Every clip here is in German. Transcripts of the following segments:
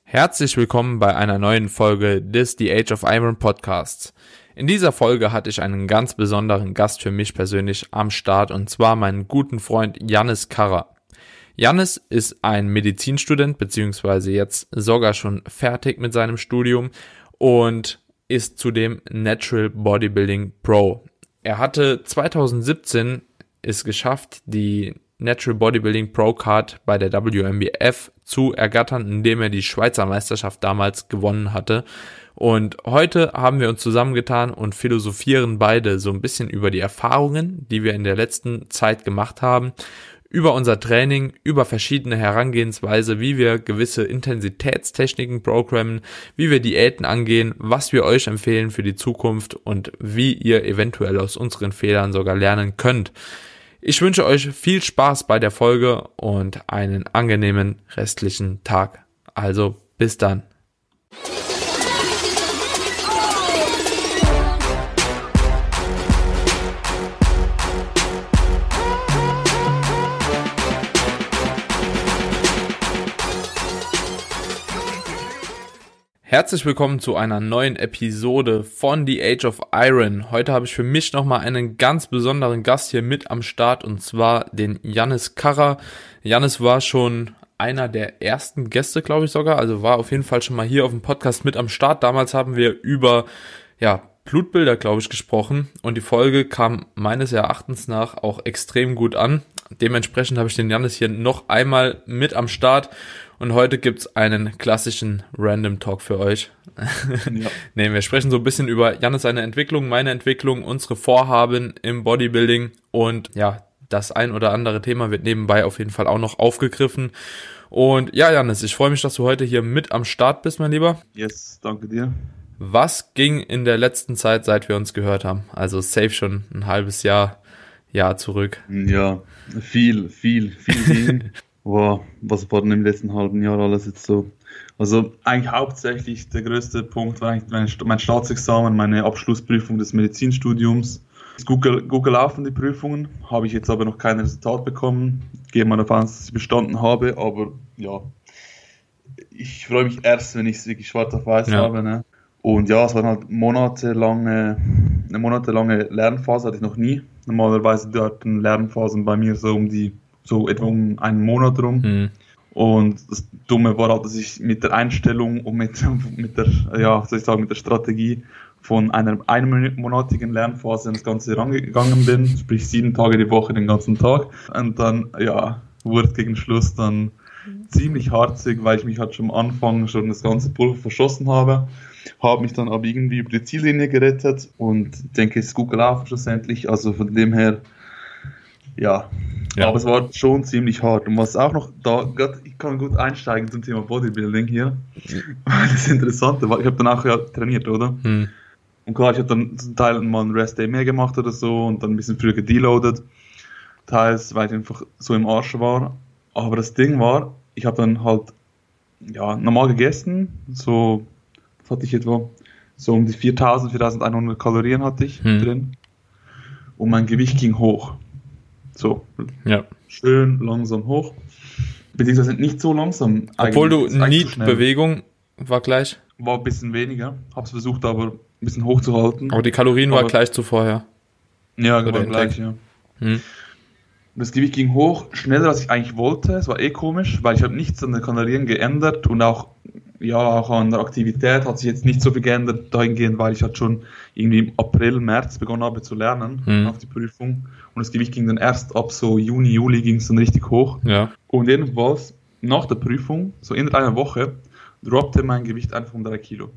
Herzlich willkommen bei einer neuen Folge des The Age of Iron Podcasts. In dieser Folge hatte ich einen ganz besonderen Gast für mich persönlich am Start, und zwar meinen guten Freund Yannis Karrer. Yannis ist ein Medizinstudent, beziehungsweise jetzt sogar schon fertig mit seinem Studium und ist zudem Natural Bodybuilding Pro. Er hatte 2017 es geschafft, die Natural Bodybuilding Pro Card bei der WMBF zu ergattern, indem er die Schweizer Meisterschaft damals gewonnen hatte. Und heute haben wir uns zusammengetan und philosophieren beide so ein bisschen über die Erfahrungen, die wir in der letzten Zeit gemacht haben, über unser Training, über verschiedene Herangehensweise, wie wir gewisse Intensitätstechniken programmen, wie wir Diäten angehen, was wir euch empfehlen für die Zukunft und wie ihr eventuell aus unseren Fehlern sogar lernen könnt. Ich wünsche euch viel Spaß bei der Folge und einen angenehmen restlichen Tag. Also bis dann. Herzlich willkommen zu einer neuen Episode von The Age of Iron. Heute habe ich für mich nochmal einen ganz besonderen Gast hier mit am Start, und zwar den Yannis Karrer. Yannis war schon einer der ersten Gäste, glaube ich sogar, also war auf jeden Fall schon mal hier auf dem Podcast mit am Start. Damals haben wir über Blutbilder, glaube ich, gesprochen, und die Folge kam meines Erachtens nach auch extrem gut an. Dementsprechend habe ich den Yannis hier noch einmal mit am Start. Und heute gibt's einen klassischen Random Talk für euch. Ja. Wir sprechen so ein bisschen über Yannis seine Entwicklung, meine Entwicklung, unsere Vorhaben im Bodybuilding, und ja, das ein oder andere Thema wird nebenbei auf jeden Fall auch noch aufgegriffen. Und ja, Yannis, ich freue mich, dass du heute hier mit am Start bist, mein Lieber. Yes, danke dir. Was ging in der letzten Zeit, seit wir uns gehört haben? Also safe schon ein halbes Jahr zurück. Ja, viel ging. Wow, was war denn im letzten halben Jahr alles jetzt so? Also eigentlich hauptsächlich der größte Punkt war eigentlich mein Staatsexamen, meine Abschlussprüfung des Medizinstudiums. Ist gut gelaufen, die Prüfungen, habe ich jetzt aber noch kein Resultat bekommen. Gehe mal davon aus, dass ich bestanden habe, aber ja, ich freue mich erst, wenn ich es wirklich schwarz auf weiß habe. Ne? Und ja, es war halt eine monatelange Lernphase, hatte ich noch nie. Normalerweise hatten Lernphasen bei mir so etwa um einen Monat rum. Mhm. Und das Dumme war halt, dass ich mit der Einstellung und mit der Strategie von einer einmonatigen Lernphase das Ganze rangegangen bin, sprich 7 Tage die Woche, den ganzen Tag. Und dann, wurde gegen Schluss dann ziemlich harzig, weil ich mich halt schon am Anfang schon das ganze Pulver verschossen habe mich dann aber irgendwie über die Ziellinie gerettet und denke, es ist gut gelaufen schlussendlich, also von dem her, ja. Aber es war schon ziemlich hart. Und was auch noch ich kann gut einsteigen zum Thema Bodybuilding hier, weil das Interessante war, ich habe dann auch trainiert, oder? Und klar, ich habe dann zum Teil mal einen Rest Day mehr gemacht oder so und dann ein bisschen früher gedeloadet, teils, weil ich einfach so im Arsch war. Aber das Ding war, ich habe dann halt normal gegessen, so hatte ich etwa so um die 4.100 Kalorien hatte ich drin, und mein Gewicht ging hoch. So, schön langsam hoch, beziehungsweise nicht so langsam. Obwohl du Bewegung war gleich? War ein bisschen weniger, hab's versucht aber ein bisschen hochzuhalten. Aber die Kalorien war gleich zu vorher? Ja, war gleich, ja. Das Gewicht ging hoch, schneller als ich eigentlich wollte, es war komisch, weil ich habe nichts an den Kalorien geändert und auch an der Aktivität hat sich jetzt nicht so viel geändert dahingehend, weil ich halt schon irgendwie im April, März begonnen habe zu lernen nach der Prüfung, und das Gewicht ging dann erst ab so Juni, Juli ging es dann richtig hoch. Ja. Und jedenfalls nach der Prüfung, so in einer Woche, droppte mein Gewicht einfach um 3 Kilo.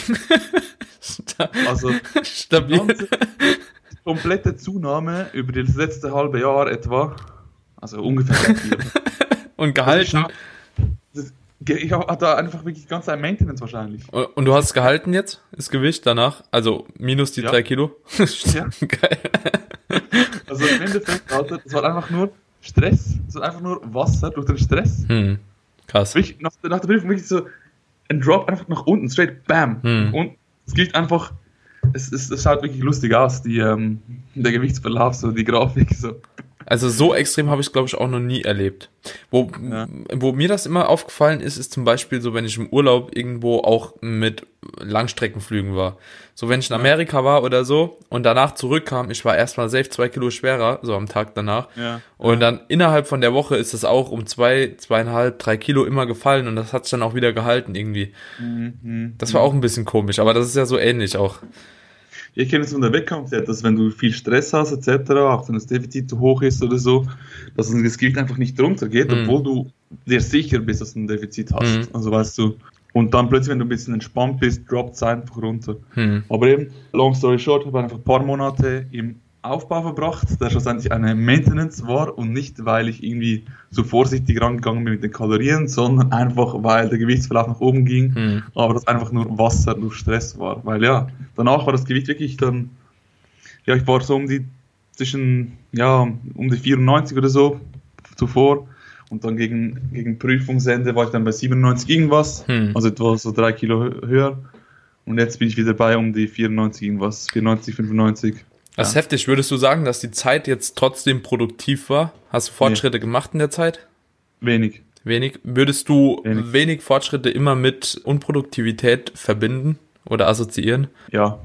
Also stabil. Die komplette Zunahme über das letzte halbe Jahr etwa, also ungefähr 3 Kilo. Und gehalten? Ich habe da einfach wirklich ganz ein Maintenance wahrscheinlich. Und du hast es gehalten jetzt, das Gewicht danach? Also minus die 3 Kilo? Ja. Geil. Also im Endeffekt, Alter, das war einfach nur Stress. Das war einfach nur Wasser durch den Stress. Krass. Wirklich, nach der Prüfung wirklich so ein Drop einfach nach unten, straight, bam. Und es geht einfach, es schaut wirklich lustig aus, der Gewichtsverlauf, so die Grafik, so. Also so extrem habe ich glaube ich auch noch nie erlebt. Wo mir das immer aufgefallen ist zum Beispiel so, wenn ich im Urlaub irgendwo auch mit Langstreckenflügen war. So wenn ich in Amerika war oder so und danach zurückkam, ich war erstmal safe 2 Kilo schwerer, so am Tag danach. Ja. Und dann innerhalb von der Woche ist es auch um 2,5, 3 Kilo immer gefallen und das hat sich dann auch wieder gehalten irgendwie. Das war auch ein bisschen komisch, aber das ist ja so ähnlich auch. Ich kenne es von der Wettkampfzeit, dass wenn du viel Stress hast etc., auch wenn das Defizit zu hoch ist oder so, dass das Gewicht einfach nicht runtergeht, obwohl du dir sicher bist, dass du ein Defizit hast. Also weißt du, und dann plötzlich, wenn du ein bisschen entspannt bist, droppt es einfach runter. Aber eben, long story short, habe ich einfach ein paar Monate im Aufbau verbracht, der schlussendlich eine Maintenance war und nicht, weil ich irgendwie so vorsichtig rangegangen bin mit den Kalorien, sondern einfach, weil der Gewichtsverlauf nach oben ging, aber das einfach nur Wasser durch Stress war. Weil ja, danach war das Gewicht wirklich dann, ja, ich war so um die 94 oder so zuvor und dann gegen Prüfungsende war ich dann bei 97 irgendwas, also etwa so 3 Kilo höher und jetzt bin ich wieder bei um die 94 irgendwas, 94, 95. Das ist heftig. Würdest du sagen, dass die Zeit jetzt trotzdem produktiv war? Hast du Fortschritte gemacht in der Zeit? Wenig. Würdest du wenig Fortschritte immer mit Unproduktivität verbinden oder assoziieren? Ja.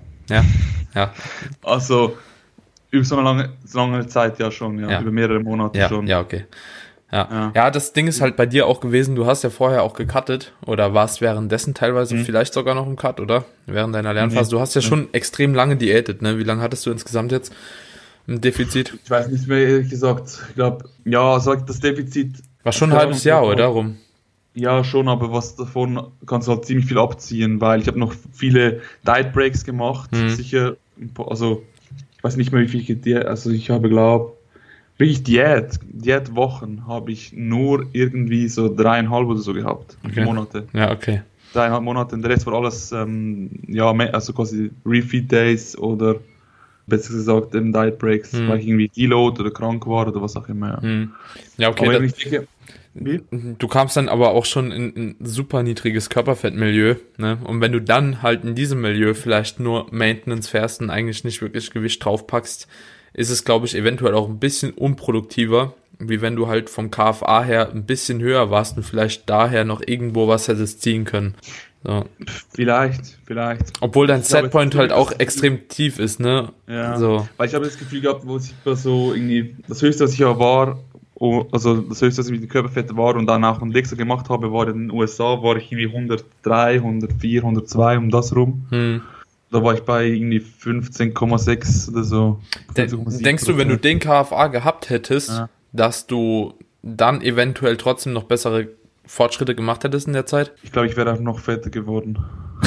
Also über so eine lange Zeit ja schon, über mehrere Monate schon. Ja, okay. Ja, das Ding ist halt bei dir auch gewesen, du hast ja vorher auch gecuttet oder warst währenddessen teilweise vielleicht sogar noch im Cut, oder? Während deiner Lernphase. Du hast ja schon extrem lange diätet, ne? Wie lange hattest du insgesamt jetzt ein Defizit? Ich weiß nicht mehr, ehrlich gesagt. Ich glaube, das Defizit... War schon ein halbes Jahr, oder? Rum? Ja, schon, aber was davon kannst du halt ziemlich viel abziehen, weil ich habe noch viele Diet Breaks gemacht. Sicher, also ich weiß nicht mehr, wie viel also ich habe, glaube wirklich Diätwochen habe ich nur irgendwie so 3,5 oder so gehabt. Monate. Ja, okay. 3,5 Monate und der Rest war alles, also quasi Refeed Days oder besser gesagt Diet Breaks, weil ich irgendwie Deload oder krank war oder was auch immer. Ja, okay. Du kamst dann aber auch schon in ein super niedriges Körperfettmilieu, ne? Und wenn du dann halt in diesem Milieu vielleicht nur Maintenance fährst und eigentlich nicht wirklich Gewicht draufpackst, ist es, glaube ich, eventuell auch ein bisschen unproduktiver, wie wenn du halt vom KFA her ein bisschen höher warst und vielleicht daher noch irgendwo was hättest ziehen können. So. Vielleicht. Obwohl dein Setpoint halt auch extrem tief ist, ne? Ja, so. Weil ich habe das Gefühl gehabt, wo ich so irgendwie, das Höchste, was ich ja war, also das Höchste, was ich mit dem Körperfett war und dann auch einen Dexter gemacht habe, war in den USA, war ich irgendwie 103, 104, 102 um das rum. Da war ich bei irgendwie 15,6 oder so. Denkst du, wenn du den KFA gehabt hättest, dass du dann eventuell trotzdem noch bessere Fortschritte gemacht hättest in der Zeit? Ich glaube, ich wäre auch noch fetter geworden.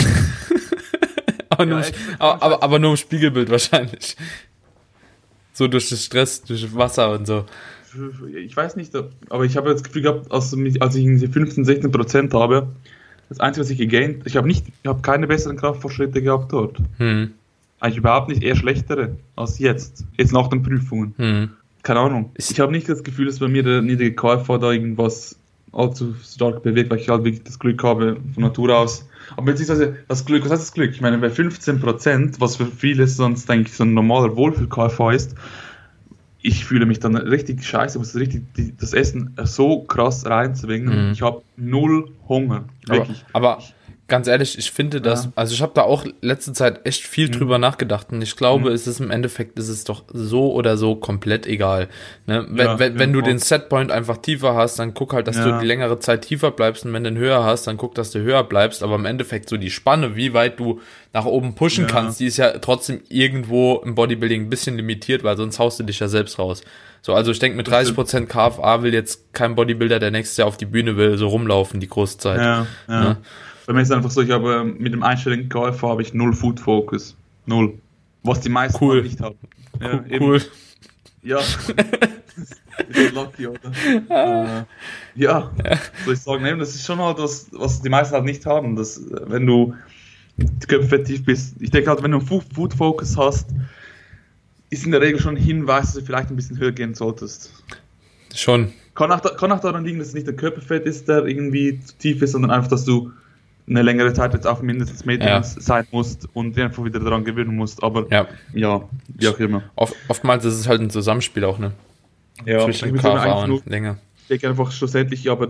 aber nur im Spiegelbild wahrscheinlich. So durch den Stress, durch Wasser und so. Ich weiß nicht, aber ich habe das Gefühl gehabt, als ich irgendwie 15-16% habe, das Einzige, was ich gegaint, ich habe keine besseren Kraftfortschritte gehabt dort. Eigentlich überhaupt nicht, eher schlechtere als jetzt nach den Prüfungen. Keine Ahnung. Ich habe nicht das Gefühl, dass bei mir der niedrige KFA da irgendwas allzu stark bewegt, weil ich halt wirklich das Glück habe von Natur aus. Aber beziehungsweise das Glück, was heißt das Glück? Ich meine, bei 15%, was für viele sonst, denke ich, so ein normaler Wohlfühl-KFA ist, ich fühle mich dann richtig scheiße, muss das Essen so krass reinzwingen. Ich habe null Hunger. Wirklich. Aber ganz ehrlich, ich finde das, also ich habe da auch letzte Zeit echt viel drüber nachgedacht und ich glaube, es ist im Endeffekt, ist es doch so oder so komplett egal. Ne? Wenn du den Setpoint einfach tiefer hast, dann guck halt, dass du die längere Zeit tiefer bleibst und wenn du den höher hast, dann guck, dass du höher bleibst, aber im Endeffekt so die Spanne, wie weit du nach oben pushen kannst, die ist ja trotzdem irgendwo im Bodybuilding ein bisschen limitiert, weil sonst haust du dich ja selbst raus. So, also ich denke, mit 30% KFA will jetzt kein Bodybuilder, der nächstes Jahr auf die Bühne will, so rumlaufen, die große Zeit. Ne? Bei mir ist es einfach so, ich habe mit dem einstelligen KFA habe ich null Food Focus. Null. Was die meisten nicht haben. Ja, cool. Ja. Ist lucky, oder? Soll ich sagen, das ist schon halt das, was die meisten halt nicht haben. Dass, wenn du körperfettig bist, ich denke halt, wenn du einen Food Focus hast, ist in der Regel schon ein Hinweis, dass du vielleicht ein bisschen höher gehen solltest. Schon. Kann auch daran liegen, dass es nicht der Körperfett ist, der irgendwie zu tief ist, sondern einfach, dass du eine längere Zeit jetzt auch mindestens Maintenance sein musst und dir einfach wieder daran gewöhnen musst. Aber wie auch immer. Oftmals ist es halt ein Zusammenspiel auch, ne? Ja, zwischen KFA und Länge. Ich denke einfach schlussendlich, aber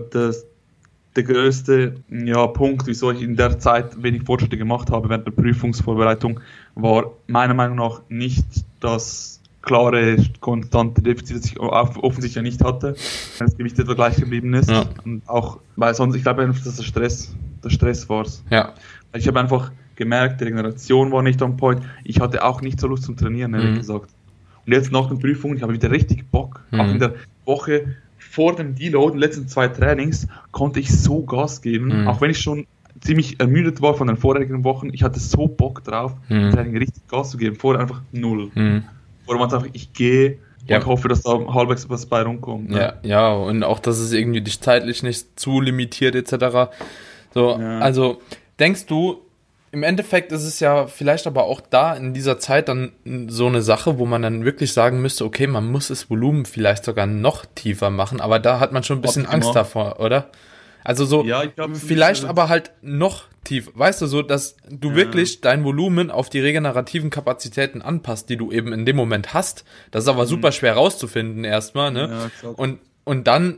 der größte Punkt, wieso ich in der Zeit wenig Fortschritte gemacht habe während der Prüfungsvorbereitung, war meiner Meinung nach nicht das klare, konstante Defizit, das ich offensichtlich ja nicht hatte, wenn das Gewicht etwa gleich geblieben ist. Ja. Und auch, weil sonst, ich glaube einfach, dass der Stress war es. Ja. Ich habe einfach gemerkt, die Regeneration war nicht on point. Ich hatte auch nicht so Lust zum Trainieren, ehrlich gesagt. Und jetzt nach den Prüfungen, ich habe wieder richtig Bock. Auch in der Woche vor dem Deload, den letzten 2 Trainings, konnte ich so Gas geben, auch wenn ich schon ziemlich ermüdet war von den vorherigen Wochen. Ich hatte so Bock drauf, im Training richtig Gas zu geben. Vorher einfach 0. Oder man sagt, ich gehe und hoffe, dass da halbwegs was bei rumkommt. Ne? Ja, und auch, dass es irgendwie dich zeitlich nicht zu limitiert etc. So, also denkst du, im Endeffekt ist es ja vielleicht aber auch da in dieser Zeit dann so eine Sache, wo man dann wirklich sagen müsste, okay, man muss das Volumen vielleicht sogar noch tiefer machen, aber da hat man schon ein bisschen Angst davor, oder? Also so, ich glaub, vielleicht aber halt noch tief, weißt du, so, dass du wirklich dein Volumen auf die regenerativen Kapazitäten anpasst, die du eben in dem Moment hast. Das ist aber super schwer rauszufinden erstmal, ne? Ja, und dann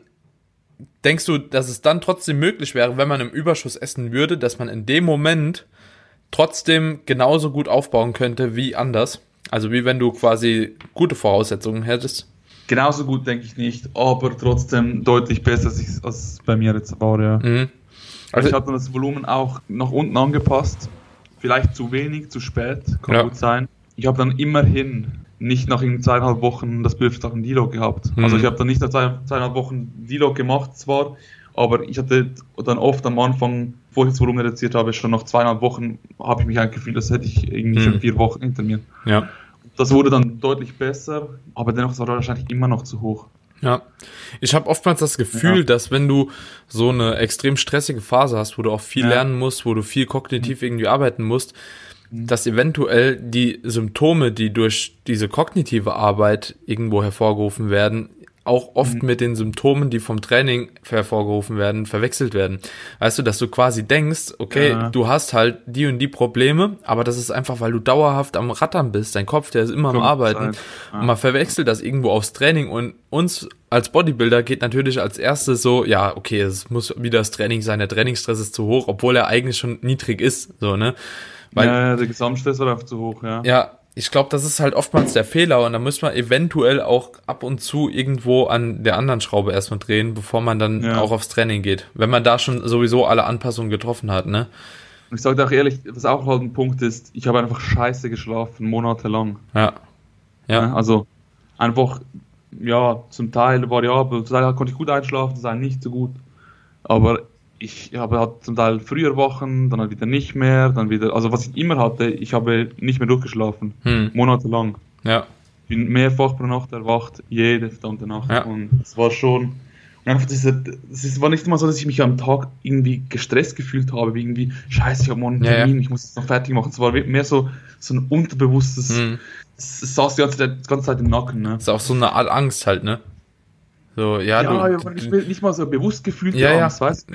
denkst du, dass es dann trotzdem möglich wäre, wenn man im Überschuss essen würde, dass man in dem Moment trotzdem genauso gut aufbauen könnte wie anders. Also wie wenn du quasi gute Voraussetzungen hättest. Genauso gut denke ich nicht, aber trotzdem deutlich besser als bei mir jetzt war, ja. Also ich habe dann das Volumen auch nach unten angepasst. Vielleicht zu wenig, zu spät, kann gut sein. Ich habe dann immerhin nicht nach 2,5 Wochen das Bedürfnis nach einem Deload gehabt. Also ich habe dann nicht nach 2,5 Wochen Deload gemacht zwar, aber ich hatte dann oft am Anfang, bevor ich das Volumen reduziert habe, schon nach 2,5 Wochen habe ich mich eigentlich gefühlt, das hätte ich irgendwie schon 4 Wochen hinter mir. Ja. Das wurde dann deutlich besser, aber dennoch war das wahrscheinlich immer noch zu hoch. Ja, ich habe oftmals das Gefühl, dass wenn du so eine extrem stressige Phase hast, wo du auch viel lernen musst, wo du viel kognitiv irgendwie arbeiten musst, dass eventuell die Symptome, die durch diese kognitive Arbeit irgendwo hervorgerufen werden, auch oft mit den Symptomen, die vom Training hervorgerufen werden, verwechselt werden. Weißt du, dass du quasi denkst, okay, du hast halt die und die Probleme, aber das ist einfach, weil du dauerhaft am Rattern bist. Dein Kopf, der ist immer am Arbeiten. Und man verwechselt das irgendwo aufs Training und uns als Bodybuilder geht natürlich als erstes so, ja, okay, es muss wieder das Training sein, der Trainingsstress ist zu hoch, obwohl er eigentlich schon niedrig ist, so, ne? Weil, der Gesamtstress war einfach zu hoch, Ja, ich glaube, das ist halt oftmals der Fehler und da muss man eventuell auch ab und zu irgendwo an der anderen Schraube erstmal drehen, bevor man dann auch aufs Training geht. Wenn man da schon sowieso alle Anpassungen getroffen hat, ne? Und ich sage dir auch ehrlich, was auch halt ein Punkt ist, ich habe einfach scheiße geschlafen, monatelang. Ja. Also einfach, zum Teil variabel, zum Teil konnte ich gut einschlafen, zum Teil nicht so gut. Aber ich habe halt zum Teil früher Wochen, dann halt wieder nicht mehr, dann wieder, also was ich immer hatte, ich habe nicht mehr durchgeschlafen, monatelang. Ja. Ich bin mehrfach pro Nacht erwacht, jede verdammte Nacht. Ja. Und es war schon, und einfach war nicht immer so, dass ich mich am Tag irgendwie gestresst gefühlt habe, wie irgendwie, scheiße, ich habe morgen einen Termin, ich muss es noch fertig machen. Es war mehr so ein unterbewusstes, es saß die ganze Zeit im Nacken. Ne? Das ist auch so eine Art Angst halt, ne? So, ich will nicht mal so bewusst gefühlt Angst, weißt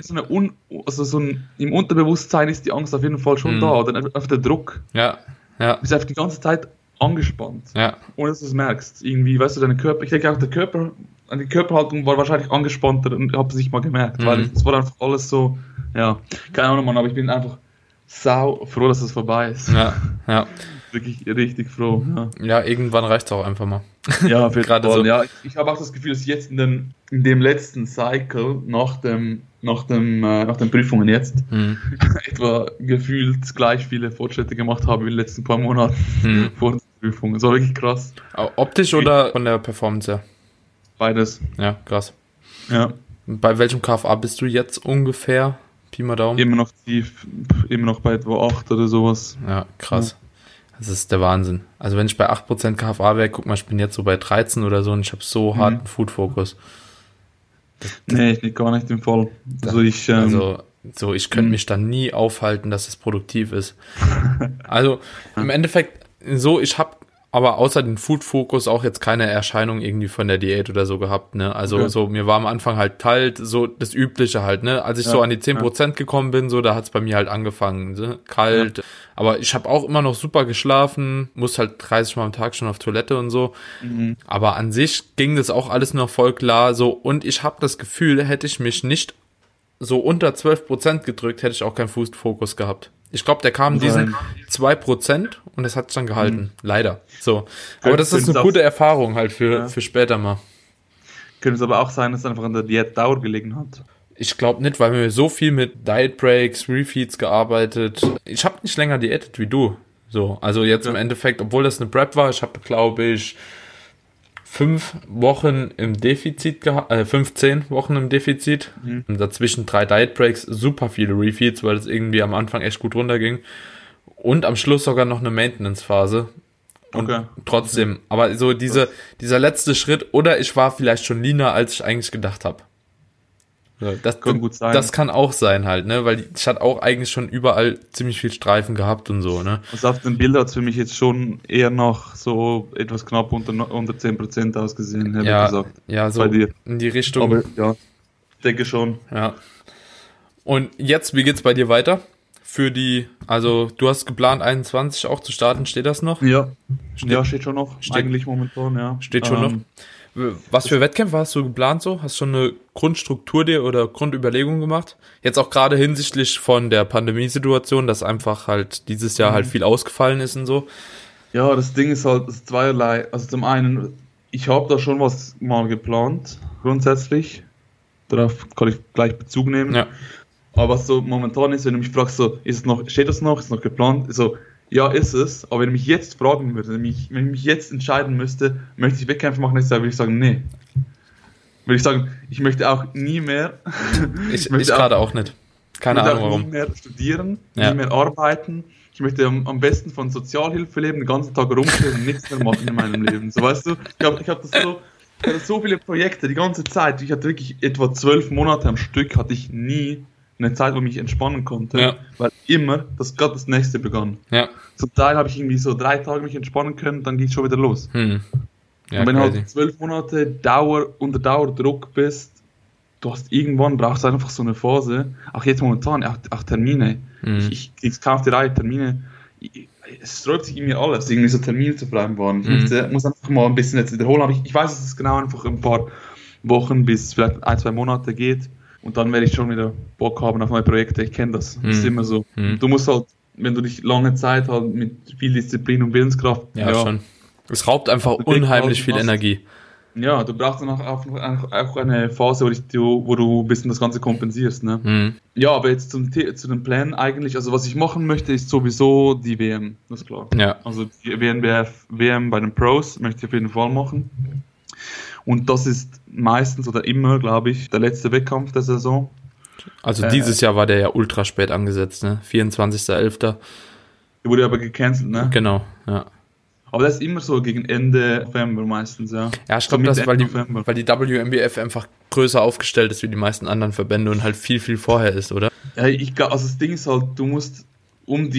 du? Im Unterbewusstsein ist die Angst auf jeden Fall schon da, oder einfach der Druck. Ja. Du bist einfach die ganze Zeit angespannt. Ja. Ohne dass du es merkst. Irgendwie, weißt du, dein Körper, ich denke auch, die Körperhaltung war wahrscheinlich angespannter und ich habe es nicht mal gemerkt, weil es war einfach alles so, keine Ahnung, Mann, aber ich bin einfach sau froh, dass es vorbei ist. Ja. Wirklich richtig froh. Ja, irgendwann reicht es auch einfach mal. Ja, auf jeden Fall. So. Ja, ich habe auch das Gefühl, dass ich jetzt in dem letzten Cycle nach den Prüfungen jetzt etwa gefühlt gleich viele Fortschritte gemacht habe wie in den letzten paar Monaten vor den Prüfungen. Das war wirklich krass. Optisch oder von der Performance her? Beides. Ja, krass. Ja. Bei welchem KFA bist du jetzt ungefähr? Pi mal Daumen? Immer noch tief, immer noch bei etwa 8 oder sowas. Ja, krass. Das ist der Wahnsinn. Also wenn ich bei 8% KFA wäre, guck mal, ich bin jetzt so bei 13 oder so und ich habe so harten Food-Fokus. Nee, ich gar nicht im Fall. Ich könnte mich da nie aufhalten, dass es produktiv ist. Also im Endeffekt so, ich habe aber außer den Food-Fokus auch jetzt keine Erscheinung irgendwie von der Diät oder so gehabt, ne? Also Okay. so, mir war am Anfang halt kalt, so das Übliche halt, ne? Als ich so an die 10% gekommen bin, so, da hat's bei mir halt angefangen, ne? Kalt. Aber ich habe auch immer noch super geschlafen, muss halt 30 Mal am Tag schon auf Toilette und so. Aber an sich ging das auch alles noch voll klar, so. Und ich habe das Gefühl, hätte ich mich nicht so unter 12% gedrückt, hätte ich auch keinen Food-Fokus gehabt. Ich glaube, der kam diesen 2% und das hat sich dann gehalten. Leider. So. Aber das ist eine gute Erfahrung halt für später mal. Könnte es aber auch sein, dass es einfach an der Diätdauer gelegen hat. Ich glaube nicht, weil wir so viel mit Diet Breaks, Refeeds gearbeitet. Ich habe nicht länger diätet wie du. So, also jetzt im Endeffekt, obwohl das eine Prep war, ich habe, glaube ich, 5 Wochen im Defizit gehabt, 15 Wochen im Defizit. Und dazwischen 3 Diet Breaks, super viele Refeeds, weil es irgendwie am Anfang echt gut runterging. Und am Schluss sogar noch eine Maintenance-Phase. Und trotzdem, aber so dieser letzte Schritt, oder ich war vielleicht schon leaner, als ich eigentlich gedacht habe. Das kann gut sein. Das kann auch sein halt, ne, weil ich hatte auch eigentlich schon überall ziemlich viel Streifen gehabt und so, ne. Also auf den Bildern hat es für mich jetzt schon eher noch so etwas knapp unter 10% ausgesehen, hätte ich gesagt. Ja, so bei dir. In die Richtung. Aber ja, ich denke schon. Ja. Und jetzt, wie geht's bei dir weiter? Also du hast geplant 21 auch zu starten, steht das noch? Ja, steht schon noch, eigentlich momentan, ja. Steht schon noch. Was für Wettkämpfe hast du geplant so? Hast du schon eine Grundstruktur dir oder Grundüberlegung gemacht? Jetzt auch gerade hinsichtlich von der Pandemiesituation, dass einfach halt dieses Jahr halt viel ausgefallen ist und so. Ja, das Ding ist halt zweierlei. Also zum einen, ich habe da schon was mal geplant, grundsätzlich. Darauf kann ich gleich Bezug nehmen. Ja. Aber was so momentan ist, wenn du mich fragst, so, steht das noch, ist noch geplant? So, ja, ist es, aber wenn du mich jetzt fragen würde, wenn ich mich jetzt entscheiden müsste, möchte ich Wettkämpfe machen, würde ich sagen, nee. Würde ich sagen, ich möchte auch nie mehr. Ich gerade auch nicht. Keine Ahnung warum. Nie mehr studieren, nie mehr arbeiten. Ich möchte am besten von Sozialhilfe leben, den ganzen Tag rumstehen und nichts mehr machen in meinem Leben. So, weißt du, ich hatte so viele Projekte die ganze Zeit. Ich hatte wirklich etwa 12 Monate am Stück, hatte ich nie eine Zeit, wo ich mich entspannen konnte, weil immer gerade das nächste begann. Ja. Zum Teil habe ich irgendwie so 3 Tage mich entspannen können, dann ging es schon wieder los. Ja, und wenn du halt 12 Monate unter Dauerdruck bist, brauchst du einfach so eine Phase, auch jetzt momentan, auch Termine. Ich krieg's kaum auf die Reihe, Termine, es sträubt sich in mir alles, irgendwie so Termine zu vereinbaren. Ich muss einfach mal ein bisschen jetzt wiederholen, aber ich weiß, dass es genau einfach ein paar Wochen bis vielleicht 1-2 Monate geht. Und dann werde ich schon wieder Bock haben auf neue Projekte. Ich kenne das. Das ist immer so. Du musst halt, wenn du dich lange Zeit halt mit viel Disziplin und Willenskraft... Ja, schon. Es raubt einfach unheimlich viel Energie. Ja, du brauchst dann auch eine Phase, wo du ein bisschen das Ganze kompensierst. Ne? Ja, aber jetzt zu den Plänen eigentlich, also was ich machen möchte, ist sowieso die WM. Das ist klar. Ja. Also die WM bei den Pros möchte ich auf jeden Fall machen. Und das ist meistens oder immer, glaube ich, der letzte Wettkampf der Saison. Also dieses Jahr war der ja ultra spät angesetzt, ne? 24.11. Der wurde aber gecancelt, ne? Genau, ja. Aber das ist immer so gegen Ende November meistens, ja. Ja, ich glaube, das weil die WMBF einfach größer aufgestellt ist wie die meisten anderen Verbände und halt viel, viel vorher ist, oder? Ja, also das Ding ist halt, du musst wenn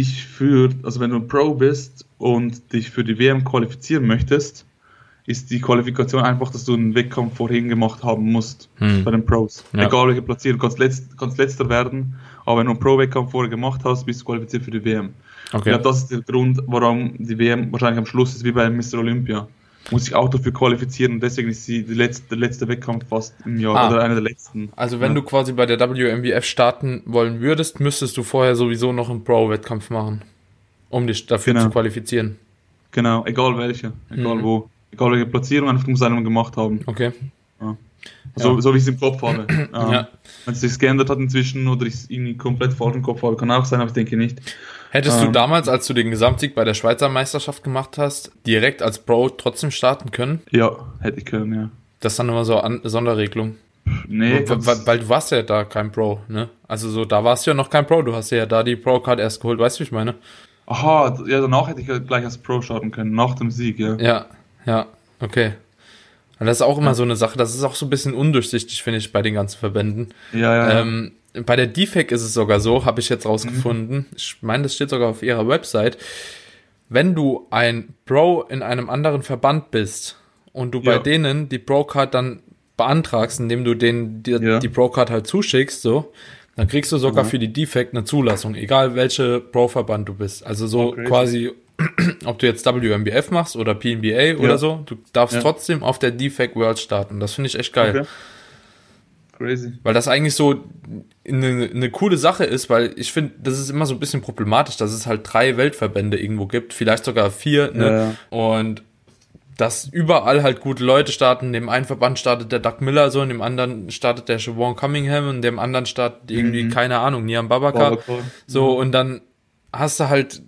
du ein Pro bist und dich für die WM qualifizieren möchtest, ist die Qualifikation einfach, dass du einen Wettkampf vorhin gemacht haben musst bei den Pros. Ja. Egal welche Platzierung, du kannst letzter werden, aber wenn du einen Pro-Wettkampf vorher gemacht hast, bist du qualifiziert für die WM. Okay. Ich glaube, das ist der Grund, warum die WM wahrscheinlich am Schluss ist, wie bei Mr. Olympia. Muss sich auch dafür qualifizieren und deswegen ist sie der letzte Wettkampf fast im Jahr oder einer der letzten. Also wenn du quasi bei der WMBF starten wollen würdest, müsstest du vorher sowieso noch einen Pro-Wettkampf machen, um dich dafür zu qualifizieren. Genau, egal welche, egal wo. Egal welche Platzierung, einfach muss einen gemacht haben. Okay. Ja. So wie ich es im Kopf habe. Wenn es sich geändert hat inzwischen oder ich es irgendwie komplett falsch im Kopf habe, kann auch sein, aber ich denke nicht. Hättest du damals, als du den Gesamtsieg bei der Schweizer Meisterschaft gemacht hast, direkt als Pro trotzdem starten können? Ja, hätte ich können, ja. Das ist dann immer so eine Sonderregelung. Nee. Weil du warst ja da kein Pro, ne? Also so, da warst du ja noch kein Pro, du hast ja da die Pro-Card erst geholt, weißt du, wie ich meine? Aha, ja, danach hätte ich gleich als Pro starten können, nach dem Sieg, ja. Ja, okay. Und das ist auch immer so eine Sache, das ist auch so ein bisschen undurchsichtig, finde ich, bei den ganzen Verbänden. Ja. Bei der DFAC ist es sogar so, habe ich jetzt rausgefunden, ich meine, das steht sogar auf ihrer Website, wenn du ein Pro in einem anderen Verband bist und du bei denen die Pro-Card dann beantragst, indem du denen die Pro-Card halt zuschickst, so, dann kriegst du sogar für die Defect eine Zulassung, egal welche Pro-Verband du bist. Also so quasi, ob du jetzt WMBF machst oder PNBA oder so, du darfst trotzdem auf der Defect World starten. Das finde ich echt geil. Okay. Crazy. Weil das eigentlich so eine coole Sache ist, weil ich finde, das ist immer so ein bisschen problematisch, dass es halt 3 Weltverbände irgendwo gibt, vielleicht sogar 4, ne? Und dass überall halt gute Leute starten. In dem einen Verband startet der Doug Miller so, in dem anderen startet der Siobhan Cunningham und in dem anderen startet irgendwie, keine Ahnung, Niam Babaka. So, und dann hast du halt,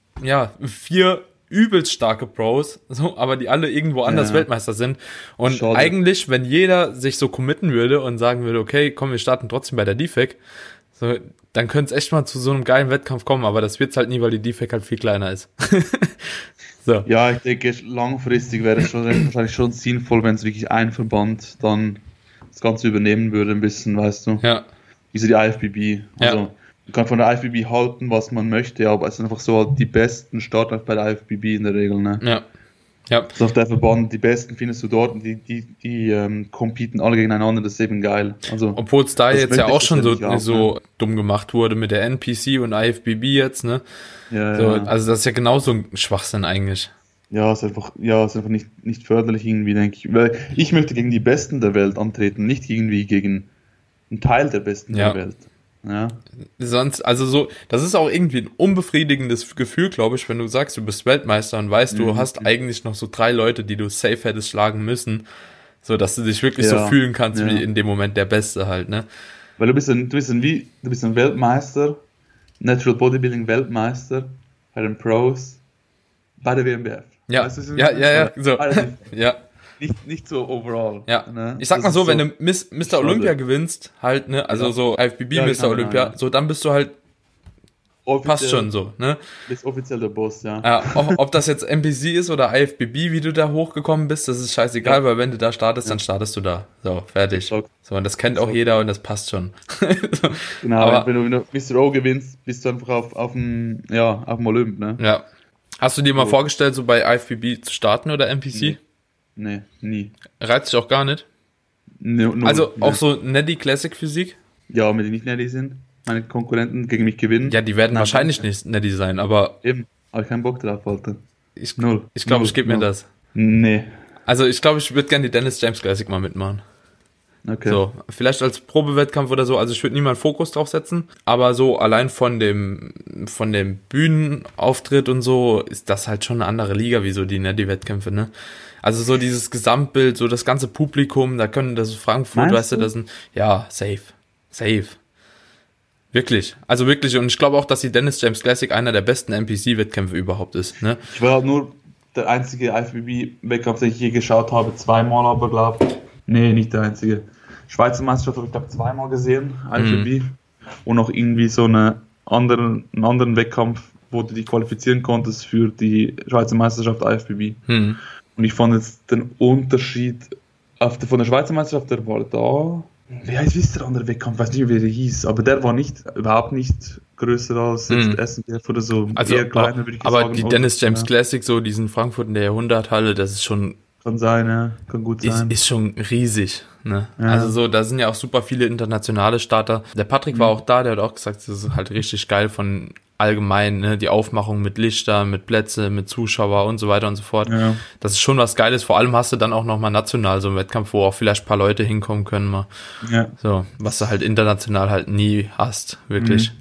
4 übelst starke Pros, so, aber die alle irgendwo anders Weltmeister sind. Und eigentlich, wenn jeder sich so committen würde und sagen würde, okay, komm, wir starten trotzdem bei der DFAC, so, dann könnte es echt mal zu so einem geilen Wettkampf kommen, aber das wird's halt nie, weil die DFAC halt viel kleiner ist. So. Ja, ich denke, langfristig wäre es wahrscheinlich schon sinnvoll, wenn es wirklich ein Verband dann das Ganze übernehmen würde, ein bisschen, weißt du. Ja. Wie so die IFBB. Also, man kann von der IFBB halten, was man möchte, aber es sind einfach so halt die besten starten bei der IFBB in der Regel, ne? Ja. Ja. So auf der Verband, die besten findest du dort und die competen alle gegeneinander, das ist eben geil. Also, obwohl es da jetzt ja auch schon so dumm gemacht wurde mit der NPC und IFBB jetzt, ne? Ja, so, also das ist ja genauso ein Schwachsinn eigentlich. Ja, ist einfach nicht förderlich irgendwie, denke ich. Weil ich möchte gegen die Besten der Welt antreten, nicht irgendwie gegen einen Teil der Besten der Welt. Ja. Sonst, also so, das ist auch irgendwie ein unbefriedigendes Gefühl, glaube ich, wenn du sagst, du bist Weltmeister und weißt, du hast eigentlich noch so 3 Leute, die du safe hättest schlagen müssen, so dass du dich wirklich so fühlen kannst, wie in dem Moment der Beste halt, ne? Weil du bist ein Weltmeister, Natural Bodybuilding Weltmeister bei den Pros, bei der WMBF. Ja, weißt du, so. Ja. Nicht so overall. Ja. Ne? Ich sag mal so, wenn du Mr. Olympia gewinnst, halt, ne, also so IFBB Mr. Olympia, so dann bist du halt offiziell, passt schon so, ne? Bist offiziell der Boss, ja. Ja, ob das jetzt NPC ist oder IFBB, wie du da hochgekommen bist, das ist scheißegal, weil wenn du da startest, dann startest du da. So, fertig. So, und das kennt auch jeder und das passt schon. So. Genau, aber wenn du Mr. O gewinnst, bist du einfach auf dem Olymp, ne? Ja. Hast du dir mal vorgestellt, so bei IFBB zu starten oder NPC? Nee, nie. Reizt dich auch gar nicht? Also auch so Neddy Classic Physik? Ja, wenn die nicht Neddy sind, meine Konkurrenten gegen mich gewinnen. Ja, die werden wahrscheinlich nicht Neddy sein, aber... Eben, habe ich keinen Bock drauf, Alter. Ich glaube, ich gebe mir das. Nee. Also ich glaube, ich würde gerne die Dennis James Classic mal mitmachen. Okay. So, vielleicht als Probewettkampf oder so, also ich würde nie mal einen Fokus drauf setzen, aber so allein von dem Bühnenauftritt und so ist das halt schon eine andere Liga, wie so die Neddy-Wettkämpfe, ne? Also so dieses Gesamtbild, so das ganze Publikum, da können das Frankfurt, Meinst weißt du, das sind, ja, safe. Wirklich, also wirklich, und ich glaube auch, dass die Dennis James Classic einer der besten NPC-Wettkämpfe überhaupt ist, ne? Ich war halt nur der einzige IFBB-Wettkampf, den ich je geschaut habe, 2-mal aber, glaube ich. Nee, nicht der einzige. Schweizer Meisterschaft habe ich, glaube 2-mal gesehen, IFBB. Und noch irgendwie so einen anderen Wettkampf, wo du dich qualifizieren konntest für die Schweizer Meisterschaft IFBB. Und ich fand jetzt den Unterschied von der Schweizer Meisterschaft, der war da. Wie ist der andere Wettkampf? Ich weiß nicht, wie der hieß, aber der war überhaupt nicht größer als jetzt SNBF oder so. Also, eher kleiner, würde ich aber sagen. Die Dennis James Classic, so diesen Frankfurt in der Jahrhunderthalle, das ist schon... Kann sein, ja. Kann gut sein. Ist schon riesig, ne? Ja. Also so, da sind ja auch super viele internationale Starter. Der Patrick war auch da, der hat auch gesagt, das ist halt richtig geil von allgemein, ne? Die Aufmachung mit Lichter, mit Plätze, mit Zuschauer und so weiter und so fort. Ja. Das ist schon was Geiles. Vor allem hast du dann auch nochmal national so einen Wettkampf, wo auch vielleicht ein paar Leute hinkommen können mal. Ja. So, was du halt international halt nie hast, wirklich.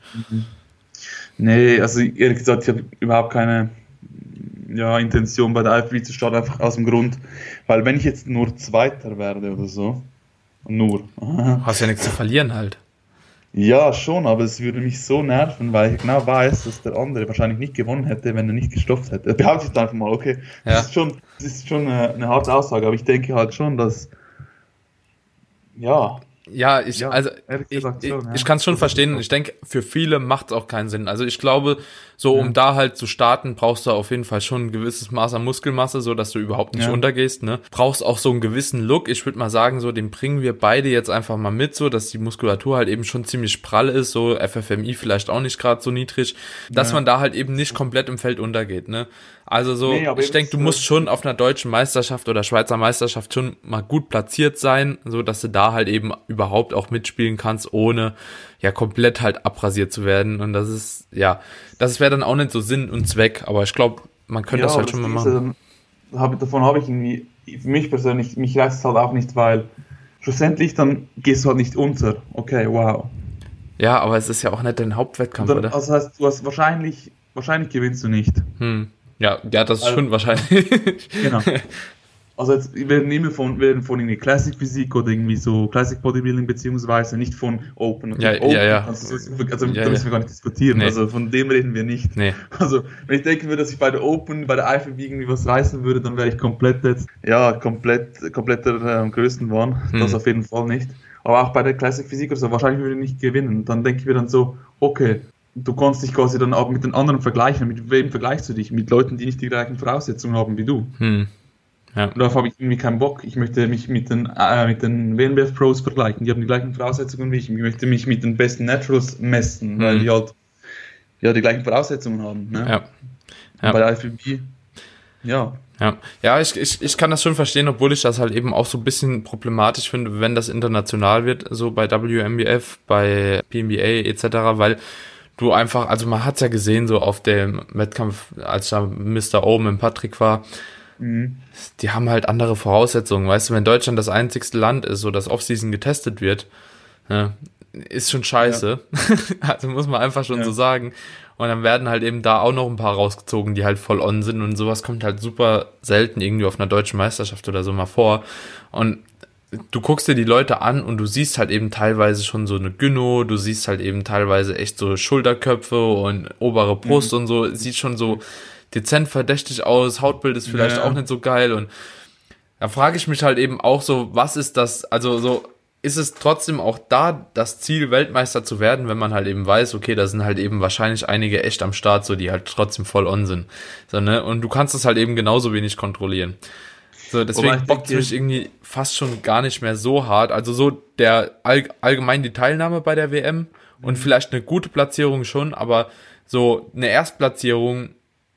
Nee, also ehrlich gesagt, ich habe überhaupt keine Intention bei der IFBB zu starten, einfach aus dem Grund, weil wenn ich jetzt nur Zweiter werde oder so, hast ja nichts zu verlieren halt. Ja, schon, aber es würde mich so nerven, weil ich genau weiß, dass der andere wahrscheinlich nicht gewonnen hätte, wenn er nicht gestopft hätte. Behaupte ich einfach mal, okay. Ja. Das ist schon eine harte Aussage, aber ich denke halt schon, dass Ja, ich ehrlich gesagt schon, ja. ich kann es schon verstehen und ich denke, für viele macht es auch keinen Sinn. Also ich glaube, so um da halt zu starten, brauchst du auf jeden Fall schon ein gewisses Maß an Muskelmasse, so dass du überhaupt nicht untergehst, ne? Brauchst auch so einen gewissen Look. Ich würde mal sagen, so den bringen wir beide jetzt einfach mal mit, so dass die Muskulatur halt eben schon ziemlich prall ist, so FFMI vielleicht auch nicht gerade so niedrig, dass man da halt eben nicht komplett im Feld untergeht, ne? Also so, ich denke, du musst schon auf einer deutschen Meisterschaft oder Schweizer Meisterschaft schon mal gut platziert sein, so dass du da halt eben überhaupt auch mitspielen kannst, ohne ja komplett halt abrasiert zu werden. Und das ist, ja, das wäre dann auch nicht so Sinn und Zweck, aber ich glaube, man könnte das halt schon mal machen. Davon habe ich irgendwie, für mich persönlich, mich reizt es halt auch nicht, weil schlussendlich dann gehst du halt nicht unter. Okay, wow. Ja, aber es ist ja auch nicht dein Hauptwettkampf, dann, oder? Das heißt, du hast wahrscheinlich gewinnst du nicht. Ja, das ist schon wahrscheinlich. Genau. Also jetzt, wir werden von irgendwie Classic Physik oder irgendwie so Classic Bodybuilding beziehungsweise nicht von Open. Ja. Also da müssen wir gar nicht diskutieren. Nee. Also von dem reden wir nicht. Nee. Also wenn ich denken würde, dass ich bei der Open, bei der IFBB irgendwie was reißen würde, dann wäre ich kompletter Größenwahn. Das auf jeden Fall nicht. Aber auch bei der Classic Physik oder so, wahrscheinlich würde ich nicht gewinnen. Dann denke ich mir dann so, okay, du kannst dich quasi dann auch mit den anderen vergleichen. Mit wem vergleichst du dich? Mit Leuten, die nicht die gleichen Voraussetzungen haben wie du. Ja. Und darauf habe ich irgendwie keinen Bock. Ich möchte mich mit den WNBF Pros vergleichen. Die haben die gleichen Voraussetzungen wie ich. Ich möchte mich mit den besten Naturals messen, weil die halt die gleichen Voraussetzungen haben. Ne? Ja. Bei der IFBB, Ja, ich kann das schon verstehen, obwohl ich das halt eben auch so ein bisschen problematisch finde, wenn das international wird, so bei WMBF, bei PNBA etc., weil du einfach, also man hat's ja gesehen, so auf dem Wettkampf, als da Mr. O mit Patrick war, die haben halt andere Voraussetzungen, weißt du, wenn Deutschland das einzigste Land ist, so das Offseason getestet wird, ist schon scheiße, also muss man einfach schon so sagen, und dann werden halt eben da auch noch ein paar rausgezogen, die halt voll on sind und sowas kommt halt super selten irgendwie auf einer deutschen Meisterschaft oder so mal vor und du guckst dir die Leute an und du siehst halt eben teilweise schon so eine Gyno, du siehst halt eben teilweise echt so Schulterköpfe und obere Brust und so, sieht schon so dezent verdächtig aus, Hautbild ist vielleicht auch nicht so geil und da frage ich mich halt eben auch so, was ist das, also so, ist es trotzdem auch da das Ziel, Weltmeister zu werden, wenn man halt eben weiß, okay, da sind halt eben wahrscheinlich einige echt am Start, so die halt trotzdem voll on sind, so, ne, und du kannst das halt eben genauso wenig kontrollieren. So, deswegen bockt es mich irgendwie fast schon gar nicht mehr so hart. Also so der allgemein die Teilnahme bei der WM und vielleicht eine gute Platzierung schon, aber so eine Erstplatzierung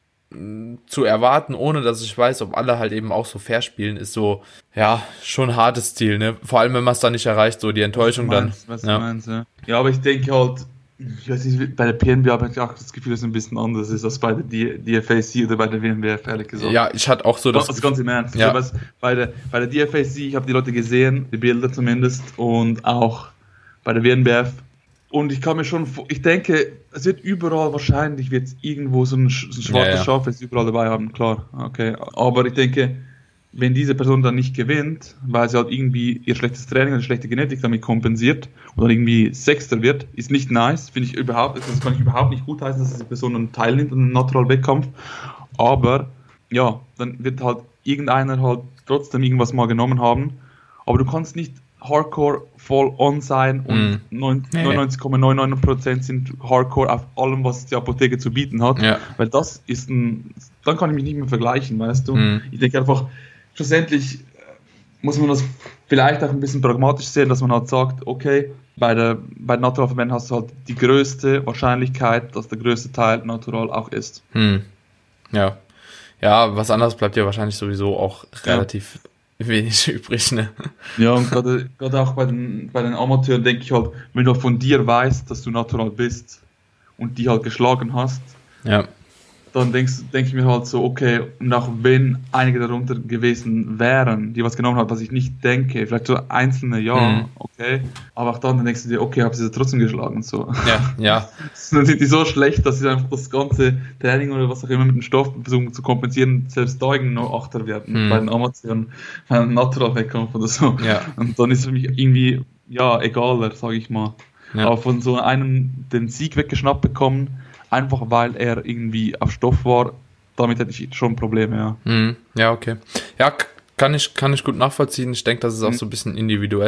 zu erwarten, ohne dass ich weiß, ob alle halt eben auch so fair spielen, ist so, ja, schon ein hartes Ziel, ne? Vor allem, wenn man es dann nicht erreicht, so die Enttäuschung dann. Was du meinst, ja. Ja, aber ich denke halt, ich weiß nicht, bei der PNB habe ich auch das Gefühl, dass es ein bisschen anders ist als bei der DFAC oder bei der WNBF, ehrlich gesagt. Ja, ich hatte auch so das. Das ganz im Ernst. Ja. Also, bei der DFAC, ich habe die Leute gesehen, die Bilder zumindest, und auch bei der WNBF. Und ich kann mir schon, ich denke, es wird überall wahrscheinlich wird irgendwo so ein schwarzes Schaf jetzt überall dabei haben, klar. Okay. Aber ich denke, wenn diese Person dann nicht gewinnt, weil sie halt irgendwie ihr schlechtes Training oder schlechte Genetik damit kompensiert oder irgendwie Sechster wird, ist nicht nice, finde ich überhaupt, das kann ich überhaupt nicht gutheißen, dass diese Person dann teilnimmt an einem Natural-Wettkampf. Aber ja, dann wird halt irgendeiner halt trotzdem irgendwas mal genommen haben. Aber du kannst nicht Hardcore voll on sein und 99,99% sind Hardcore auf allem, was die Apotheke zu bieten hat. Ja. Weil das ist dann kann ich mich nicht mehr vergleichen, weißt du. Ich denke einfach, schlussendlich muss man das vielleicht auch ein bisschen pragmatisch sehen, dass man halt sagt, okay, bei Naturalverbänden hast du halt die größte Wahrscheinlichkeit, dass der größte Teil natural auch ist. Ja. Ja, was anderes bleibt ja wahrscheinlich sowieso auch relativ wenig übrig, ne? Ja, und gerade auch bei den Amateuren denke ich halt, wenn du von dir weißt, dass du natural bist und die halt geschlagen hast, dann denke ich mir halt so, okay, und auch wenn einige darunter gewesen wären, die was genommen haben, was ich nicht denke, vielleicht so einzelne, okay, aber auch dann denkst du dir, okay, habe sie trotzdem geschlagen, so. Ja. Dann sind die so schlecht, dass sie einfach das ganze Training oder was auch immer mit dem Stoff versuchen zu kompensieren, selbst da irgendwie noch Achter werden, bei den Amateuren, bei einem Natural-Wettkampf oder so. Ja. Und dann ist es für mich irgendwie, egaler, sage ich mal. Ja. Aber von so einem den Sieg weggeschnappt bekommen, einfach weil er irgendwie auf Stoff war, damit hätte ich schon Probleme, ja. Ja, okay. Ja, kann ich gut nachvollziehen. Ich denke, das ist auch so ein bisschen individuell,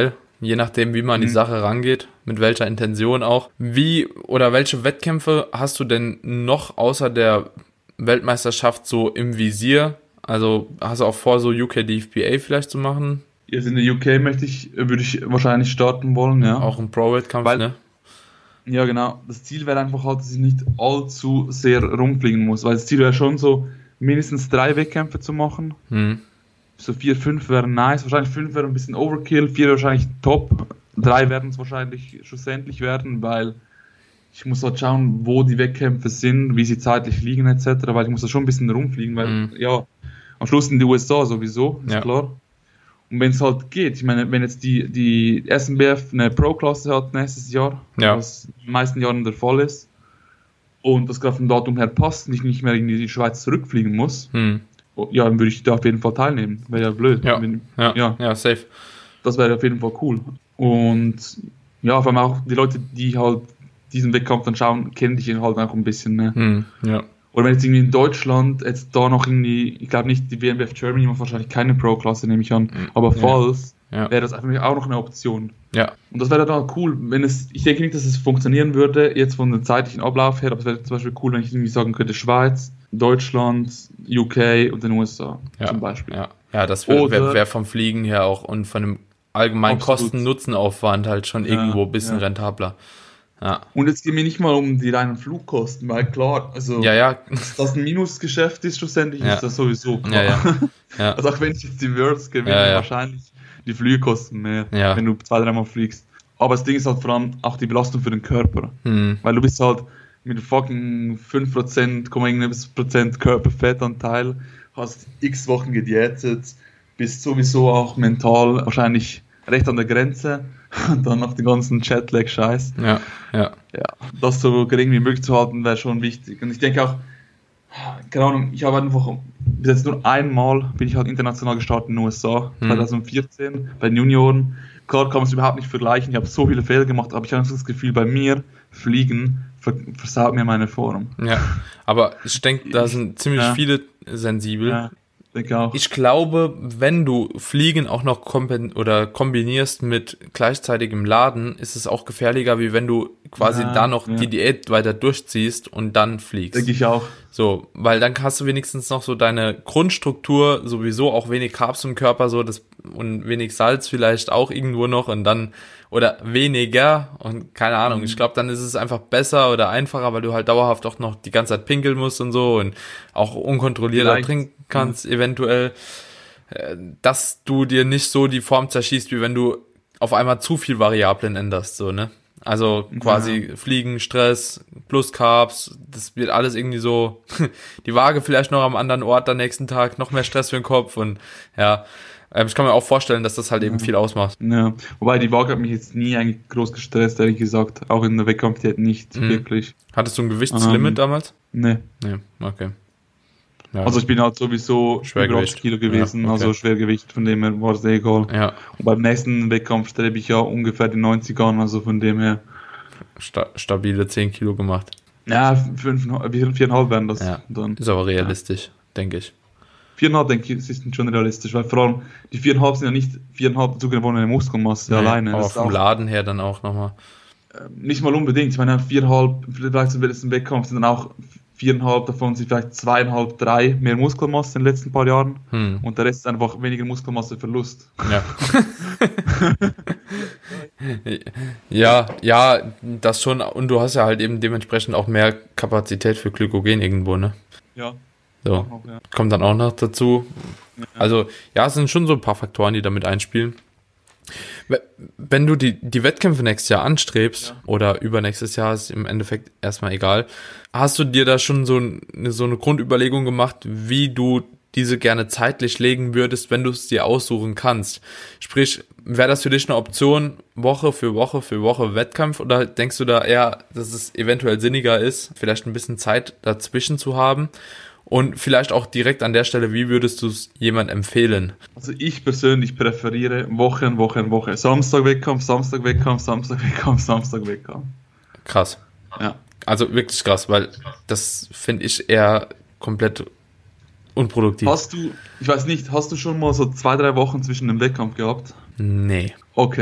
je nachdem, wie man an die Sache rangeht, mit welcher Intention auch. Wie oder welche Wettkämpfe hast du denn noch außer der Weltmeisterschaft so im Visier? Also hast du auch vor, so UK DFBA vielleicht zu machen? Jetzt in der UK würde ich wahrscheinlich starten wollen, ja. Auch ein Pro-Wettkampf, Weil- ne? Ja, genau. Das Ziel wäre einfach halt, dass ich nicht allzu sehr rumfliegen muss, weil das Ziel wäre schon so, mindestens 3 Wettkämpfe zu machen. Hm. So 4, 5 wären nice. Wahrscheinlich 5 wäre ein bisschen Overkill, 4 wahrscheinlich top. 3 werden es wahrscheinlich schlussendlich werden, weil ich muss halt schauen, wo die Wettkämpfe sind, wie sie zeitlich liegen etc., weil ich muss da schon ein bisschen rumfliegen, weil ja, am Schluss in die USA sowieso, ist Ja. klar. Und wenn es halt geht, ich meine, wenn jetzt die SNBF eine Pro-Klasse hat nächstes Jahr, Ja. was in den meisten Jahren der Fall ist, und das gerade vom Datum her passt, nicht mehr in die Schweiz zurückfliegen muss, ja, dann würde ich da auf jeden Fall teilnehmen. Wäre ja blöd. Ja. Ja, Ja, safe. das wäre auf jeden Fall cool. Und ja, vor allem auch die Leute, die halt diesen Wettkampf dann schauen, kennen dich halt auch ein bisschen. Ne? Ja. Oder wenn jetzt irgendwie in Deutschland jetzt da noch irgendwie, ich glaube nicht, die WMBF Germany macht wahrscheinlich keine Pro-Klasse, nehme ich an, aber falls, Ja. wäre das einfach auch noch eine Option. Ja. Und das wäre dann cool, ich denke nicht, dass es funktionieren würde, jetzt von dem zeitlichen Ablauf her, aber es wäre zum Beispiel cool, wenn ich irgendwie sagen könnte, Schweiz, Deutschland, UK und den USA zum Beispiel. Ja, ja, das Oder- wär vom Fliegen her auch und von dem allgemeinen Absolut. Kosten-Nutzen-Aufwand halt schon irgendwo ein bisschen ja. rentabler. Ja. Und jetzt geht mir nicht mal um die reinen Flugkosten, weil klar, also Ja. dass das ein Minusgeschäft ist, schlussendlich Ja. ist das sowieso klar. Ja. Ja. Also auch wenn ich jetzt die Worlds gewinne, Ja. wahrscheinlich die Flüge kosten mehr, Ja. wenn du 2-3 Mal fliegst. Aber das Ding ist halt vor allem auch die Belastung für den Körper. Weil du bist halt mit fucking 5% Körperfettanteil, hast x Wochen gediätet, bist sowieso auch mental wahrscheinlich recht an der Grenze. Und dann noch den ganzen Jetlag-Scheiß. Ja. Ja, das so gering wie möglich zu halten, wäre schon wichtig. Und ich denke auch, keine Ahnung, ich habe einfach, bis jetzt nur einmal bin ich halt international gestartet in den USA, 2014, bei den Junioren. Klar kann man es überhaupt nicht vergleichen, ich habe so viele Fehler gemacht, aber ich habe das Gefühl, bei mir, Fliegen, versaut mir meine Form. Ja. Aber ich denke, da sind ziemlich viele sensibel. Ja, denke auch. Ich glaube, wenn du Fliegen auch noch kombinierst mit gleichzeitigem Laden, ist es auch gefährlicher, wie wenn du quasi da noch die Diät weiter durchziehst und dann fliegst. Denke ich auch. So, weil dann hast du wenigstens noch so deine Grundstruktur, sowieso auch wenig Carbs im Körper, so das und wenig Salz vielleicht auch irgendwo noch und dann oder weniger und keine Ahnung, ich glaube, dann ist es einfach besser oder einfacher, weil du halt dauerhaft auch noch die ganze Zeit pinkeln musst und so und auch unkontrolliert Vielleicht. trinken kannst, eventuell, dass du dir nicht so die Form zerschießt, wie wenn du auf einmal zu viel Variablen änderst, so, ne? Also quasi Fliegen, Stress, plus Carbs, das wird alles irgendwie so, die Waage vielleicht noch am anderen Ort am nächsten Tag, noch mehr Stress für den Kopf und ja, ich kann mir auch vorstellen, dass das halt eben viel ausmacht. Ja, wobei die Waage hat mich jetzt nie eigentlich groß gestresst, ehrlich gesagt. Auch in der Wettkampfdiät nicht wirklich. Hattest du ein Gewichtslimit damals? Nee. Nee, okay. Ja, Also ich bin halt sowieso über Schwergewicht. 80 Kilo gewesen, Ja, okay. also Schwergewicht, von dem her war es egal. ja, Und beim nächsten Wettkampf strebe ich ja ungefähr die 90 an, also von dem her. stabile 10 Kilo gemacht. Ja, 4,5 werden das Ja. dann. Ist aber realistisch, denke ich. 4,5 denke ich, ist schon realistisch, weil vor allem die 4,5 sind ja nicht 4,5 zugewonnene Muskelmasse alleine. Aber Das ist vom auch Laden her dann auch nochmal. nicht mal unbedingt. Ich meine, 4,5, vielleicht zum letzten Wettkampf sind dann auch 4,5 davon sind vielleicht 2,5, 3 mehr Muskelmasse in den letzten paar Jahren. Und der Rest ist einfach weniger Muskelmasseverlust. Ja. ja, das schon. Und du hast ja halt eben dementsprechend auch mehr Kapazität für Glykogen irgendwo, ne? Ja. So, Auch noch, ja. kommt dann auch noch dazu. Also, ja, es sind schon so ein paar Faktoren, die damit einspielen. Wenn du die Wettkämpfe nächstes Jahr anstrebst oder übernächstes Jahr, ist im Endeffekt erstmal egal, hast du dir da schon so eine Grundüberlegung gemacht, wie du diese gerne zeitlich legen würdest, wenn du es dir aussuchen kannst? Sprich, wäre das für dich eine Option, Woche für Woche Wettkampf, oder denkst du da eher, dass es eventuell sinniger ist, vielleicht ein bisschen Zeit dazwischen zu haben? Und vielleicht auch direkt an der Stelle, wie würdest du es jemand empfehlen? Also ich persönlich präferiere Woche. Samstag Wettkampf, Samstag Wettkampf, Samstag Wettkampf, Samstag Wettkampf. Krass. Ja. Also wirklich krass, weil das finde ich eher komplett unproduktiv. Ich weiß nicht, hast du schon mal so 2-3 Wochen zwischen dem Wettkampf gehabt? Nee. Okay.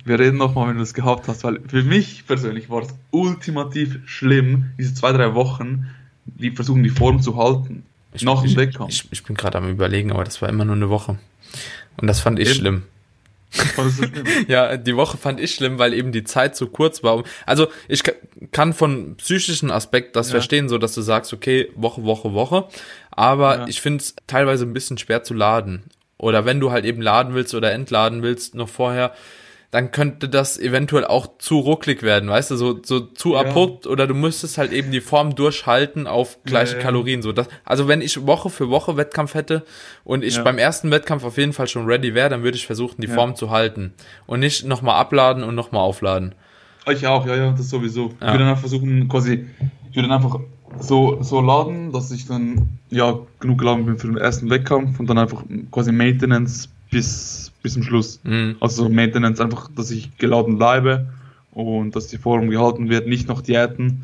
wir reden nochmal, wenn du es gehabt hast, weil für mich persönlich war es ultimativ schlimm, diese 2-3 Wochen, die versuchen, die Form zu halten. Nach dem Wettkampf. Ich bin gerade am Überlegen, aber das war immer nur eine Woche. Und das fand ich schlimm. Fandest du schlimm? Ja, die Woche fand ich schlimm, weil eben die Zeit so kurz war. Also ich kann von psychischen Aspekt das verstehen, so dass du sagst, okay, Woche. Aber ich finde es teilweise ein bisschen schwer zu laden. Oder wenn du halt eben laden willst oder entladen willst noch vorher, dann könnte das eventuell auch zu rucklig werden, weißt du, so zu abrupt, oder du müsstest halt eben die Form durchhalten auf gleiche Kalorien, so das. Also wenn ich Woche für Woche Wettkampf hätte und ich beim ersten Wettkampf auf jeden Fall schon ready wäre, dann würde ich versuchen, die Form zu halten und nicht nochmal abladen und nochmal aufladen. Ich auch, ja, das sowieso. Ich würde dann versuchen, ich würde dann einfach so laden, dass ich dann genug geladen bin für den ersten Wettkampf und dann einfach quasi Maintenance bis zum Schluss. Also Maintenance einfach, dass ich geladen bleibe und dass die Form gehalten wird, nicht noch Diäten.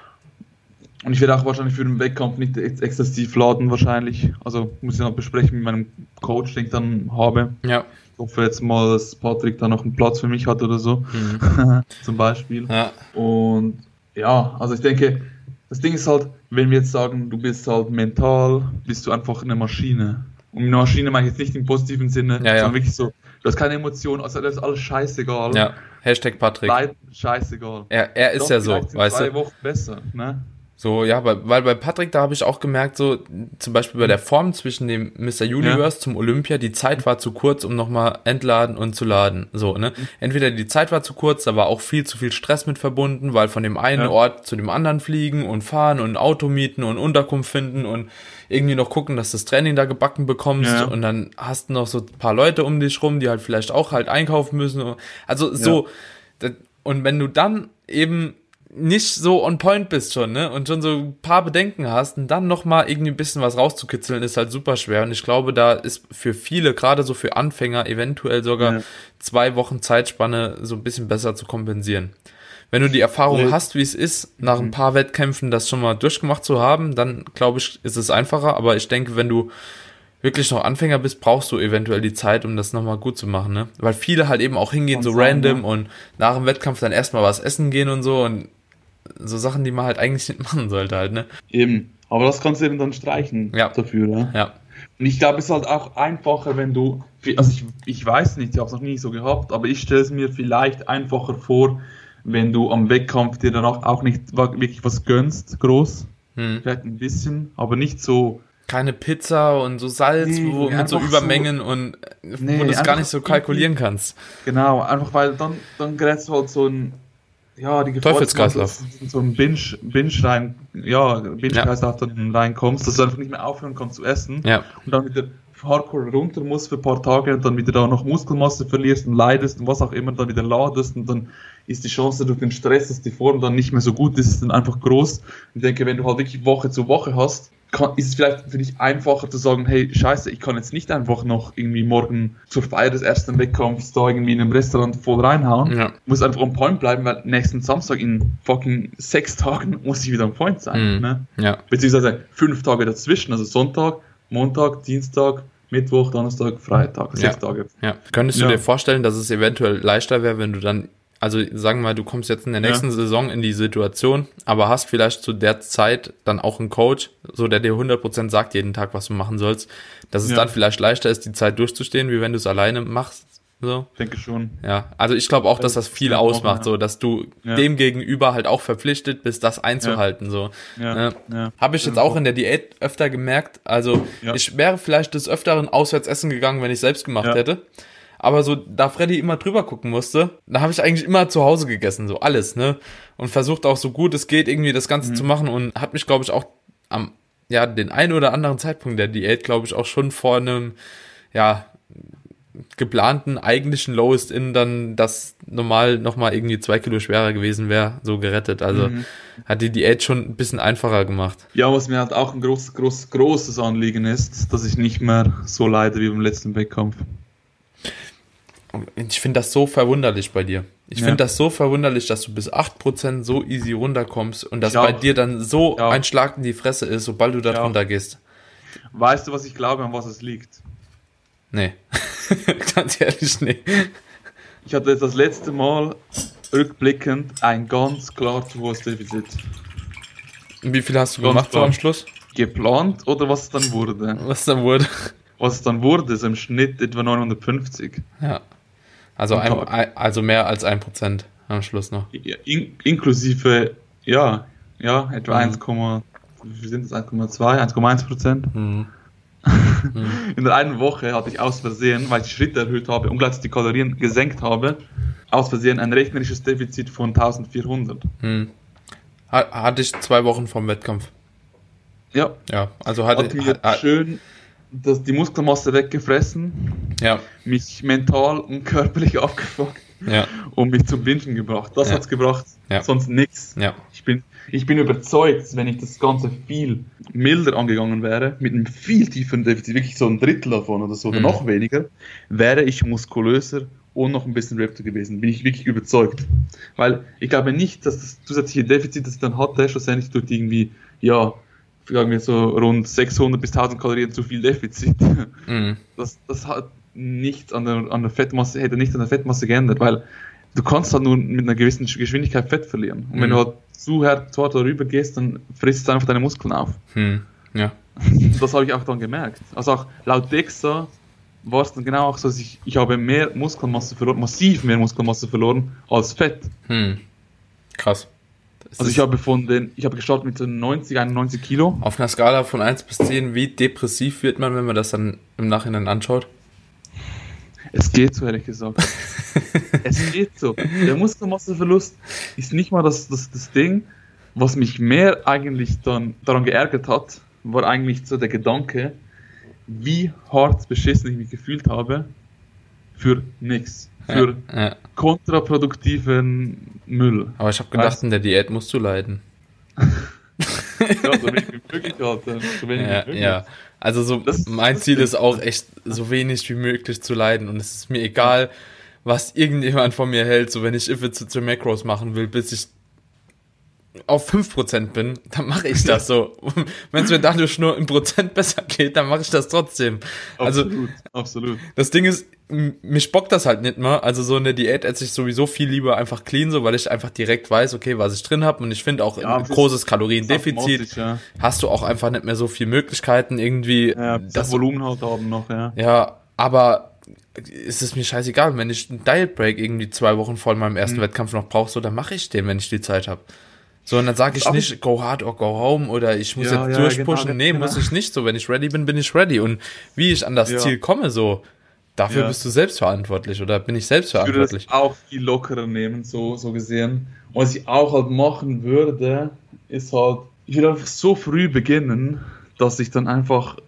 Und ich werde auch wahrscheinlich für den Wettkampf nicht exzessiv laden wahrscheinlich. Also muss ich noch besprechen mit meinem Coach, den ich dann habe. Ja. Ich hoffe jetzt mal, dass Patrick da noch einen Platz für mich hat oder so. Zum Beispiel. Ja. Und ja, also ich denke, das Ding ist halt, wenn wir jetzt sagen, du bist halt mental, bist du einfach eine Maschine. Und eine Maschine meine ich jetzt nicht im positiven Sinne, sondern wirklich so, du hast keine Emotionen, also das ist alles scheißegal. Ja, Hashtag Patrick. Scheißegal. Er ist ja so, weißt du. 2 Wochen besser, ne? So, ja, weil bei Patrick, da habe ich auch gemerkt, so zum Beispiel bei der Form zwischen dem Mr. Universe zum Olympia, die Zeit war zu kurz, um nochmal entladen und zu laden. So, ne? Entweder die Zeit war zu kurz, da war auch viel zu viel Stress mit verbunden, weil von dem einen Ort zu dem anderen fliegen und fahren und ein Auto mieten und Unterkunft finden und irgendwie noch gucken, dass du das Training da gebacken bekommst und dann hast du noch so ein paar Leute um dich rum, die halt vielleicht auch halt einkaufen müssen. Also so, und wenn du dann eben nicht so on point bist schon, ne, und schon so ein paar Bedenken hast und dann nochmal irgendwie ein bisschen was rauszukitzeln, ist halt super schwer. Und ich glaube, da ist für viele, gerade so für Anfänger, eventuell sogar 2 Wochen Zeitspanne so ein bisschen besser zu kompensieren. Wenn du die Erfahrung hast, wie es ist, nach ein paar Wettkämpfen das schon mal durchgemacht zu haben, dann glaube ich, ist es einfacher. Aber ich denke, wenn du wirklich noch Anfänger bist, brauchst du eventuell die Zeit, um das nochmal gut zu machen, ne? Weil viele halt eben auch hingehen, so random und nach dem Wettkampf dann erstmal was essen gehen und so und so Sachen, die man halt eigentlich nicht machen sollte halt, ne? Eben. Aber das kannst du eben dann streichen dafür, ne? Ja. Und ich glaube, es ist halt auch einfacher, wenn du, also ich weiß nicht, ich habe es noch nie so gehabt, aber ich stelle es mir vielleicht einfacher vor, wenn du am Wettkampf dir dann auch nicht wirklich was gönnst, groß, vielleicht ein bisschen, aber nicht so. Keine Pizza und so Salz mit so Übermengen und wo du es gar nicht so kalkulieren kannst. Genau, einfach weil dann gerätst du halt so ein, die Gefahr, Teufelskreislauf. So ein Binge-Kreislauf dann reinkommst, dass du einfach nicht mehr aufhören kannst zu essen und dann wieder Hardcore runter musst für ein paar Tage und dann wieder da noch Muskelmasse verlierst und leidest und was auch immer, dann wieder ladest und dann ist die Chance durch den Stress, dass die Form dann nicht mehr so gut ist, dann einfach groß. Ich denke, wenn du halt wirklich Woche zu Woche hast, ist es vielleicht für dich einfacher zu sagen, hey, scheiße, ich kann jetzt nicht einfach noch irgendwie morgen zur Feier des ersten Wettkampfs da irgendwie in einem Restaurant voll reinhauen. Ja. Muss einfach on point bleiben, weil nächsten Samstag in fucking 6 Tagen muss ich wieder on point sein. Ne? Ja. Beziehungsweise 5 Tage dazwischen, also Sonntag, Montag, Dienstag, Mittwoch, Donnerstag, Freitag, 6 Tage. Ja. Könntest du dir vorstellen, dass es eventuell leichter wäre, wenn du dann, also sagen wir mal, du kommst jetzt in der nächsten Saison in die Situation, aber hast vielleicht zu der Zeit dann auch einen Coach, so der dir 100% sagt jeden Tag, was du machen sollst, dass es dann vielleicht leichter ist, die Zeit durchzustehen, wie wenn du es alleine machst? So. Denke schon. Ja, also ich glaube auch, dass das viel ausmacht, so, dass du dem gegenüber halt auch verpflichtet bist, das einzuhalten, so. Habe ich jetzt auch in der Diät öfter gemerkt, also ich wäre vielleicht des Öfteren auswärts essen gegangen, wenn ich selbst gemacht hätte. Aber so, da Freddy immer drüber gucken musste, da habe ich eigentlich immer zu Hause gegessen, so alles, ne? Und versucht auch so gut es geht, irgendwie das Ganze zu machen und hat mich, glaube ich, auch am, den einen oder anderen Zeitpunkt der Diät, glaube ich, auch schon vor einem, geplanten eigentlichen Lowest-In dann, das normal nochmal irgendwie 2 Kilo schwerer gewesen wäre, so gerettet. Also hat die Diät schon ein bisschen einfacher gemacht. Ja, was mir halt auch ein großes Anliegen ist, dass ich nicht mehr so leide wie beim letzten Wettkampf. Ich finde das so verwunderlich bei dir. Ich finde das so verwunderlich, dass du bis 8% so easy runterkommst und dass bei dir dann so ein Schlag in die Fresse ist, sobald du da drunter gehst. Weißt du, was ich glaube, an was es liegt? Nee. Ganz ehrlich, nee. Ich hatte das letzte Mal rückblickend ein ganz klar zu hohes Defizit. Wie viel hast du Ganz gemacht so klar. am Schluss? Geplant oder was es dann wurde? Was dann wurde? Was es dann wurde, so im Schnitt etwa 950. Ja. Also, Am Tag. also mehr als 1% am Schluss noch. Ja, inklusive, ja, etwa 1, wie sind das, 1,2, 1,1%. Mhm. In der einen Woche hatte ich aus Versehen, weil ich die Schritte erhöht habe und gleichzeitig die Kalorien gesenkt habe, aus Versehen ein rechnerisches Defizit von 1400. Hatte ich 2 Wochen vom Wettkampf. Ja, Ja, also hat mir schön die Muskelmasse weggefressen, ja, mich mental und körperlich aufgefangen ja, und mich zum Bingen gebracht. Das Ja. hat's gebracht, Ja. sonst nichts. ja. Ich bin überzeugt, wenn ich das Ganze viel milder angegangen wäre, mit einem viel tieferen Defizit, wirklich so ein Drittel davon oder so, oder noch weniger, wäre ich muskulöser und noch ein bisschen raptor gewesen. Bin ich wirklich überzeugt. Weil ich glaube nicht, dass das zusätzliche Defizit, das ich dann hatte, schlussendlich durch die irgendwie, ja, sagen wir so rund 600 bis 1000 Kalorien zu viel Defizit, Mhm. das hat nichts an der Fettmasse, hätte nichts an der Fettmasse geändert, weil du kannst halt nur mit einer gewissen Geschwindigkeit Fett verlieren. Und wenn du halt zu hart darüber gehst, dann frisst es einfach deine Muskeln auf. Ja. Das habe ich auch dann gemerkt. Also auch laut DEXA war es dann genau auch so, dass ich habe mehr Muskelmasse verloren, massiv mehr Muskelmasse verloren als Fett. Krass. Also ich habe gestartet mit so 90, 91 Kilo. Auf einer Skala von 1 bis 10, wie depressiv wird man, wenn man das dann im Nachhinein anschaut? Es geht so, ehrlich gesagt. Es geht so. Der Muskelmasseverlust ist nicht mal das Ding. Was mich mehr eigentlich dann daran geärgert hat, war eigentlich so der Gedanke, wie hart beschissen ich mich gefühlt habe für nichts. Für Ja. kontraproduktiven Müll. Aber ich habe gedacht, Weißt- in der Diät musst du leiden. Ja, so wenig wie möglich, Alter. So wenig wie Ja, möglich. ja. Also so Das- mein das- Ziel ist auch echt, so wenig wie möglich zu leiden. Und es ist mir egal, was irgendjemand von mir hält. So wenn ich If It's to Macros machen will, bis ich auf 5% bin, dann mache ich das so. Wenn es mir dadurch nur im Prozent besser geht, dann mache ich das trotzdem. Also Absolut. das Ding ist, mich bockt das halt nicht mehr. Also so in der Diät esse ich sowieso viel lieber einfach clean, so weil ich einfach direkt weiß, okay, was ich drin habe. Und ich finde auch Ja, ein das großes ist Kaloriendefizit automatisch, ja. hast du auch einfach nicht mehr so viele Möglichkeiten irgendwie. Ja, das Volumen halt haben noch, ja. Ja, aber es ist mir scheißegal, wenn ich einen Diet Break irgendwie 2 Wochen vor meinem ersten Wettkampf noch brauche, so, dann mache ich den, wenn ich die Zeit habe. So, und dann sage ich nicht, go hard or go home oder ich muss Ja, jetzt ja, durchpushen. genau, Nee, genau. muss ich nicht. So, wenn ich ready bin, bin ich ready. Und wie ich an das Ja. Ziel komme, so, dafür Ja. bist du selbst verantwortlich oder bin ich selbst Ich würde verantwortlich. das auch viel lockerer nehmen, so gesehen. Und was ich auch halt machen würde, ist halt, ich würde einfach so früh beginnen, dass ich dann einfach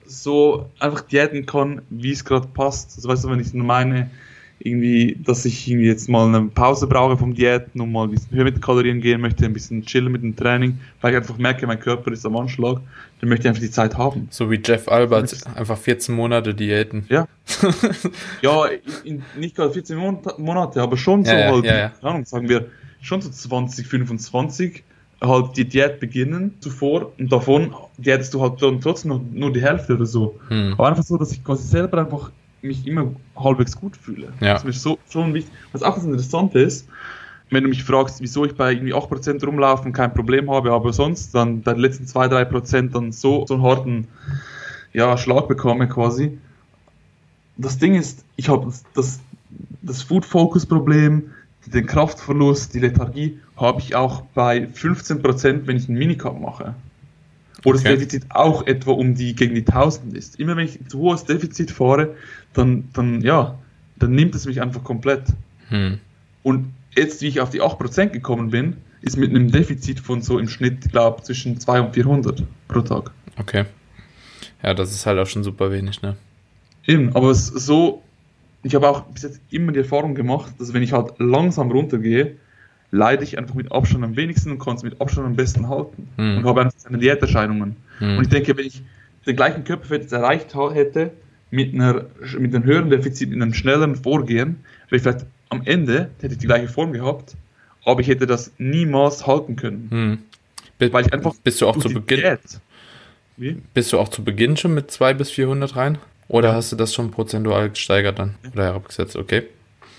diäten kann, wie es gerade passt. Also weißt du, wenn ich nur meine, irgendwie, dass ich irgendwie jetzt mal eine Pause brauche vom Diäten und mal ein bisschen höher mit den Kalorien gehen möchte, ein bisschen chillen mit dem Training, weil ich einfach merke, mein Körper ist am Anschlag, dann möchte ich einfach die Zeit haben. So wie Jeff Albert, einfach 14 Monate Diäten. Ja. Ja, nicht gerade 14 Monate, aber schon so Ja, halt, ja. keine Ahnung, sagen wir, schon so 2025 halt die Diät beginnen zuvor und davon diätest du halt dann trotzdem nur die Hälfte oder so. Aber einfach so, dass ich quasi selber einfach mich immer halbwegs gut fühle. Ja. Das ist mir so schon wichtig. Was auch das Interessante ist, wenn du mich fragst, wieso ich bei irgendwie 8% rumlaufe und kein Problem habe, aber sonst dann bei den letzten 2-3% dann so einen harten Schlag bekomme quasi. Das Ding ist, ich habe das Food-Focus-Problem, den Kraftverlust, die Lethargie, habe ich auch bei 15%, wenn ich einen Minicup mache. Oder das Okay. Defizit auch etwa gegen die 1000 ist. Immer wenn ich ein zu hohes Defizit fahre, dann nimmt es mich einfach komplett. Und jetzt, wie ich auf die 8% gekommen bin, ist mit einem Defizit von so im Schnitt, glaube zwischen 200 und 400 pro Tag. Okay. Ja, das ist halt auch schon super wenig, ne? Eben, aber ich habe auch bis jetzt immer die Erfahrung gemacht, dass wenn ich halt langsam runtergehe, leide ich einfach mit Abstand am wenigsten und kann es mit Abstand am besten halten. Und habe einfach keine Diäterscheinungen. Und ich denke, wenn ich den gleichen Körperfett jetzt erreicht hätte, mit einem höheren Defizit, mit einem schnelleren Vorgehen, wäre ich vielleicht am Ende, hätte ich die gleiche Form gehabt, aber ich hätte das niemals halten können. Weil ich einfach Bist du auch durch zu die Beginn? Diät- Wie? Bist du auch zu Beginn schon mit 200 bis 400 rein? Oder hast du das schon prozentual gesteigert dann? Oder herabgesetzt? Okay.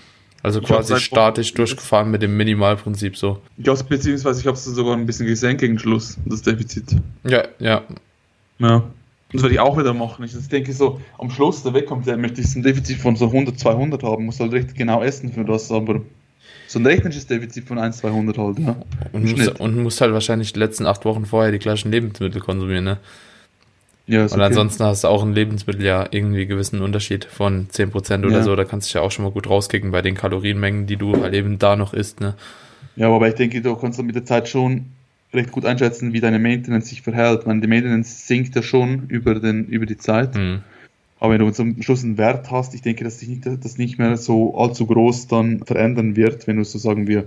Also quasi statisch durchgefahren mit dem Minimalprinzip so. Ja, beziehungsweise ich habe es sogar ein bisschen gesenkt gegen Schluss, das Defizit. Ja. Ja. Das werde ich auch wieder machen. Ich denke so, am Schluss der Wettkampf, der möchte ich ein Defizit von so 100, 200 haben, muss halt recht genau essen für das, aber so ein rechnerisches Defizit von 1, 200 halt, ja. Und musst halt wahrscheinlich die letzten 8 Wochen vorher die gleichen Lebensmittel konsumieren, ne? Ja, ist und okay. Ansonsten hast du auch ein Lebensmittel ja irgendwie einen gewissen Unterschied von 10% oder so, da kannst du dich ja auch schon mal gut rauskicken bei den Kalorienmengen, die du halt eben da noch isst, ne? Ja, aber ich denke, du kannst mit der Zeit schon recht gut einschätzen, wie deine Maintenance sich verhält. Die Maintenance sinkt ja schon über die Zeit. Aber wenn du zum Schluss einen Wert hast, ich denke, dass sich das nicht mehr so allzu groß dann verändern wird, wenn du so sagen wir,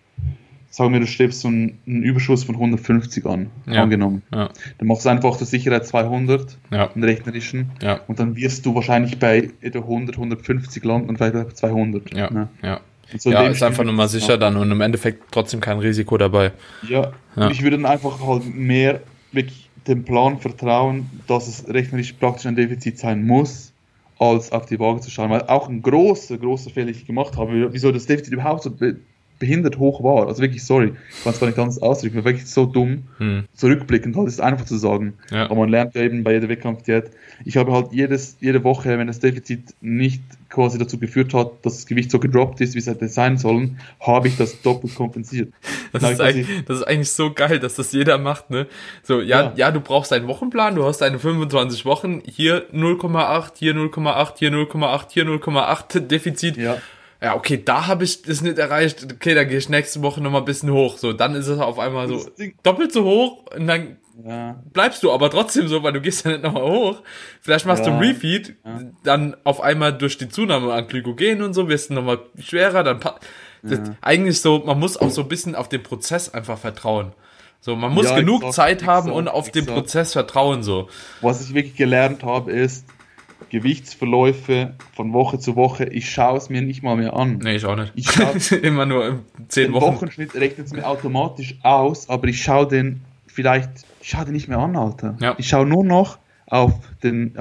du strebst so einen Überschuss von 150 an, angenommen. Ja. Dann machst du einfach zur Sicherheit 200, einen rechnerischen, und dann wirst du wahrscheinlich bei etwa 100, 150 landen und vielleicht bei 200. Ja. So ist einfach nur mal sicher dann und im Endeffekt trotzdem kein Risiko dabei. Ja. Und ich würde dann einfach halt mehr wirklich dem Plan vertrauen, dass es rechnerisch praktisch ein Defizit sein muss, als auf die Waage zu schauen. Weil auch ein großer Fehler, den ich gemacht habe, wieso das Defizit überhaupt so behindert hoch war. Also wirklich, sorry, ich kann es gar nicht anders ausdrücken, war wirklich so dumm, zurückblickend halt, ist einfach zu sagen. Ja. Aber man lernt ja eben bei jeder Wettkampfdiät. Ich habe halt jede Woche, wenn das Defizit nicht quasi dazu geführt hat, dass das Gewicht so gedroppt ist, wie es hätte sein sollen, habe ich das doppelt kompensiert. Das ist eigentlich so geil, dass das jeder macht, ne? So, ja, du brauchst einen Wochenplan, du hast deine 25 Wochen, hier 0,8, hier 0,8, hier 0,8, hier 0,8 Defizit. Ja, okay, da habe ich das nicht erreicht. Okay, dann gehe ich nächste Woche nochmal ein bisschen hoch. So, dann ist es auf einmal so doppelt so hoch und dann bleibst du aber trotzdem so, weil du gehst ja nicht nochmal hoch. Vielleicht machst du einen Refeed, dann auf einmal durch die Zunahme an Glykogen und so wirst du nochmal schwerer. Dann eigentlich so, man muss auch so ein bisschen auf den Prozess einfach vertrauen. So, man muss genug Zeit haben und auf den Prozess vertrauen, so. Was ich wirklich gelernt habe, ist, Gewichtsverläufe von Woche zu Woche, ich schaue es mir nicht mal mehr an. Nee, ich auch nicht. Ich schaue immer nur in 10 Wochen. Den Wochenschnitt rechnet es mir automatisch aus, aber ich schaue den nicht mehr an, Alter. Ja. Ich schaue nur noch auf die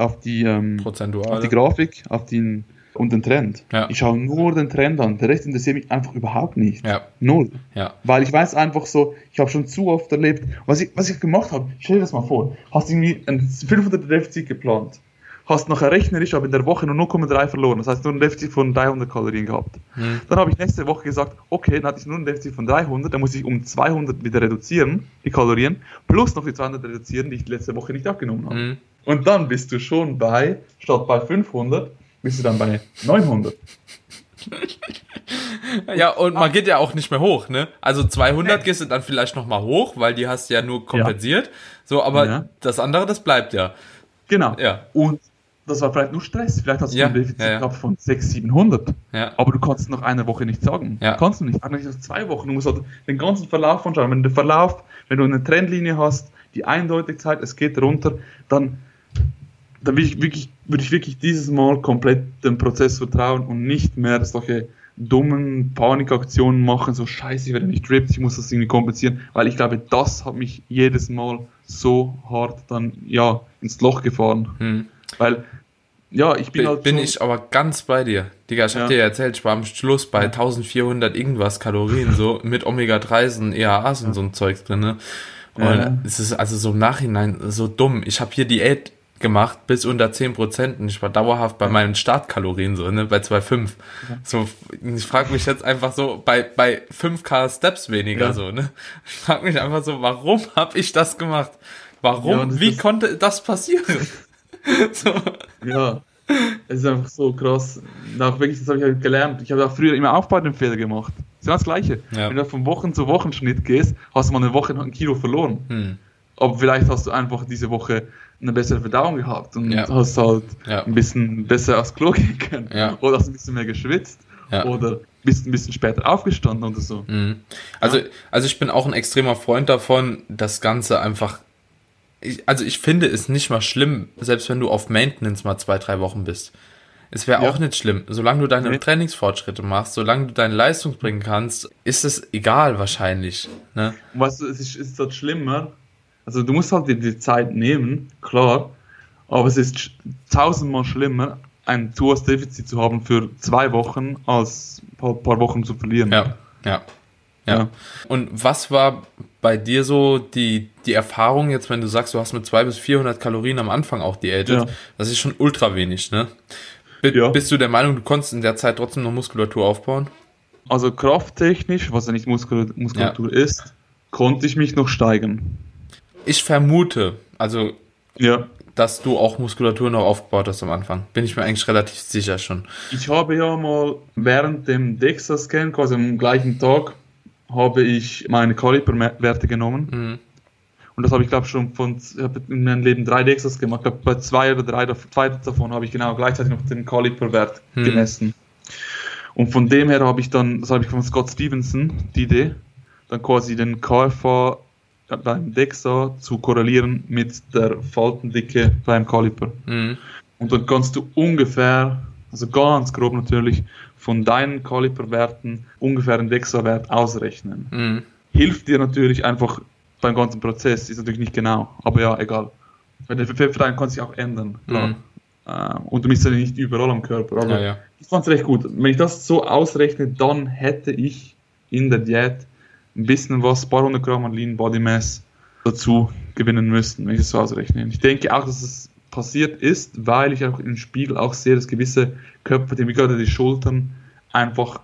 Grafik, und den Trend. Ja. Ich schaue nur den Trend an. Der Rest interessiert mich einfach überhaupt nicht. Ja. Null. Ja. Weil ich weiß einfach so, ich habe schon zu oft erlebt, was ich gemacht habe, stell dir das mal vor, hast irgendwie ein 500er Defizit geplant, hast nachher rechnerisch aber in der Woche nur 0,3 verloren. Das heißt, nur ein Defizit von 300 Kalorien gehabt. Dann habe ich nächste Woche gesagt, okay, dann hatte ich nur ein Defizit von 300, dann muss ich um 200 wieder reduzieren, die plus noch die 200 reduzieren, die ich letzte Woche nicht abgenommen habe. Und dann bist du schon statt bei 500, bist du dann bei 900. Ja, und man geht ja auch nicht mehr hoch, ne? Also 200 gehst du dann vielleicht nochmal hoch, weil die hast du ja nur kompensiert. So, aber das andere, das bleibt ja. Genau. Ja. Und das war vielleicht nur Stress. Vielleicht hast du ein Defizit gehabt von 600, 700. Ja. Aber du kannst es nach einer Woche nicht sagen. Ja. Kannst du nicht. Eigentlich nach 2 Wochen. Du musst halt den ganzen Verlauf anschauen. Wenn du eine Trendlinie hast, die eindeutig zeigt, es geht runter, dann würde ich wirklich dieses Mal komplett dem Prozess vertrauen und nicht mehr solche dummen Panikaktionen machen, so scheiße, ich werde nicht drippt, ich muss das irgendwie kompensieren, weil ich glaube, das hat mich jedes Mal so hart dann, ins Loch gefahren. Weil, bin ich aber ganz bei dir. Digga, ich hab dir ja erzählt, ich war am Schluss bei 1400 irgendwas Kalorien, so mit Omega-3s und EAAs und so ein Zeug drin, ne? Und es ist also so im Nachhinein so dumm. Ich habe hier Diät gemacht bis unter 10% und ich war dauerhaft bei meinen Startkalorien so, ne, bei 2,5. So, ich frage mich jetzt einfach so, bei 5k Steps weniger so, ne? Ich frage mich einfach so, warum habe ich das gemacht? Warum? Wie konnte das passieren? So. Ja, es ist einfach so krass. Das habe ich halt gelernt. Ich habe auch früher immer Aufbau den Fehler gemacht. Das ist genau das Gleiche. Ja. Wenn du von Wochen zu Wochenschnitt gehst, hast du mal eine Woche noch 1 Kilo verloren. Aber vielleicht hast du einfach diese Woche eine bessere Verdauung gehabt und hast halt ein bisschen besser aufs Klo gehen können. Ja. Oder hast ein bisschen mehr geschwitzt. Ja. Oder bist ein bisschen später aufgestanden oder so. Also ich bin auch ein extremer Freund davon, das Ganze einfach. Ich finde es nicht mal schlimm, selbst wenn du auf Maintenance mal 2-3 Wochen bist. Es wäre auch nicht schlimm. Solange du deine Trainingsfortschritte machst, solange du deine Leistung bringen kannst, ist es egal wahrscheinlich. Ne? Und weißt du, es ist dort schlimmer. Also du musst halt die Zeit nehmen, klar, aber es ist 1000-mal schlimmer, ein zu hohes Defizit zu haben für 2 Wochen, als ein paar Wochen zu verlieren. Ja. Und was war bei dir so die Erfahrung jetzt, wenn du sagst, du hast mit 200 bis 400 Kalorien am Anfang auch diätet? Ja. Das ist schon ultra wenig, ne? Bist du der Meinung, du konntest in der Zeit trotzdem noch Muskulatur aufbauen? Also krafttechnisch, was ja nicht Muskulatur ist, konnte ich mich noch steigern. Ich vermute, also dass du auch Muskulatur noch aufgebaut hast am Anfang. Bin ich mir eigentlich relativ sicher schon. Ich habe ja mal während dem DEXA-Scan, quasi am gleichen Tag, habe ich meine Kaliberwerte genommen. Und das habe ich, glaube ich, ich habe in meinem Leben 3 DEXAs gemacht. Ich glaube, bei 2 oder 3 davon habe ich genau gleichzeitig noch den Kaliberwert gemessen. Und von dem her habe ich dann, das habe ich von Scott Stevenson, die Idee, dann quasi den KFA beim DEXA zu korrelieren mit der Faltendicke beim Kaliber. Und dann kannst du ungefähr, also ganz grob natürlich, von deinen Kaliberwerten ungefähr einen DEXA-Wert ausrechnen. Hilft dir natürlich einfach beim ganzen Prozess, ist natürlich nicht genau, aber ja, egal. Weil der Fettverteilung kann sich auch ändern, klar. Und du bist ja nicht überall am Körper, aber ich fand es recht gut. Wenn ich das so ausrechne, dann hätte ich in der Diät ein bisschen was, ein paar 100 Gramm an Lean Body Mass dazu gewinnen müssten, wenn ich das so ausrechne. Ich denke auch, dass es passiert ist, weil ich auch im Spiegel auch sehe, dass gewisse Köpfe, wie gerade die Schultern, einfach,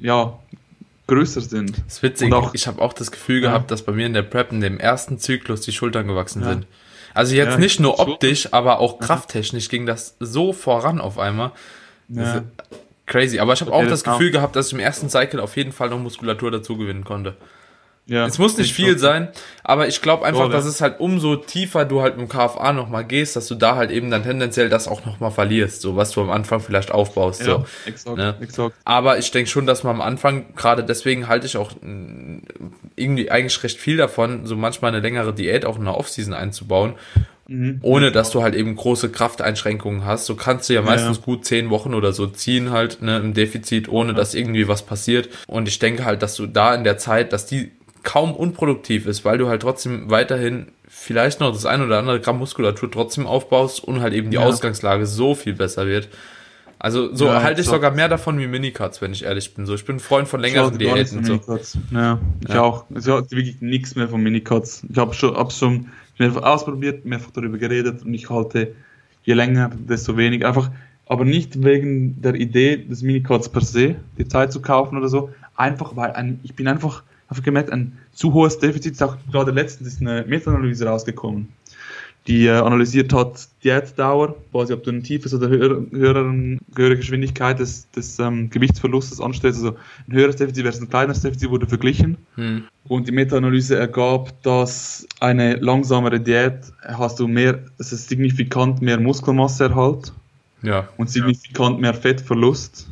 größer sind. Das ist witzig, ich habe auch das Gefühl gehabt, dass bei mir in der Prep in dem ersten Zyklus die Schultern gewachsen sind. Also jetzt nicht nur optisch, aber auch krafttechnisch ging das so voran auf einmal. Das ist crazy. Aber ich habe auch das Gefühl gehabt, dass ich im ersten Cycle auf jeden Fall noch Muskulatur dazu gewinnen konnte. Ja, es muss nicht viel sein, aber ich glaube einfach, dass es halt umso tiefer du halt mit dem KFA nochmal gehst, dass du da halt eben dann tendenziell das auch nochmal verlierst, so was du am Anfang vielleicht aufbaust. Ja, so, exakt. Aber ich denke schon, dass man am Anfang, gerade deswegen halte ich auch irgendwie eigentlich recht viel davon, so manchmal eine längere Diät auch in der Offseason einzubauen, ohne dass du halt eben große Krafteinschränkungen hast. So kannst du ja meistens gut 10 Wochen oder so ziehen halt, ne, im Defizit, ohne dass irgendwie was passiert. Und ich denke halt, dass du da in der Zeit, dass die kaum unproduktiv ist, weil du halt trotzdem weiterhin vielleicht noch das ein oder andere Gramm Muskulatur trotzdem aufbaust und halt eben die Ausgangslage so viel besser wird. Also so halte ich sogar mehr davon wie Minicuts, wenn ich ehrlich bin. So, ich bin ein Freund von längeren Diäten. So. Ich auch. Ich habe wirklich nichts mehr von Minicuts. Ich habe schon mehrfach ausprobiert, mehrfach darüber geredet und ich halte je länger, desto weniger. Einfach, aber nicht wegen der Idee des Minicuts per se, die Zeit zu kaufen oder so. Einfach, weil ich bin einfach gemerkt, ein zu hohes Defizit ist auch gerade letztens ist eine Meta-Analyse rausgekommen, die analysiert hat Diätdauer, quasi ob du ein tiefes oder höhere Geschwindigkeit des Gewichtsverlustes anstellst, also ein höheres Defizit versus ein kleineres Defizit wurde verglichen. Und die Meta-Analyse ergab, dass eine langsamere Diät hast du es ist signifikant mehr Muskelmasseerhalt und signifikant mehr Fettverlust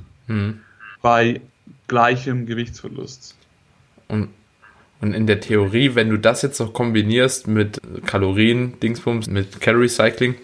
bei gleichem Gewichtsverlust. Und in der Theorie, wenn du das jetzt noch kombinierst mit Kalorien, Dingsbums, mit Calorie Cycling,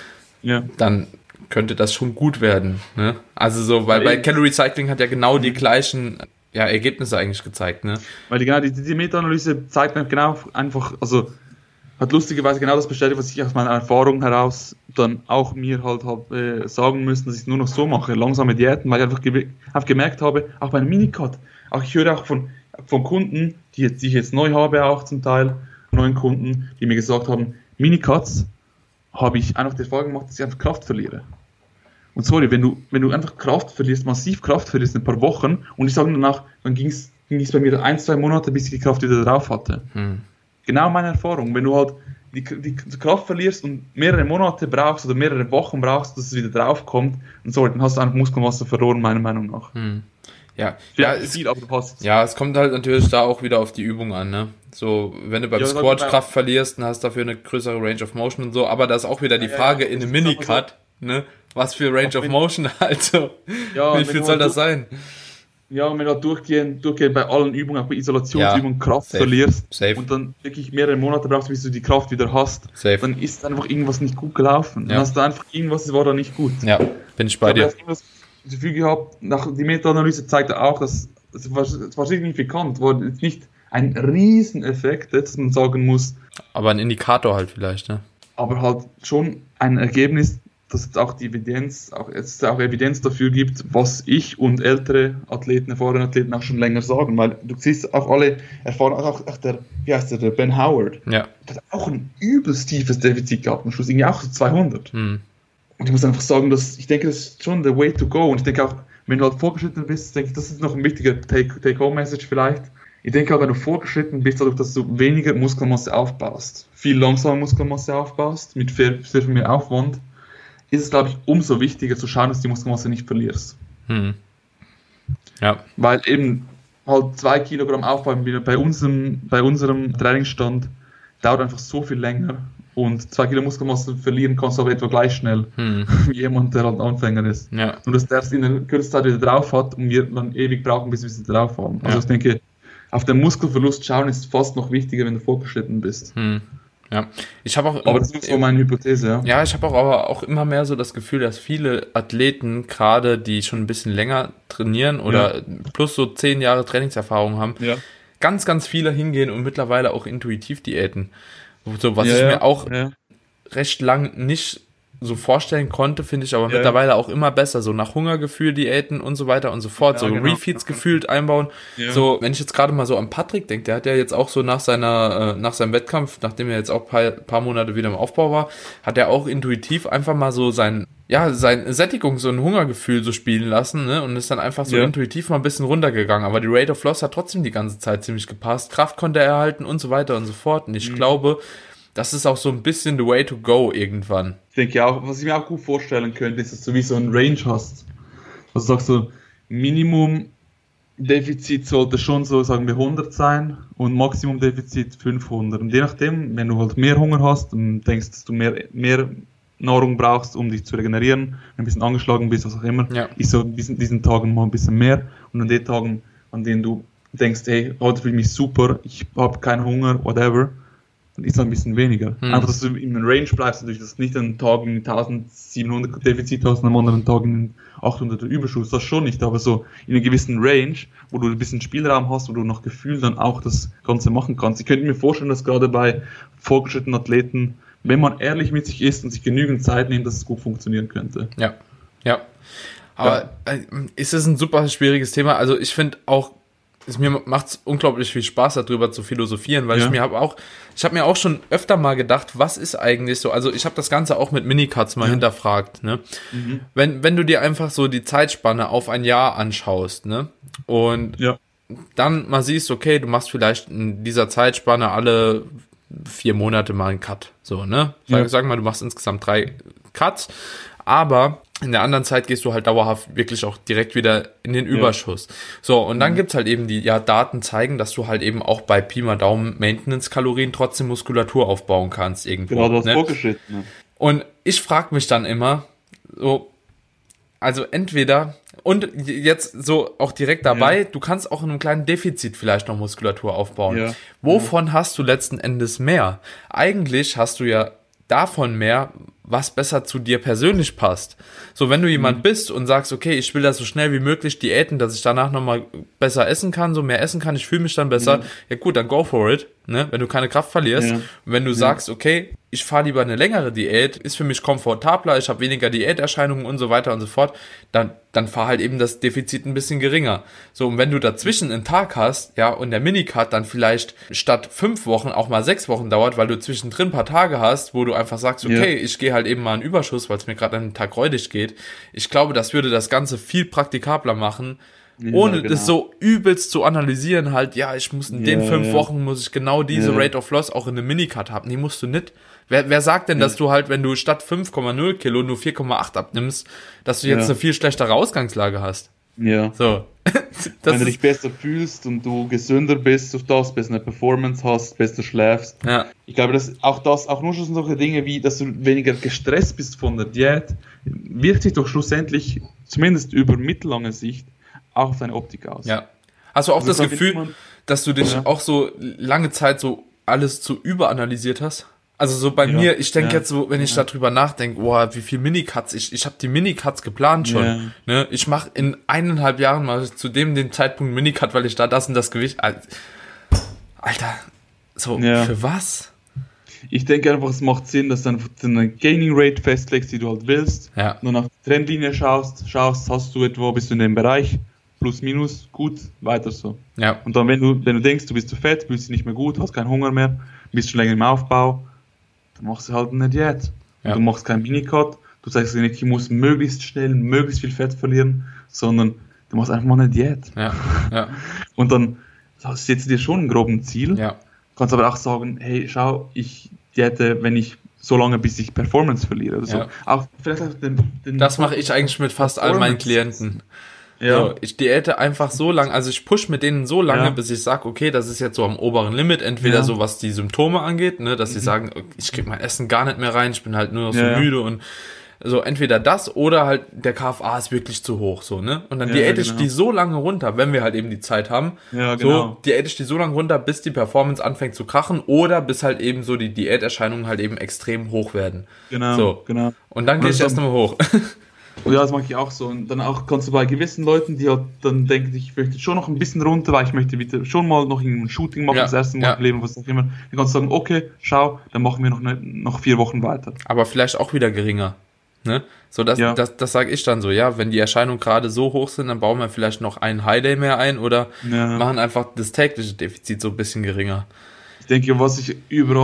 dann könnte das schon gut werden. Ne? Also so, weil bei Calorie Cycling hat ja genau die gleichen Ergebnisse eigentlich gezeigt. Ne? Weil die Meta-Analyse zeigt mir genau einfach, also hat lustigerweise genau das bestätigt, was ich aus meiner Erfahrung heraus dann auch mir halt habe sagen müssen, dass ich es nur noch so mache, langsame Diäten, weil ich einfach gemerkt habe, auch bei einem Minicut, auch ich höre auch von Kunden, die ich jetzt neu habe, auch zum Teil, neuen Kunden, die mir gesagt haben, Minicuts habe ich einfach die Erfahrung gemacht, dass ich einfach Kraft verliere. Und sorry, wenn du einfach Kraft verlierst, massiv Kraft verlierst in ein paar Wochen und ich sage danach, dann ging es bei mir 1-2 Monate, bis ich die Kraft wieder drauf hatte. Genau meine Erfahrung. Wenn du halt die Kraft verlierst und mehrere Monate brauchst oder mehrere Wochen brauchst, dass es wieder drauf kommt, dann hast du einfach Muskelmasse verloren, meiner Meinung nach. Es kommt halt natürlich da auch wieder auf die Übung an, ne? So, wenn du beim Squat Kraft verlierst, dann hast du dafür eine größere Range of Motion und so, aber da ist auch wieder die Frage in einem Minicut, ne? Was für Range of Motion, also, wie viel soll das sein? Ja, wenn du halt durchgehend bei allen Übungen, auch bei Isolationsübungen Kraft verlierst und dann wirklich mehrere Monate brauchst, bis du die Kraft wieder hast, dann ist einfach irgendwas nicht gut gelaufen. Dann hast du einfach irgendwas, war da nicht gut. Ja, bin ich bei dir. Das Gefühl gehabt, die Meta-Analyse zeigt auch, dass es war signifikant, war jetzt nicht ein Rieseneffekt, dass man sagen muss. Aber ein Indikator halt vielleicht, ne? Aber halt schon ein Ergebnis, dass es auch die Evidenz, auch Evidenz dafür gibt, was ich und ältere Athleten, erfahrene Athleten auch schon länger sagen, weil du siehst auch alle erfahren, auch der, wie heißt der Ben Howard, Ja. der hat auch ein übelst tiefes Defizit gehabt am Schluss, irgendwie auch so 200. Hm. Und ich muss einfach sagen, ich denke, das ist schon the way to go. Und ich denke auch, wenn du halt vorgeschritten bist, denke ich, das ist noch ein wichtiger Take-Home-Message vielleicht. Ich denke auch, wenn du vorgeschritten bist, dadurch, dass du weniger Muskelmasse aufbaust, viel langsamer Muskelmasse aufbaust, mit sehr viel mehr Aufwand, ist es, glaube ich, umso wichtiger zu schauen, dass du die Muskelmasse nicht verlierst. Hm. Ja. Weil eben halt 2 Kilogramm Aufbau bei unserem Trainingsstand dauert einfach so viel länger. Und 2 Kilo Muskelmasse verlieren kannst du aber etwa gleich schnell wie jemand, der halt Anfänger ist. Ja. Und dass der es in der kürzesten Zeit wieder drauf hat und wir dann ewig brauchen, bis wir es drauf haben. Also ich denke, auf den Muskelverlust schauen ist fast noch wichtiger, wenn du vorgeschritten bist. Ja, ich habe auch. Aber das ist so meine Hypothese, ja. Ja, ich habe aber auch immer mehr so das Gefühl, dass viele Athleten, gerade die schon ein bisschen länger trainieren oder plus so 10 Jahre Trainingserfahrung haben, ganz, ganz viele hingehen und mittlerweile auch intuitiv diäten. So, was ich mir auch recht lang nicht so vorstellen konnte, finde ich aber mittlerweile auch immer besser. So nach Hungergefühl Diäten und so weiter und so fort. So genau. Refeeds gefühlt einbauen. Ja. So, wenn ich jetzt gerade mal so an Patrick denke, der hat ja jetzt auch so nach seinem Wettkampf, nachdem er jetzt auch paar Monate wieder im Aufbau war, hat er auch intuitiv einfach mal so sein Sättigungs- und Hungergefühl so spielen lassen, ne? Und ist dann einfach so intuitiv mal ein bisschen runtergegangen. Aber die Rate of Loss hat trotzdem die ganze Zeit ziemlich gepasst. Kraft konnte er erhalten und so weiter und so fort. Und ich glaube, das ist auch so ein bisschen the way to go irgendwann. Ich denke auch, was ich mir auch gut vorstellen könnte, ist, dass du wie so ein Range hast. Also sagst du, Minimum-Defizit sollte schon so, sagen wir, 100 sein und Maximum-Defizit 500. Und je nachdem, wenn du halt mehr Hunger hast und denkst, dass du mehr Nahrung brauchst, um dich zu regenerieren, ein bisschen angeschlagen bist, was auch immer, ist so diesen Tagen mal ein bisschen mehr. Und an den Tagen, an denen du denkst, hey, heute fühle ich mich super, ich habe keinen Hunger, whatever, dann ist es ein bisschen weniger. Einfach, dass du in einem Range bleibst, natürlich, dass du nicht einen Tag in 1700 Defizit hast und am anderen Tag in 800 Überschuss, das schon nicht, aber so in einer gewissen Range, wo du ein bisschen Spielraum hast, wo du nach Gefühl dann auch das Ganze machen kannst. Ich könnte mir vorstellen, dass gerade bei fortgeschrittenen Athleten, wenn man ehrlich mit sich ist und sich genügend Zeit nimmt, dass es gut funktionieren könnte. Ja. Aber ist es ein super schwieriges Thema? Also ich finde auch, mir macht es unglaublich viel Spaß, darüber zu philosophieren, weil ich habe mir auch schon öfter mal gedacht, was ist eigentlich so, also ich habe das Ganze auch mit Minicuts mal hinterfragt, ne? Wenn du dir einfach so die Zeitspanne auf ein Jahr anschaust, ne? Und dann mal siehst, okay, du machst vielleicht in dieser Zeitspanne alle 4 Monate mal einen Cut, so, ne? Sag mal, du machst insgesamt 3 Cuts, aber in der anderen Zeit gehst du halt dauerhaft wirklich auch direkt wieder in den Überschuss. So, und dann gibt's halt eben Daten zeigen, dass du halt eben auch bei Pi mal Daumen Maintenance-Kalorien trotzdem Muskulatur aufbauen kannst irgendwo. Genau, du hast vorgeschritten. Ne? Und ich frage mich dann immer, so, also entweder, und jetzt so auch direkt dabei, du kannst auch in einem kleinen Defizit vielleicht noch Muskulatur aufbauen. Ja. Wovon hast du letzten Endes mehr? Eigentlich hast du ja davon mehr, was besser zu dir persönlich passt. So, wenn du jemand bist und sagst, okay, ich will das so schnell wie möglich diäten, dass ich danach nochmal besser essen kann, so mehr essen kann, ich fühle mich dann besser, ja gut, dann go for it, ne? Wenn du keine Kraft verlierst. Und wenn du sagst, okay, ich fahre lieber eine längere Diät, ist für mich komfortabler, ich habe weniger Diäterscheinungen und so weiter und so fort, dann fahr halt eben das Defizit ein bisschen geringer. So, und wenn du dazwischen einen Tag hast, ja, und der Minicut dann vielleicht statt 5 Wochen auch mal 6 Wochen dauert, weil du zwischendrin ein paar Tage hast, wo du einfach sagst, okay, ich gehe halt eben mal einen Überschuss, weil es mir gerade an einem Tag räudig geht. Ich glaube, das würde das Ganze viel praktikabler machen, ohne das so übelst zu analysieren, halt, ja, ich muss in den 5 Wochen muss ich genau diese Rate of Loss auch in einem Minicut haben. Nee, musst du nicht. Wer sagt denn, dass du halt, wenn du statt 5,0 Kilo nur 4,8 abnimmst, dass du jetzt eine viel schlechtere Ausgangslage hast? Ja. So. Wenn du dich besser fühlst und du gesünder bist, auf das, besser eine Performance hast, besser schläfst. Ja. Ich glaube, dass auch nur schon solche Dinge wie, dass du weniger gestresst bist von der Diät, wirkt sich doch schlussendlich, zumindest über mittellange Sicht, auch auf deine Optik aus. Ja. Hast du auch das Gefühl, dass du dich auch so lange Zeit so alles zu überanalysiert hast? Also so bei mir, ich denke jetzt so, wenn ich darüber nachdenke, boah, wie viel Minicuts, ich habe die Minicuts geplant schon, ne? Ich mache in 1,5 Jahren mal zu dem Zeitpunkt Minicut, weil ich da das und das Gewicht, Alter, so, für was? Ich denke einfach, es macht Sinn, dass du einfach eine Gaining Rate festlegst, die du halt willst. Ja. Nur nach der Trendlinie schaust, hast du etwa, bist du in dem Bereich, plus, minus, gut, weiter so. Ja. Und dann, wenn du denkst, du bist zu fett, fühlst dich nicht mehr gut, hast keinen Hunger mehr, bist schon länger im Aufbau, dann machst du halt eine Diät. Ja. Du machst keinen Minicut, du sagst nicht, ich muss möglichst schnell, möglichst viel Fett verlieren, sondern du machst einfach mal eine Diät. Ja. Ja. Und dann setzt du dir schon ein groben Ziel. Ja. Kannst aber auch sagen, hey, schau, ich diete, wenn ich so lange, bis ich Performance verliere oder so. Ja. Auch vielleicht auch Das mache ich eigentlich mit fast all meinen Klienten. Ja. So, ich diäte einfach so lange, also ich push mit denen so lange, Ja. bis ich sage, okay, das ist jetzt so am oberen Limit, entweder Ja. so was die Symptome angeht, ne, dass sie sagen, ich krieg mein Essen gar nicht mehr rein, ich bin halt nur noch so Ja. müde und so entweder das oder halt der KFA ist wirklich zu hoch, so, ne? Und dann Ja, diäte ich genau. die so lange runter, wenn wir halt eben die Zeit haben, Ja, so genau. diäte ich die so lange runter, bis die Performance anfängt zu krachen oder bis halt eben so die Diäterscheinungen halt eben extrem hoch werden. Genau, So. genau. Und dann gehe ich das erst nochmal hoch. Und ja, das mache ich auch so. Und dann auch kannst du bei gewissen Leuten, die halt dann denken, ich möchte schon noch ein bisschen runter, weil ich möchte wieder schon mal noch ein Shooting machen, Ja, das erste Mal ja. im Leben, was auch immer. Dann kannst du sagen, okay, schau, dann machen wir noch 4 Wochen weiter. Aber vielleicht auch wieder geringer. Ne? So, das Ja. sage ich dann so, ja, wenn die Erscheinungen gerade so hoch sind, dann bauen wir vielleicht noch einen High Day mehr ein oder Ja. machen einfach das tägliche Defizit so ein bisschen geringer. Ich denke, was ich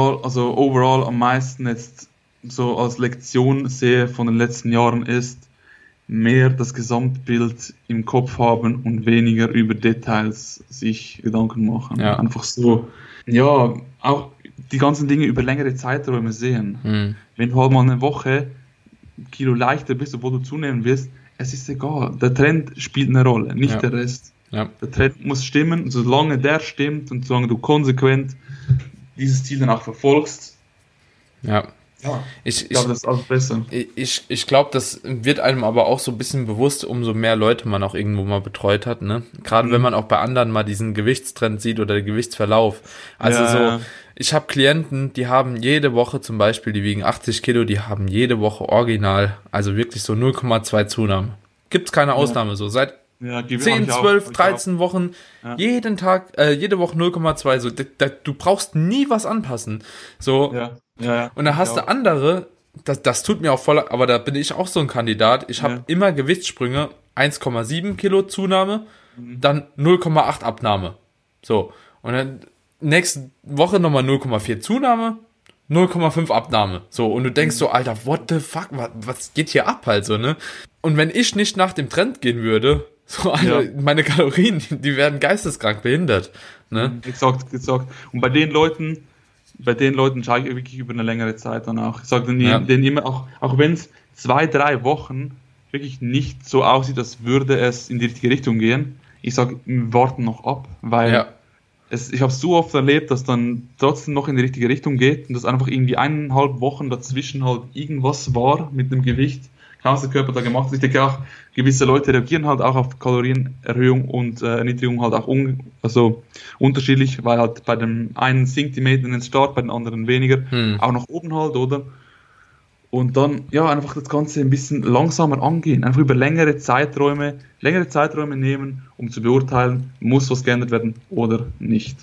overall am meisten jetzt so als Lektion sehe von den letzten Jahren ist, mehr das Gesamtbild im Kopf haben und weniger über Details sich Gedanken machen. Ja. Einfach so, ja, auch die ganzen Dinge über längere Zeiträume sehen. Wenn du halt mal eine Woche ein Kilo leichter bist, obwohl du zunehmen willst, es ist egal. Der Trend spielt eine Rolle, nicht Ja. der Rest. Ja. Der Trend muss stimmen, und solange der stimmt und solange du konsequent dieses Ziel dann auch verfolgst, Ja. ja, Ich ich glaube, das ist alles besser. Ich glaube, das wird einem aber auch so ein bisschen bewusst, umso mehr Leute man auch irgendwo mal betreut hat, ne? Gerade wenn man auch bei anderen mal diesen Gewichtstrend sieht oder den Gewichtsverlauf. Also Ja. ich habe Klienten, die haben jede Woche zum Beispiel, die wiegen 80 Kilo, die haben jede Woche original, also wirklich so 0,2 Zunahme. Gibt's keine Ausnahme so. Seit Ja, 10, 12, 13 Wochen, Ja. jeden Tag, jede Woche 0,2, so, du brauchst nie was anpassen. So, Ja. und da hast du andere, das tut mir auch voll, aber da bin ich auch so ein Kandidat. Ich habe Ja. immer Gewichtssprünge, 1,7 Kilo Zunahme, dann 0,8 Abnahme. So, und dann nächste Woche nochmal 0,4 Zunahme, 0,5 Abnahme. So, und du denkst so, Alter, what the fuck, was geht hier ab halt so, ne? Und wenn ich nicht nach dem Trend gehen würde, so, Alter, meine Kalorien, die werden geisteskrank behindert, ne? Exakt. Und bei den Leuten schaue ich wirklich über eine längere Zeit danach. Ich sage denen immer, auch wenn es 2-3 Wochen wirklich nicht so aussieht, als würde es in die richtige Richtung gehen, ich sage, wir warten noch ab, weil ich habe so oft erlebt, dass dann trotzdem noch in die richtige Richtung geht und dass einfach irgendwie 1,5 Wochen dazwischen halt irgendwas war mit dem Gewicht, was der Körper da gemacht hat. Ich denke auch, gewisse Leute reagieren halt auch auf Kalorienerhöhung und Erniedrigung halt auch unterschiedlich, weil halt bei dem einen sinkt die Maintenance stark, bei den anderen weniger, auch nach oben halt, oder? Und dann, ja, einfach das Ganze ein bisschen langsamer angehen, einfach über längere Zeiträume nehmen, um zu beurteilen, muss was geändert werden oder nicht.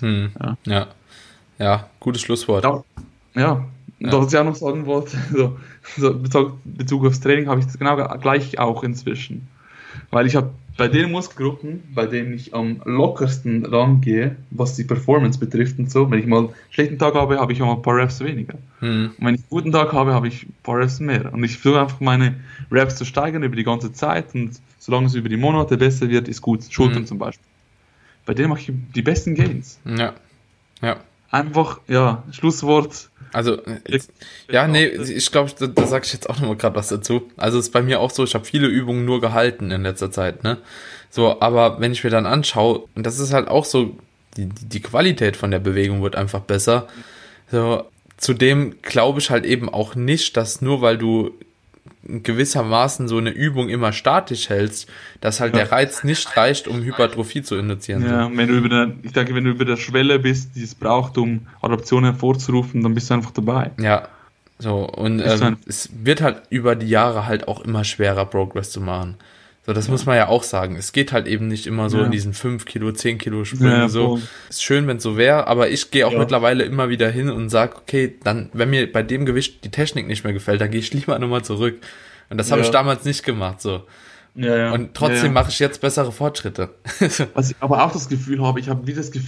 Ja, gutes Schlusswort. Ja. Und was ich auch noch sagen wollte, so Bezug aufs Training habe ich das genau gleich auch inzwischen. Weil ich habe bei den Muskelgruppen, bei denen ich am lockersten rangehe, was die Performance betrifft und so, wenn ich mal einen schlechten Tag habe, habe ich auch mal ein paar Reps weniger. Und wenn ich einen guten Tag habe, habe ich ein paar Reps mehr. Und ich versuche einfach meine Reps zu steigern über die ganze Zeit und solange es über die Monate besser wird, ist gut. Schultern zum Beispiel. Bei denen mache ich die besten Gains. Ja. Einfach, Schlusswort. Also, ich glaube, da sage ich jetzt auch nochmal gerade was dazu. Also, es ist bei mir auch so, ich habe viele Übungen nur gehalten in letzter Zeit, ne? So, aber wenn ich mir dann anschaue, und das ist halt auch so, die Qualität von der Bewegung wird einfach besser. So, zudem glaube ich halt eben auch nicht, dass nur weil du gewissermaßen so eine Übung immer statisch hältst, dass halt der Reiz nicht reicht, um Hypertrophie zu induzieren. Ja, wenn du über der Schwelle bist, die es braucht, um Adaption hervorzurufen, dann bist du einfach dabei. Ja, so, und es wird halt über die Jahre halt auch immer schwerer, Progress zu machen. So, das muss man ja auch sagen. Es geht halt eben nicht immer so in diesen 5 Kilo, 10 Kilo Sprüngen. Ja, so. voll. Ist schön, wenn es so wäre, aber ich gehe auch mittlerweile immer wieder hin und sage, okay, dann, wenn mir bei dem Gewicht die Technik nicht mehr gefällt, dann gehe ich lieber nochmal zurück. Und das habe ich damals nicht gemacht, so. Ja. Und trotzdem mache ich jetzt bessere Fortschritte. Was ich aber auch das Gefühl habe, ich habe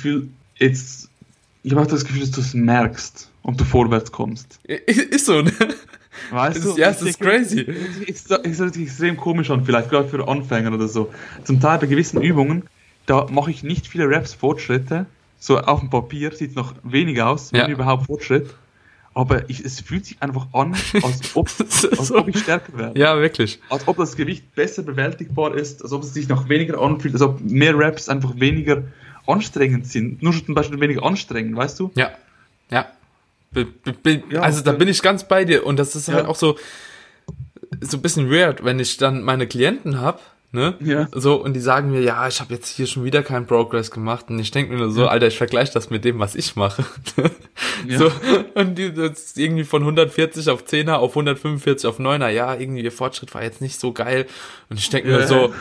auch das Gefühl, dass du es merkst und du vorwärts kommst. Ist so, ne? Weißt du? Ja, es ist crazy. Es hört sich extrem komisch an, vielleicht gerade für Anfänger oder so. Zum Teil bei gewissen Übungen, da mache ich nicht viele Reps Fortschritte. So auf dem Papier sieht es noch wenig aus, wenn überhaupt Fortschritt. Aber es fühlt sich einfach an, als ob ich stärker werde. Ja, wirklich. Als ob das Gewicht besser bewältigbar ist, als ob es sich noch weniger anfühlt, als ob mehr Reps einfach weniger anstrengend sind. Nur zum Beispiel weniger anstrengend, weißt du? Ja. Also da bin ich ganz bei dir. Und das ist halt auch so ein bisschen weird, wenn ich dann meine Klienten habe, ne? Ja. So, und die sagen mir, ja, ich habe jetzt hier schon wieder keinen Progress gemacht. Und ich denke mir nur so, Alter, ich vergleiche das mit dem, was ich mache. Ja. So, und die das irgendwie von 140 auf 10er auf 145 auf 9er, ja, irgendwie ihr Fortschritt war jetzt nicht so geil. Und ich denke mir so,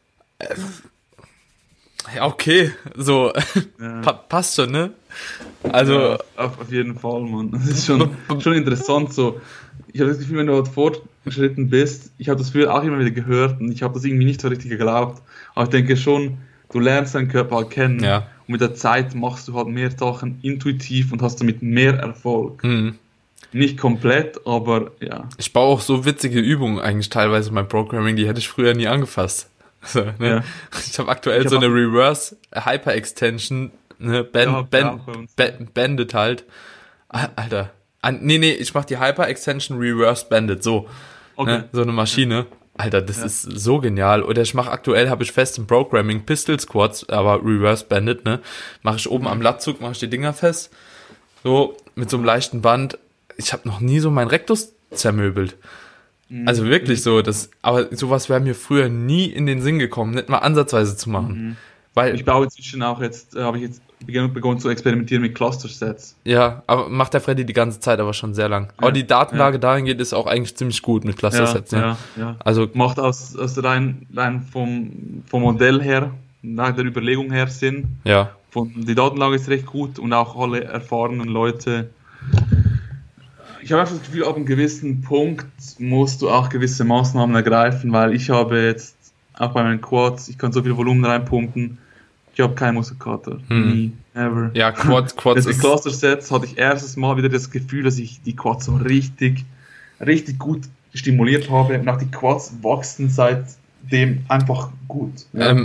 ja, okay, so, passt schon, ne? Also, ja, auf jeden Fall, Mann. Das ist schon interessant, so. Ich habe das Gefühl, wenn du halt fortgeschritten bist, ich habe das früher auch immer wieder gehört und ich habe das irgendwie nicht so richtig geglaubt, aber ich denke schon, du lernst deinen Körper halt kennen und mit der Zeit machst du halt mehr Sachen intuitiv und hast damit mehr Erfolg. Mhm. Nicht komplett, aber ja. Ich baue auch so witzige Übungen eigentlich teilweise beim Programming, die hätte ich früher nie angefasst. So, ne? Ja. Ich habe aktuell so eine Reverse Hyper-Extension, ne? Banded halt. Alter. Ich mach die Hyper-Extension Reverse Banded, so. Okay. Ne? So eine Maschine. Alter, das ist so genial. Oder ich mache aktuell, habe ich fest im Programming Pistol Squats, aber Reverse Banded, ne? Mache ich oben am Latzug, mache ich die Dinger fest. So, mit so einem leichten Band. Ich habe noch nie so meinen Rektus zermöbelt. Also wirklich so, aber sowas wäre mir früher nie in den Sinn gekommen, nicht mal ansatzweise zu machen. Weil ich baue inzwischen auch habe ich jetzt begonnen zu experimentieren mit Cluster-Sets. Ja, aber macht der Freddy die ganze Zeit aber schon sehr lang. Aber die Datenlage dahingehend ist auch eigentlich ziemlich gut mit Cluster-Sets. Ja. Also macht aus rein vom Modell her, nach der Überlegung her Sinn. Ja. Die Datenlage ist recht gut und auch alle erfahrenen Leute. Ich habe einfach das Gefühl, ab einem gewissen Punkt musst du auch gewisse Maßnahmen ergreifen, weil ich habe jetzt auch bei meinen Quads, ich kann so viel Volumen reinpumpen, ich habe keinen Muskelkater. Nie, ever. Ja, Quads ist... Cluster-Sets hatte ich erstes Mal wieder das Gefühl, dass ich die Quads so richtig gut stimuliert habe und auch die Quads wachsen seitdem einfach gut. Ja.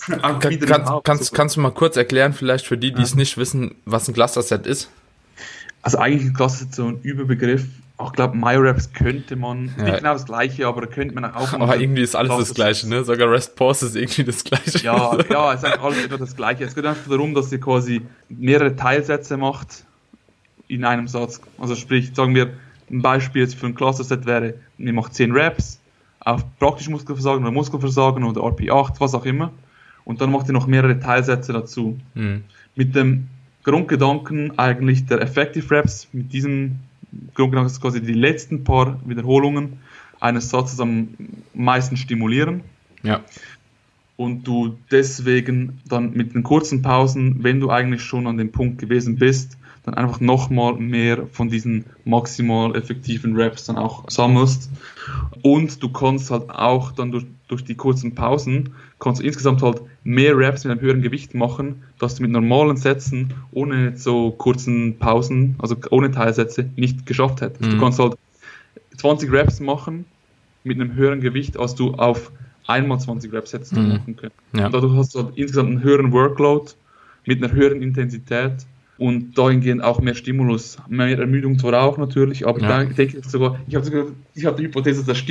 Kannst du mal kurz erklären, vielleicht für die es nicht wissen, was ein Cluster-Set ist? Also eigentlich ein Cluster-Set so ein Überbegriff. Auch ich glaube, MyReps könnte man, nicht genau das gleiche, aber da könnte man auch... Aber irgendwie ist alles das Gleiche, ne? Sogar Rest-Pause ist irgendwie das Gleiche. Ja, es ist eigentlich alles etwa das Gleiche. Es geht einfach darum, dass ihr quasi mehrere Teilsätze macht in einem Satz. Also sprich, sagen wir, ein Beispiel jetzt für ein Cluster-Set wäre, ihr macht 10 Reps auf praktisch Muskelversagen oder Muskelversagen oder RP8, was auch immer. Und dann macht ihr noch mehrere Teilsätze dazu. Mit dem Grundgedanken eigentlich der Effective Reps, mit diesem Grundgedanken ist quasi die letzten paar Wiederholungen eines Satzes am meisten stimulieren. Ja. Und du deswegen dann mit den kurzen Pausen, wenn du eigentlich schon an dem Punkt gewesen bist, dann einfach nochmal mehr von diesen maximal effektiven Reps dann auch sammelst. Und du kannst halt auch dann durch die kurzen Pausen, kannst du insgesamt halt mehr Reps mit einem höheren Gewicht machen, dass du mit normalen Sätzen ohne so kurzen Pausen, also ohne Teilsätze, nicht geschafft hättest. Du kannst halt 20 Reps machen mit einem höheren Gewicht, als du auf einmal 20 Reps hättest machen können. Ja. Und dadurch hast du halt insgesamt einen höheren Workload mit einer höheren Intensität und dahingehend auch mehr Stimulus, mehr Ermüdung zwar auch natürlich, aber ich denke sogar, ich habe die Hypothese, dass das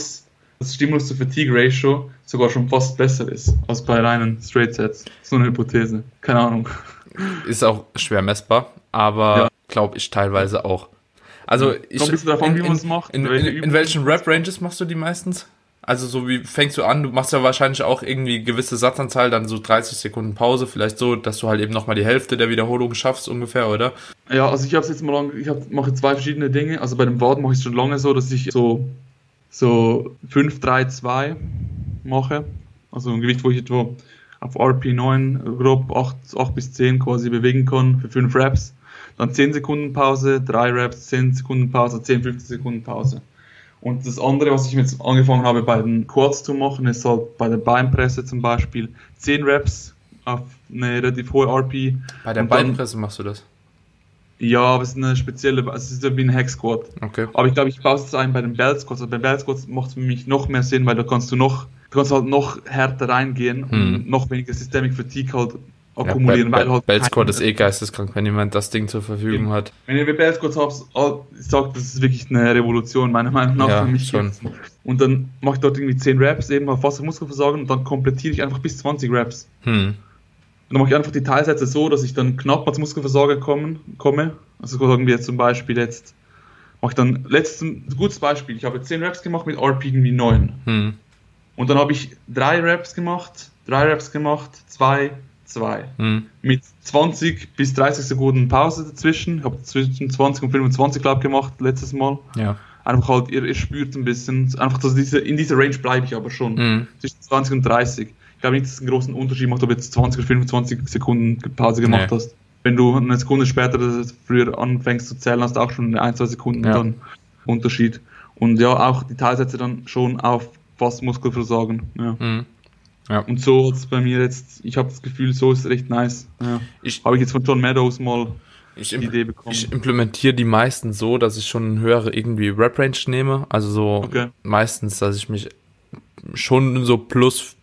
Stimulus-to-Fatigue-Ratio sogar schon fast besser ist als bei reinen Straight-Sets. So eine Hypothese, keine Ahnung. Ist auch schwer messbar, aber glaube ich teilweise auch. Also Kommt ein bisschen davon, wie man es macht. In welchen Rep-Ranges machst du die meistens? Also so wie fängst du an? Du machst ja wahrscheinlich auch irgendwie gewisse Satzanzahl, dann so 30 Sekunden Pause, vielleicht so, dass du halt eben nochmal die Hälfte der Wiederholung schaffst ungefähr, oder? Ja, also ich habe es jetzt mal mache 2 verschiedene Dinge. Also bei dem Waden mache ich es schon lange so, dass ich so 5-3-2 mache. Also ein Gewicht, wo ich etwa auf RP9 grob 8 bis 10 quasi bewegen kann für 5 Reps. Dann 10 Sekunden Pause, 3 Reps, 10 Sekunden Pause, 10, 15 Sekunden Pause. Und das andere, was ich jetzt angefangen habe bei den Quads zu machen, ist halt bei der Beinpresse zum Beispiel 10 Reps auf eine relativ hohe RP. Bei der Beinpresse machst du das? Ja, aber es ist eine spezielle, es ist ja wie ein Hack Squat. Okay. Aber ich glaube, ich baue es jetzt ein bei den Belt Squats. Also bei Belt Squats macht es für mich noch mehr Sinn, weil da kannst halt noch härter reingehen und noch weniger Systemic Fatigue halt akkumulieren. Ja, Belt Squat ist geisteskrank, wenn jemand das Ding zur Verfügung hat. Wenn ihr Belt Squats habt, ich sag, das ist wirklich eine Revolution, meiner Meinung nach. Ja, für mich schon. Und dann mache ich dort irgendwie 10 Reps, eben auf Wassermuskelversagen und dann komplettiere ich einfach bis 20 Reps. Und dann mache ich einfach die Teilsätze so, dass ich dann knapp als Muskelversager komme. Also sagen wir jetzt zum Beispiel jetzt, mache ich dann ein gutes Beispiel, ich habe 10 Reps gemacht mit RP irgendwie 9. Und dann habe ich 3 Reps gemacht, 2, 2. Mit 20 bis 30 Sekunden Pause dazwischen. Ich habe zwischen 20 und 25 glaube ich gemacht letztes Mal. Ja. Einfach halt, ihr spürt ein bisschen, einfach, dass in dieser Range bleibe ich aber schon. Zwischen 20 und 30. Ich glaube nicht, dass es einen großen Unterschied macht, ob du jetzt 20 oder 25 Sekunden Pause gemacht hast. Wenn du eine Sekunde später früher anfängst zu zählen, hast du auch schon 1-2 Sekunden dann Unterschied. Und ja, auch die Teilsätze dann schon auf fast Muskelversagen. Ja. Ja. Und so hat es bei mir jetzt, ich habe das Gefühl, so ist es recht nice. Ja. Habe ich jetzt von John Meadows mal die Idee bekommen. Ich implementiere die meisten so, dass ich schon eine höhere irgendwie Rep-Range nehme. Also so meistens, dass ich mich schon so plus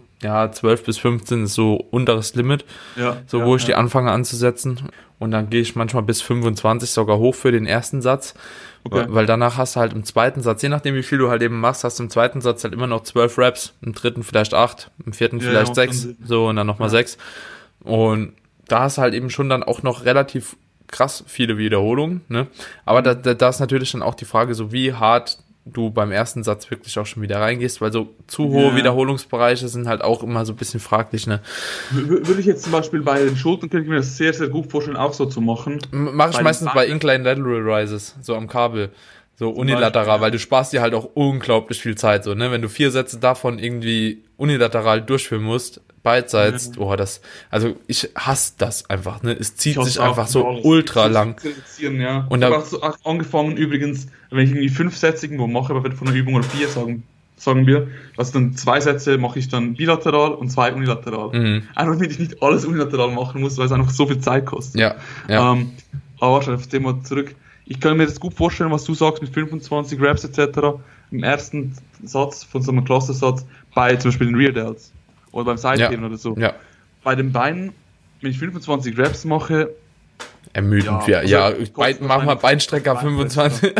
12 bis 15 ist so unteres Limit, wo ich die anfange anzusetzen. Und dann gehe ich manchmal bis 25 sogar hoch für den ersten Satz. Weil danach hast du halt im zweiten Satz, je nachdem wie viel du halt eben machst, hast du im zweiten Satz halt immer noch 12 Reps, im dritten vielleicht 8, im vierten vielleicht 6, so und dann nochmal 6. Und da hast du halt eben schon dann auch noch relativ krass viele Wiederholungen, ne? Aber da ist natürlich dann auch die Frage, so wie hart du beim ersten Satz wirklich auch schon wieder reingehst, weil so zu hohe Wiederholungsbereiche sind halt auch immer so ein bisschen fraglich, ne? Würde ich jetzt zum Beispiel bei den Schultern, könnte ich mir das sehr, sehr gut vorstellen, auch so zu machen. Mache ich meistens bei Incline Lateral Rises, so am Kabel, so unilateral, weil du sparst dir halt auch unglaublich viel Zeit, so, ne? Wenn du 4 Sätze davon irgendwie unilateral durchführen musst, beidseits, also ich hasse das einfach, ne? Es zieht sich einfach so ultra lang. Und da habe ich auch angefangen übrigens, wenn ich irgendwie 5 Sätze irgendwo mache, aber von einer Übung oder 4 sagen wir, also dann 2 Sätze mache ich dann bilateral und 2 unilateral. Einfach, damit ich nicht alles unilateral machen muss, weil es einfach so viel Zeit kostet. Aber wahrscheinlich auf das Thema zurück. Ich kann mir das gut vorstellen, was du sagst mit 25 Reps etc. im ersten Satz von so einem Cluster-Satz bei zum Beispiel den Rear Delts oder beim Seitheben oder so. Bei den Beinen, wenn ich 25 Reps mache, ermüdend, mach mal Beinstrecker 25.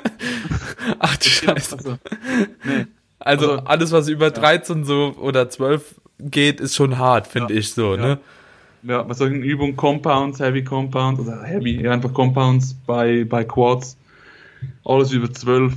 Ach du Scheiße. Also alles, was über 13 so oder 12 geht, ist schon hart, finde ich so, ne? Ja, bei solchen Übungen Compounds, Heavy Compounds oder Heavy, einfach Compounds bei Quads, alles über 12.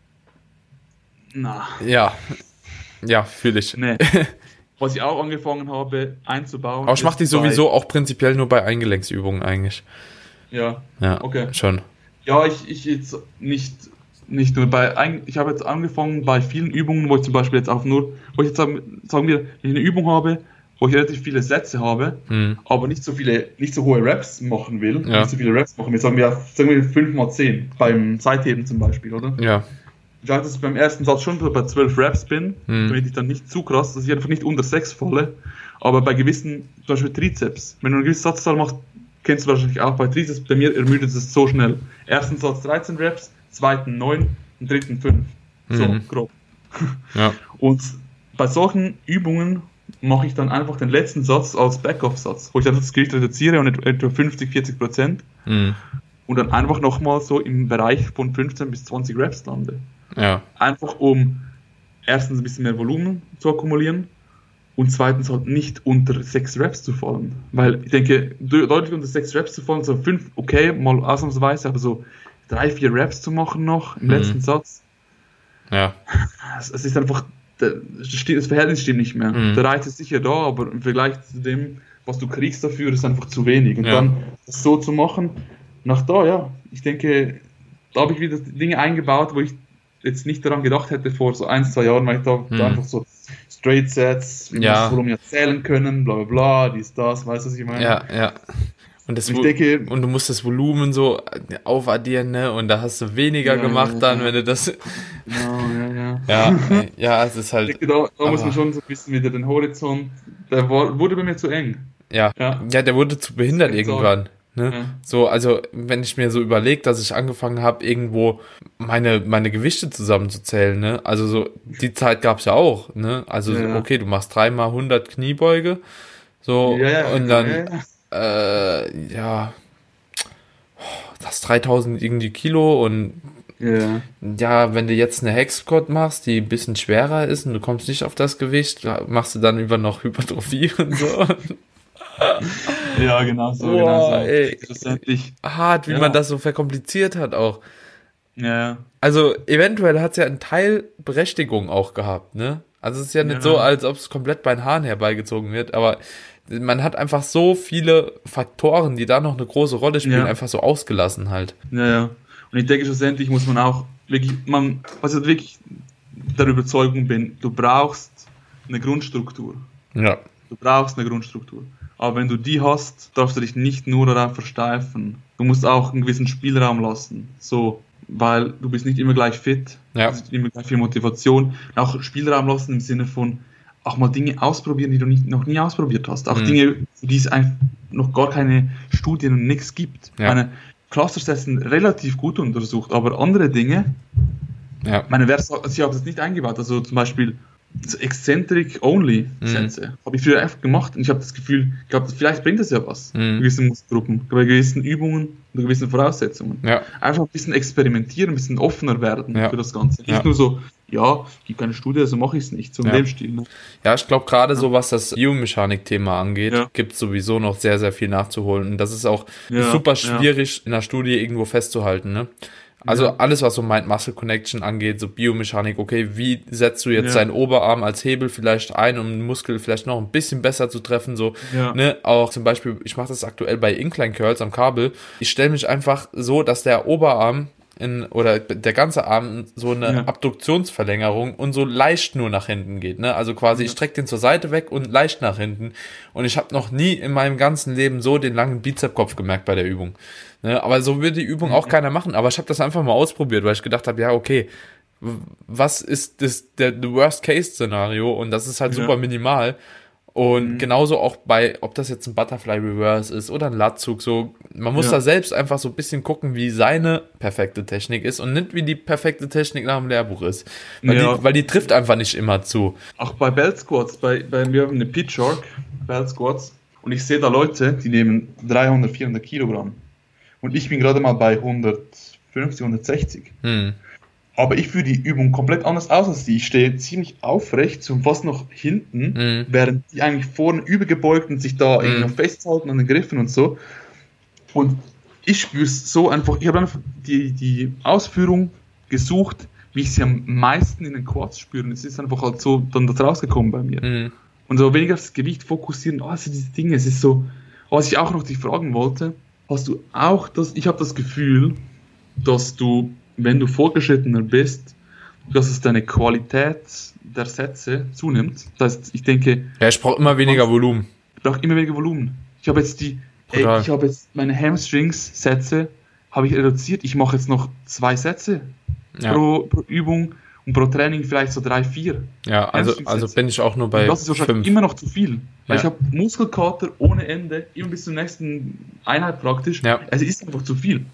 Ja, fühle ich. Nee. Was ich auch angefangen habe einzubauen. Aber ich mache die sowieso auch prinzipiell nur bei Eingelenksübungen eigentlich. Ja, okay. Schon. Ja, ich jetzt nicht nur ich habe jetzt angefangen bei vielen Übungen, wo ich zum Beispiel jetzt auch nur, wo ich jetzt sagen wir, wenn ich eine Übung habe, wo ich relativ viele Sätze habe, aber nicht so hohe Reps machen will, nicht so viele Reps machen will, sagen wir 5x10 beim Seitheben zum Beispiel, oder? Ja. Ich weiß, dass ich beim ersten Satz schon bei 12 Reps bin, damit ich dann nicht zu krass, dass ich einfach nicht unter 6 falle, aber bei gewissen, zum Beispiel Trizeps, wenn du eine gewisse Satzzahl machst, kennst du wahrscheinlich auch bei Trizeps, bei mir ermüdet es so schnell. Ersten Satz 13 Reps, zweiten 9 und dritten 5. So, grob. Und bei solchen Übungen mache ich dann einfach den letzten Satz als Backoff-Satz, wo ich dann das Gewicht reduziere und etwa 50-40%. Und dann einfach nochmal so im Bereich von 15 bis 20 Reps lande. Einfach um erstens ein bisschen mehr Volumen zu akkumulieren und zweitens halt nicht unter 6 Reps zu fallen. Weil ich denke, deutlich unter 6 Reps zu fallen, so 5, okay, mal ausnahmsweise, aber so 3-4 Reps zu machen noch im letzten Satz. Es ist einfach, das Verhältnis stimmt nicht mehr. Der Reiz ist sicher da, aber im Vergleich zu dem, was du kriegst dafür, ist einfach zu wenig. Und dann das so zu machen, ich denke, da habe ich wieder Dinge eingebaut, wo ich jetzt nicht daran gedacht hätte vor so 1-2 Jahren, weil ich da einfach so Straight Sets, wie Ja. das Volumen ja zählen können, bla bla bla, dies, das, weißt du, was ich meine? Ja. Und, Ich denke, und du musst das Volumen so aufaddieren, ne? Und da hast du weniger gemacht dann, wenn du das... genau, Ja, es ist Ich halt... denke, da muss aber- man schon so ein bisschen wieder den Horizont, wurde bei mir zu eng. Ja, der wurde zu behindert Das kann ich irgendwann. Ne? Ja. So, also wenn ich mir so überlege, dass ich angefangen habe, irgendwo meine Gewichte zusammenzuzählen, ne? Also so, die Zeit gab's ja auch, ne? Also Ja. okay, du machst 3x100 Kniebeuge, so, und dann, das 3000 irgendwie Kilo und Ja. ja, wenn du jetzt eine Hex-Squat machst, die ein bisschen schwerer ist und du kommst nicht auf das Gewicht, machst du dann über noch Hypertrophie und so. Ja, genau so. Boah, Genau so. ey. Schlussendlich, Hart, wie Ja. man das so verkompliziert hat auch. ja. Also eventuell hat es ja einen Teil Berechtigung auch gehabt, ne? Also es ist ja nicht Ja. so, als ob es komplett bei den Haaren herbeigezogen wird, aber man hat einfach so viele Faktoren, die da noch eine große Rolle spielen, Ja. einfach so ausgelassen halt. Ja. Und ich denke, schlussendlich muss man auch wirklich, was ich wirklich der Überzeugung bin, du brauchst eine Grundstruktur. Ja. Du brauchst eine Grundstruktur. Aber wenn du die hast, darfst du dich nicht nur darauf versteifen. Du musst auch einen gewissen Spielraum lassen. So, weil du bist nicht immer gleich fit. Ja. Du hast nicht immer gleich viel Motivation. Und auch Spielraum lassen im Sinne von auch mal Dinge ausprobieren, die du noch nie ausprobiert hast. Auch Dinge, für die es einfach noch gar keine Studien und nichts gibt. Ja. Meine Cluster-Sets sind relativ gut untersucht, aber andere Dinge, Ja. ich meine, ich habe das nicht eingebaut. Also zum Beispiel so Eccentric-Only-Sätze habe ich früher einfach gemacht und ich habe das Gefühl, ich glaube, vielleicht bringt das ja was bei gewissen Muskelgruppen, bei gewissen Übungen, bei gewissen Voraussetzungen. Ja. Einfach ein bisschen experimentieren, ein bisschen offener werden Ja. für das Ganze. Nicht Ja. nur so, ja, gibt keine Studie, also mache ich es nicht, so in Ja. dem Stil. Ne? Ja, ich glaube, gerade so was das Biomechanik-Thema angeht, Ja. gibt es sowieso noch sehr, sehr viel nachzuholen. Und das ist auch Ja, super schwierig in der Studie irgendwo festzuhalten. Ne? Also Ja. alles, was so Mind-Muscle-Connection angeht, so Biomechanik, okay, wie setzt du jetzt Ja. deinen Oberarm als Hebel vielleicht ein, um den Muskel vielleicht noch ein bisschen besser zu treffen, so, Ja. ne, auch zum Beispiel, ich mache das aktuell bei Incline Curls am Kabel, ich stelle mich einfach so, dass der Oberarm oder der ganze Arm so eine Ja. Abduktionsverlängerung und so leicht nur nach hinten geht, ne, also quasi ich strecke den zur Seite weg und leicht nach hinten und ich habe noch nie in meinem ganzen Leben so den langen Bizepskopf gemerkt bei der Übung. Ne, aber so will die Übung auch keiner machen. Aber ich habe das einfach mal ausprobiert, weil ich gedacht habe, ja, okay, was ist das der Worst-Case-Szenario? Und das ist halt Ja. super minimal. Und genauso auch bei, ob das jetzt ein Butterfly Reverse ist oder ein Latzug, so, man muss Ja. da selbst einfach so ein bisschen gucken, wie seine perfekte Technik ist und nicht wie die perfekte Technik nach dem Lehrbuch ist. Ja. Weil die trifft einfach nicht immer zu. Auch bei Belt Squats, wir haben eine Pitch Shark, Belt Squats, und ich sehe da Leute, die nehmen 300, 400 Kilogramm. Und ich bin gerade mal bei 150, 160. Aber ich führe die Übung komplett anders aus als die. Ich stehe ziemlich aufrecht, so fast noch hinten, während die eigentlich vorne übergebeugt und sich da irgendwie noch festhalten an den Griffen und so. Und ich spüre es so einfach, ich habe einfach die Ausführung gesucht, wie ich sie am meisten in den Quads spüre. Und es ist einfach halt so dann das rausgekommen bei mir. Und so weniger auf das Gewicht fokussieren, also diese Dinge, es ist so, was ich auch noch dich fragen wollte, hast du auch ich habe das Gefühl, dass du, wenn du fortgeschrittener bist, dass es deine Qualität der Sätze zunimmt. Das heißt, ich denke, Ja, ich brauche immer weniger Volumen. ich brauche immer weniger Volumen. Ich habe jetzt Total. meine Hamstrings-Sätze habe ich reduziert. Ich mache jetzt noch 2 Sätze Ja. pro Übung und pro Training vielleicht so 3, 4. Ja, also bin ich auch nur bei Das ist wahrscheinlich 5. immer noch zu viel. Weil Ja. ich habe Muskelkater ohne Ende, immer bis zur nächsten Einheit praktisch. Ja. Es ist einfach zu viel.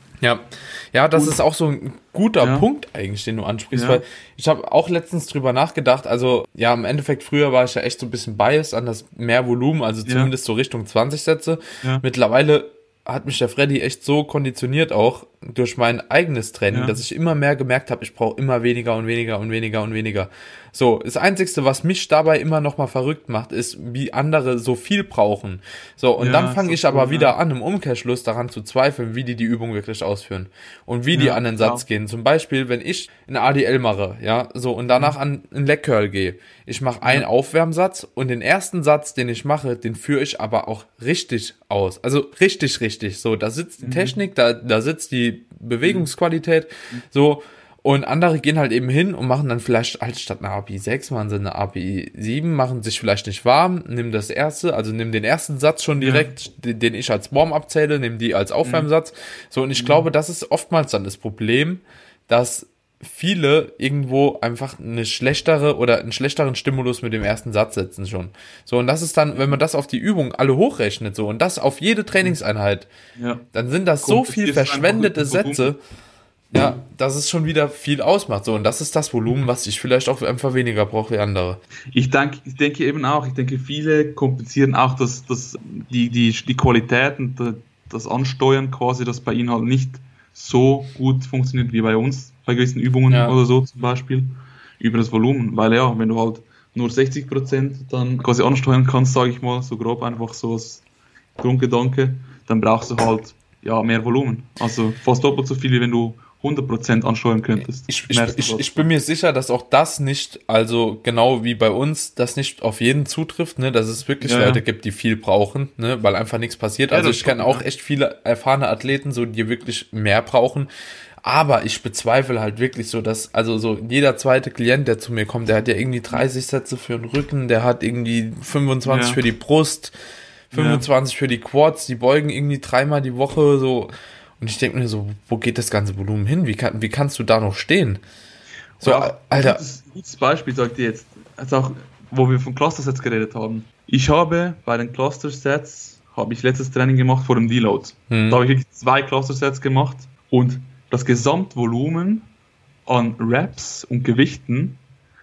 Ja, das ist auch so ein guter Ja. Punkt eigentlich, den du ansprichst, Ja. weil ich habe auch letztens drüber nachgedacht, also ja, im Endeffekt früher war ich ja echt so ein bisschen biased an das mehr Volumen, also zumindest so Richtung 20 Sätze. Ja. Mittlerweile hat mich der Freddy echt so konditioniert auch durch mein eigenes Training, Ja. dass ich immer mehr gemerkt habe, ich brauche immer weniger und weniger und weniger und weniger. So, das Einzigste, was mich dabei immer noch mal verrückt macht, ist, wie andere so viel brauchen. So, und Ja, dann fange so ich aber cool, wieder ja. an, im Umkehrschluss daran zu zweifeln, wie die Übung wirklich ausführen und wie die Ja, an den Satz gehen. Zum Beispiel, wenn ich eine ADL mache, ja, so, und danach an einen Leg Curl gehe. Ich mache einen Aufwärmsatz und den ersten Satz, den ich mache, den führe ich aber auch richtig aus. Also richtig, richtig. So, da sitzt die Technik, da sitzt die Bewegungsqualität, so. Und andere gehen halt eben hin und machen dann vielleicht halt statt einer API 6, machen sie eine API 7, machen sich vielleicht nicht warm, nehmen das erste, also nehmen den ersten Satz schon direkt, den ich als Warm-up zähle, nehmen die als Aufwärmsatz. So, und ich glaube, das ist oftmals dann das Problem, dass viele irgendwo einfach einen schlechteren Stimulus mit dem ersten Satz setzen schon. So, und das ist dann, wenn man das auf die Übung alle hochrechnet, so, und das auf jede Trainingseinheit, dann sind das so viel verschwendete Sätze, ja, dass es schon wieder viel ausmacht. So, und das ist das Volumen, was ich vielleicht auch einfach weniger brauche wie andere. Ich denke eben auch, viele kompensieren auch die Qualität und das Ansteuern quasi, das bei ihnen halt nicht so gut funktioniert wie bei uns, bei gewissen Übungen oder so zum Beispiel, über das Volumen. Weil wenn du halt nur 60% dann quasi ansteuern kannst, sage ich mal, so grob einfach so als Grundgedanke, dann brauchst du halt mehr Volumen. Also fast doppelt so viel, wie wenn du 100% ansteuern könntest. Ich bin mir sicher, dass auch das nicht, also genau wie bei uns, das nicht auf jeden zutrifft, ne, dass es wirklich Leute gibt, die viel brauchen, ne, weil einfach nichts passiert. Also ich kenne auch echt viele erfahrene Athleten, so, die wirklich mehr brauchen. Aber ich bezweifle halt wirklich so, dass, also so jeder zweite Klient, der zu mir kommt, der hat ja irgendwie 30 Sätze für den Rücken, der hat irgendwie 25 für die Brust, 25 für die Quads, die beugen irgendwie 3-mal die Woche, so. Und ich denke mir so, wo geht das ganze Volumen hin? Wie kannst du da noch stehen? So, Alter. Gutes Beispiel, sagt ihr jetzt. Also auch, wo wir von Cluster-Sets geredet haben. Ich habe bei den Cluster-Sets, letztes Training gemacht vor dem Deload. Da habe ich wirklich 2 Cluster-Sets gemacht und das Gesamtvolumen an Reps und Gewichten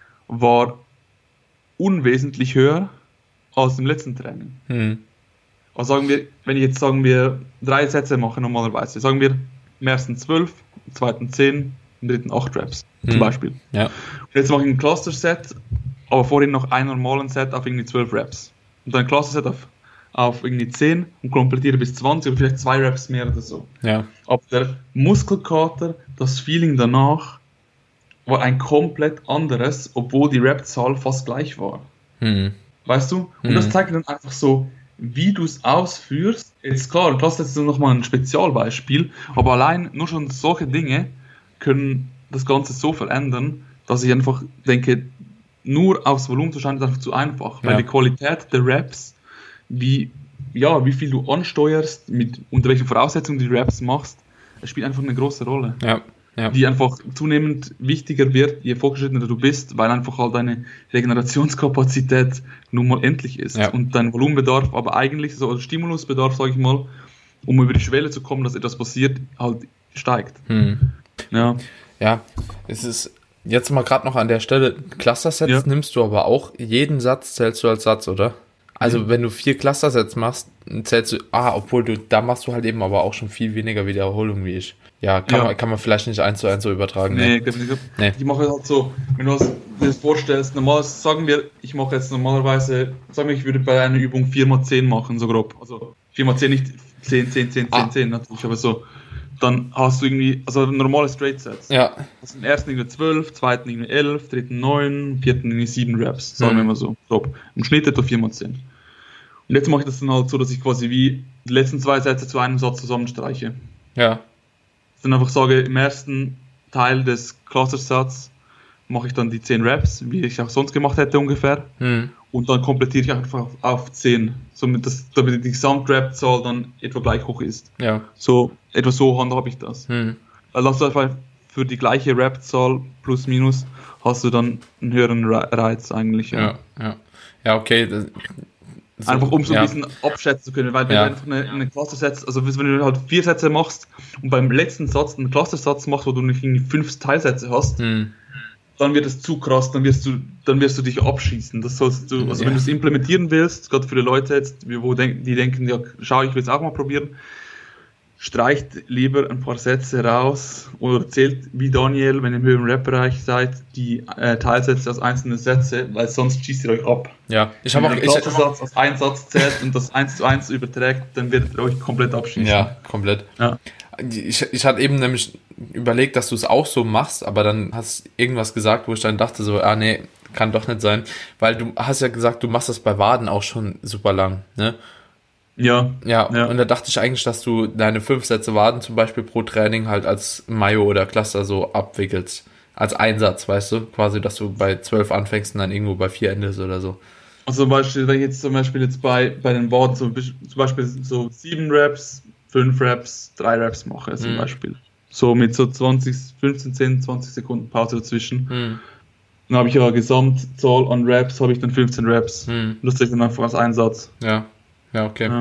war unwesentlich höher als im letzten Training. Also wenn ich jetzt 3 Sätze mache normalerweise, sagen wir im ersten 12, im zweiten 10, im dritten 8 Reps zum Beispiel. Ja. Und jetzt mache ich ein Cluster-Set, aber vorhin noch einen normalen Set auf irgendwie 12 Reps. Und dann ein Cluster-Set auf irgendwie 10 und komplettiere bis 20 oder vielleicht 2 Reps mehr oder so. Ja. Aber der Muskelkater, das Feeling danach war ein komplett anderes, obwohl die Rep-Zahl fast gleich war. Weißt du? Und das zeigt dann einfach so, wie du es ausführst. Jetzt klar, das ist nochmal ein Spezialbeispiel, aber allein nur schon solche Dinge können das Ganze so verändern, dass ich einfach denke, nur aufs Volumen zu schauen, ist einfach zu einfach, weil die Qualität der Reps, wie viel du ansteuerst, unter welchen Voraussetzungen du die Reps machst, das spielt einfach eine große Rolle. Die einfach zunehmend wichtiger wird, je fortgeschrittener du bist, weil einfach halt deine Regenerationskapazität nun mal endlich ist und dein Volumenbedarf, aber eigentlich so als Stimulusbedarf, sage ich mal, um über die Schwelle zu kommen, dass etwas passiert, halt steigt. Ja, es ist jetzt mal gerade noch an der Stelle, Cluster-Sets nimmst du aber auch, jeden Satz zählst du als Satz, oder? Also wenn du 4 Cluster-Sets machst, zählst du, da machst du halt eben aber auch schon viel weniger Wiederholung wie ich. Ja, kann man vielleicht nicht 1:1 so übertragen. Nee. Ich mache halt so, wenn du dir das vorstellst, ich mache jetzt normalerweise, ich würde bei einer Übung 4x10 machen, so grob. Also 4x10, nicht 10 natürlich, aber so. Dann hast du irgendwie, also normale Straight Sets. Ja. Hast im ersten irgendwie 12, zweiten irgendwie 11, dritten 9, vierten irgendwie 7 Reps, sagen wir mal so, grob. Im Schnitt etwa 4x10. Und jetzt mache ich das dann halt so, dass ich quasi wie die letzten 2 Sätze zu einem Satz zusammenstreiche. Ja. Dann einfach sage, im ersten Teil des Cluster-Sets mache ich dann die 10 Reps, wie ich auch sonst gemacht hätte ungefähr. Und dann komplettiere ich einfach auf 10, damit die Gesamtrep-Zahl dann etwa gleich hoch ist. Ja. So, etwa so handhabe ich das. Weil das einfach für die gleiche Rep-Zahl plus minus hast du dann einen höheren Reiz eigentlich. Ja, okay. Einfach um so ein bisschen abschätzen zu können, weil wenn du einfach eine Cluster-Setz, also wenn du halt 4 Sätze machst und beim letzten Satz einen Cluster-Satz machst, wo du nicht irgendwie 5 Teilsätze hast, dann wird es zu krass, dann wirst du dich abschießen. Das sollst du, also wenn du es implementieren willst, gerade für die Leute jetzt, die denken, ich will es auch mal probieren, streicht lieber ein paar Sätze raus oder zählt wie Daniel, wenn ihr im höheren Rap-Bereich seid, die Teilsätze als einzelne Sätze, weil sonst schießt ihr euch ab. Ja, ich habe auch einen Satz als einen Satz zählt und das 1:1 überträgt, dann werdet ihr euch komplett abschießen. Ja, komplett. Ja. Ich hatte eben nämlich überlegt, dass du es auch so machst, aber dann hast du irgendwas gesagt, wo ich dann dachte so, nee, kann doch nicht sein, weil du hast ja gesagt, du machst das bei Waden auch schon super lang, ne? Ja. Ja, und da dachte ich eigentlich, dass du deine 5 Sätze Waden zum Beispiel pro Training halt als Mayo oder Cluster so abwickelst. Als Einsatz, weißt du? Quasi, dass du bei 12 anfängst und dann irgendwo bei 4 endest oder so. Also zum Beispiel, wenn ich jetzt bei den Waden zum Beispiel so 7 Reps, 5 Reps, 3 Reps mache zum Beispiel. So mit so 15, 10, 20 Sekunden Pause dazwischen. Dann habe ich ja Gesamtzahl an Reps, habe ich dann 15 Reps. Das ist dann einfach als Einsatz. Ja, okay. Ja.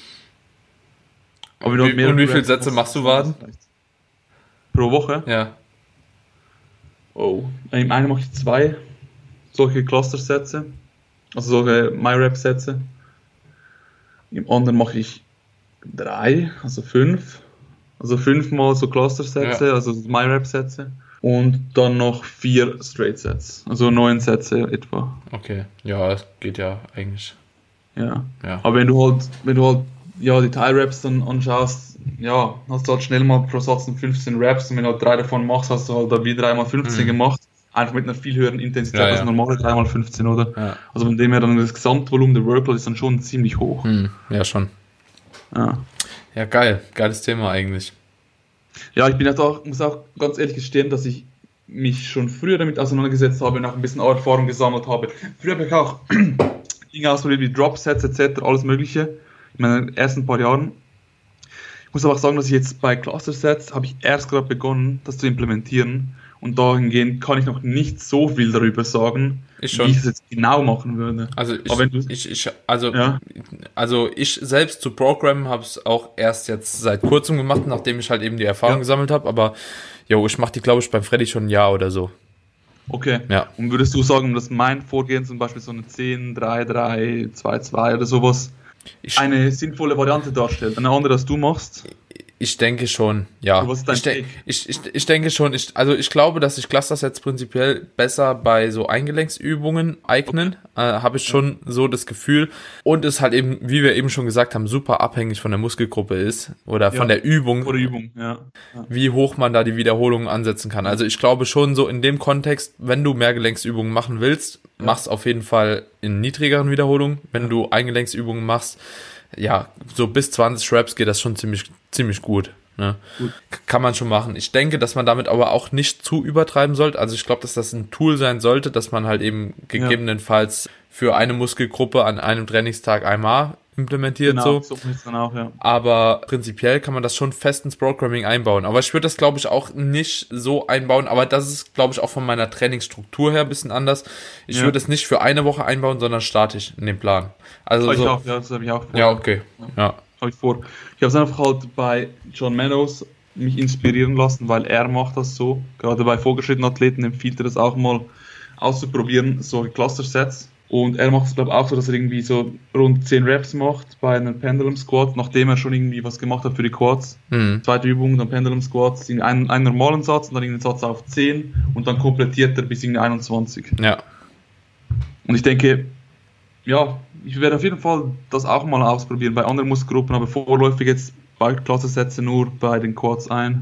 Aber und wie viele Sätze machst du Waden? Pro Woche? Ja. Oh, im einen mache ich 2 solche Cluster-Sätze, also solche My-Rep-Sätze. Im anderen mache ich 3, also 5. Also 5 mal so Cluster-Sätze, also My-Rep-Sätze. Und dann noch 4 Straight-Sets, also 9 Sätze etwa. Okay, ja, das geht ja eigentlich. Ja. Aber wenn du halt die Tie-Raps dann anschaust, ja, hast du halt schnell mal pro Satz 15 Raps und wenn du halt 3 davon machst, hast du halt da wie 3x15 gemacht. Einfach mit einer viel höheren Intensität als normale 3x15, oder? Ja. Also von dem her dann das Gesamtvolumen der Workload ist dann schon ziemlich hoch. Ja, schon. Ja, geil. Geiles Thema eigentlich. Ja, muss auch ganz ehrlich gestehen, dass ich mich schon früher damit auseinandergesetzt habe und auch ein bisschen Erfahrung gesammelt habe. Früher habe ich auch Dinge ausprobiert wie Drop-Sets etc., alles mögliche in meinen ersten paar Jahren. Ich muss aber auch sagen, dass ich jetzt bei Cluster-Sets habe ich erst gerade begonnen, das zu implementieren und dahingehend kann ich noch nicht so viel darüber sagen, wie ich es jetzt genau machen würde. Also ich selbst zu Programmen habe es auch erst jetzt seit kurzem gemacht, nachdem ich halt eben die Erfahrung gesammelt habe, aber ich mache die, glaube ich, beim Freddy schon ein Jahr oder so. Okay. Ja. Und würdest du sagen, dass mein Vorgehen zum Beispiel so eine 10, 3, 3, 2, 2 oder sowas eine sinnvolle Variante darstellt? Eine andere, als du machst? Ich denke schon, ja. Was ist dein Take? Ich denke schon, ich glaube, dass sich Cluster-Sets prinzipiell besser bei so Eingelenksübungen eignen, habe ich schon so das Gefühl. Und es halt eben, wie wir eben schon gesagt haben, super abhängig von der Muskelgruppe ist oder von der Übung. Oder Übung, ja. Wie hoch man da die Wiederholungen ansetzen kann. Also ich glaube schon so in dem Kontext, wenn du Mehrgelenksübungen machen willst, mach's auf jeden Fall in niedrigeren Wiederholungen. Wenn du Eingelenksübungen machst, ja, so bis 20 Reps geht das schon ziemlich gut. Ne? Gut. Kann man schon machen. Ich denke, dass man damit aber auch nicht zu übertreiben sollte. Also ich glaube, dass das ein Tool sein sollte, dass man halt eben gegebenenfalls für eine Muskelgruppe an einem Trainingstag einmal implementiert. Genau, so dann auch, ja. Aber prinzipiell kann man das schon fest ins Programming einbauen. Aber ich würde das, glaube ich, auch nicht so einbauen. Aber das ist, glaube ich, auch von meiner Trainingsstruktur her ein bisschen anders. Ich würde es nicht für eine Woche einbauen, sondern statisch in den Plan. Also das habe ich auch vor. Ja, okay. Ja. Habe ich vor. Ich habe es einfach halt bei John Meadows mich inspirieren lassen, weil er macht das so. Gerade bei vorgeschrittenen Athleten empfiehlt er das auch mal auszuprobieren, solche Cluster-Sets. Und er macht es, glaube ich, auch so, dass er irgendwie so rund 10 Reps macht bei einem Pendulum Squat, nachdem er schon irgendwie was gemacht hat für die Quads. Zweite Übung, dann Pendulum Squats, in einen normalen Satz und dann einen Satz auf 10 und dann komplettiert er bis in 21. Ja. Und ich denke, ja, ich werde auf jeden Fall das auch mal ausprobieren bei anderen Muskelgruppen, aber vorläufig jetzt bei Cluster-Sätze nur bei den Quads ein.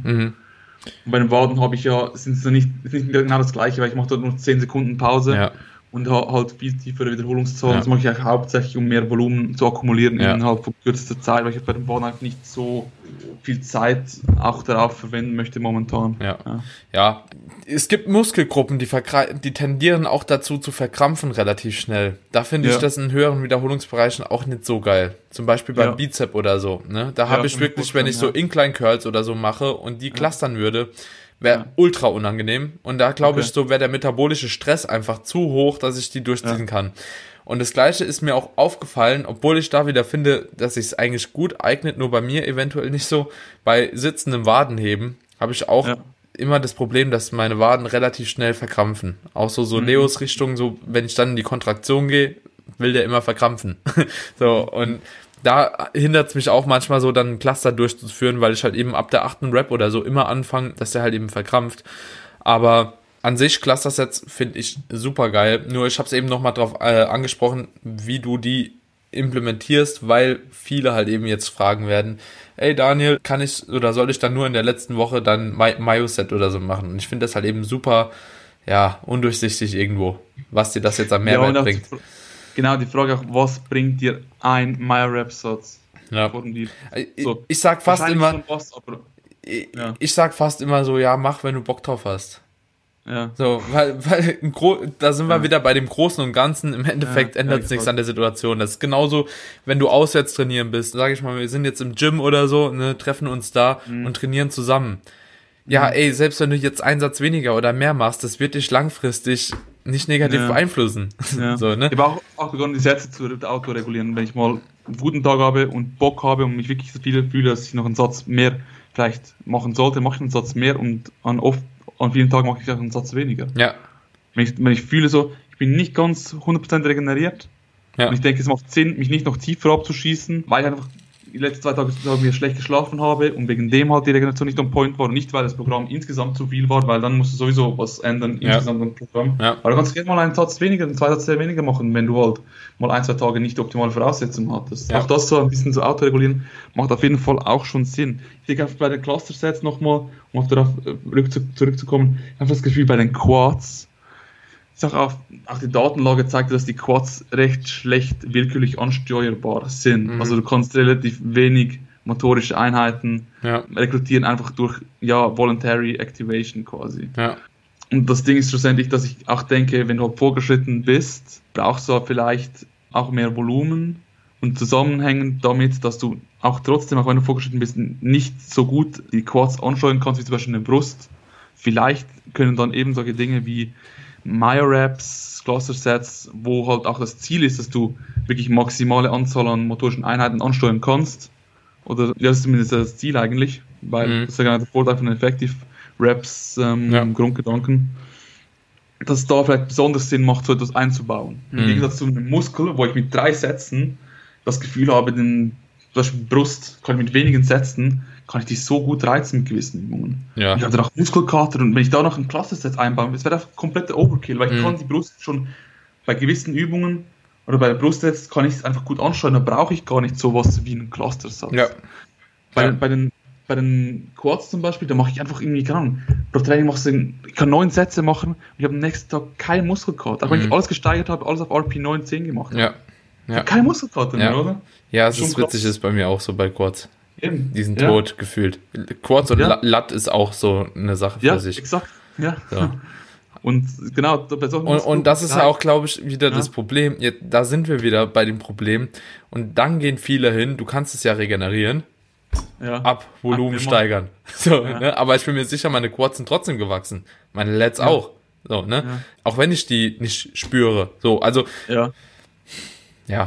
Und bei den Waden habe ich sind es nicht genau das gleiche, weil ich mache dort nur 10 Sekunden Pause. Und halt viel tiefere Wiederholungszahlen. Das mache ich eigentlich hauptsächlich, um mehr Volumen zu akkumulieren innerhalb von kürzester Zeit, weil ich bei den Waden einfach nicht so viel Zeit auch darauf verwenden möchte momentan. Ja. Es gibt Muskelgruppen, die tendieren auch dazu zu verkrampfen relativ schnell. Da finde ich das in höheren Wiederholungsbereichen auch nicht so geil. Zum Beispiel beim Bizep oder so. Ne? Da habe ich wirklich, wenn ich so Incline Curls oder so mache und die clustern würde, wäre ultra unangenehm. Und da glaube ich, so wäre der metabolische Stress einfach zu hoch, dass ich die durchziehen kann. Und das Gleiche ist mir auch aufgefallen, obwohl ich da wieder finde, dass sich es eigentlich gut eignet, nur bei mir eventuell nicht so. Bei sitzendem Wadenheben habe ich auch immer das Problem, dass meine Waden relativ schnell verkrampfen. Auch so Leos Richtung, so wenn ich dann in die Kontraktion gehe, will der immer verkrampfen. So, und da hindert es mich auch manchmal so, dann ein Cluster durchzuführen, weil ich halt eben ab der 8. Rep oder so immer anfange, dass der halt eben verkrampft. Aber an sich, Cluster-Sets finde ich super geil. Nur ich habe es eben nochmal drauf angesprochen, wie du die implementierst, weil viele halt eben jetzt fragen werden, ey Daniel, kann ich oder soll ich dann nur in der letzten Woche dann Mayo-Set oder so machen? Und ich finde das halt eben super, undurchsichtig irgendwo, was dir das jetzt am Mehrwert bringt. Genau, die Frage auch, was bringt dir ein My-Rep-Satz? Ja. vor dem Deal. So. Ich sag fast immer, ja. ich sag fast immer so, ja, mach, wenn du Bock drauf hast. Ja. So, weil da sind wir wieder bei dem Großen und Ganzen. Im Endeffekt ändert es nichts an der Situation. Das ist genauso, wenn du auswärts trainieren bist. Sag ich mal, wir sind jetzt im Gym oder so, ne, treffen uns da und trainieren zusammen. Ja, ey, selbst wenn du jetzt einen Satz weniger oder mehr machst, das wird dich langfristig nicht negativ beeinflussen. Ja. So, ne? Ich habe auch begonnen, die Sätze zu autoregulieren. Wenn ich mal einen guten Tag habe und Bock habe und mich wirklich so viel fühle, dass ich noch einen Satz mehr vielleicht machen sollte, mache ich einen Satz mehr und an vielen Tagen mache ich auch einen Satz weniger. Ja. Wenn ich fühle so, ich bin nicht ganz 100% regeneriert und ich denke, es macht Sinn, mich nicht noch tiefer abzuschießen, weil ich einfach die letzten 2 Tage wieder schlecht geschlafen habe und wegen dem halt die Regeneration nicht on point war und nicht, weil das Programm insgesamt zu viel war, weil dann musst du sowieso was ändern insgesamt am Programm. Ja. Aber du kannst gerne mal einen Satz weniger, einen 2 Sätze weniger machen, wenn du halt mal 1-2 Tage nicht optimale Voraussetzungen hattest. Ja. Auch das so ein bisschen zu autoregulieren, macht auf jeden Fall auch schon Sinn. Ich denke einfach bei den Cluster-Sets nochmal, um auf darauf zurückzukommen, einfach das Gefühl bei den Quads, ich sag auch die Datenlage zeigt, dass die Quads recht schlecht willkürlich ansteuerbar sind. Also du kannst relativ wenig motorische Einheiten rekrutieren, einfach durch Voluntary Activation quasi. Ja. Und das Ding ist schlussendlich, dass ich auch denke, wenn du halt vorgeschritten bist, brauchst du halt vielleicht auch mehr Volumen und zusammenhängend damit, dass du auch trotzdem, auch wenn du vorgeschritten bist, nicht so gut die Quads ansteuern kannst, wie zum Beispiel eine Brust. Vielleicht können dann eben solche Dinge wie Myo-Reps, Cluster-Sets, wo halt auch das Ziel ist, dass du wirklich maximale Anzahl an motorischen Einheiten ansteuern kannst. Oder das ist zumindest das Ziel eigentlich, weil das ist ja der Vorteil von Effective Reps im Grundgedanken, dass es da vielleicht besonders Sinn macht, so etwas einzubauen. Im Gegensatz zu einem Muskel, wo ich mit 3 Sätzen das Gefühl habe, zum Beispiel Brust kann ich mit wenigen Sätzen kann ich die so gut reizen mit gewissen Übungen. Ja. Ich habe dann auch Muskelkater und wenn ich da noch ein Cluster-Set einbaue, das wäre einfach kompletter Overkill, weil ich kann die Brust schon bei gewissen Übungen oder bei der Brustsets kann ich es einfach gut ansteuern, da brauche ich gar nicht sowas wie einen Cluster-Satz. Ja. Bei den Quads zum Beispiel, da mache ich einfach irgendwie, keine Ahnung, pro Training ich kann 9 Sätze machen und ich habe am nächsten Tag keinen Muskelkater. Auch wenn ich alles gesteigert habe, alles auf RP 9, 10 gemacht habe. Ja. Kein Muskelkater mehr, oder? Ja, es ist witzig, ist bei mir auch so bei Quads. Eben. Die sind tot gefühlt. Quads und Lat ist auch so eine Sache für sich. Exakt. Ja, exakt. Und genau, bei solchen und das ist ja auch, glaube ich, wieder das Problem. Da sind wir wieder bei dem Problem. Und dann gehen viele hin, du kannst es ja regenerieren, ab Volumen steigern. So, ne? Aber ich bin mir sicher, meine Quads sind trotzdem gewachsen. Meine Lats auch. So, ne? Ja. Auch wenn ich die nicht spüre. So, also ja.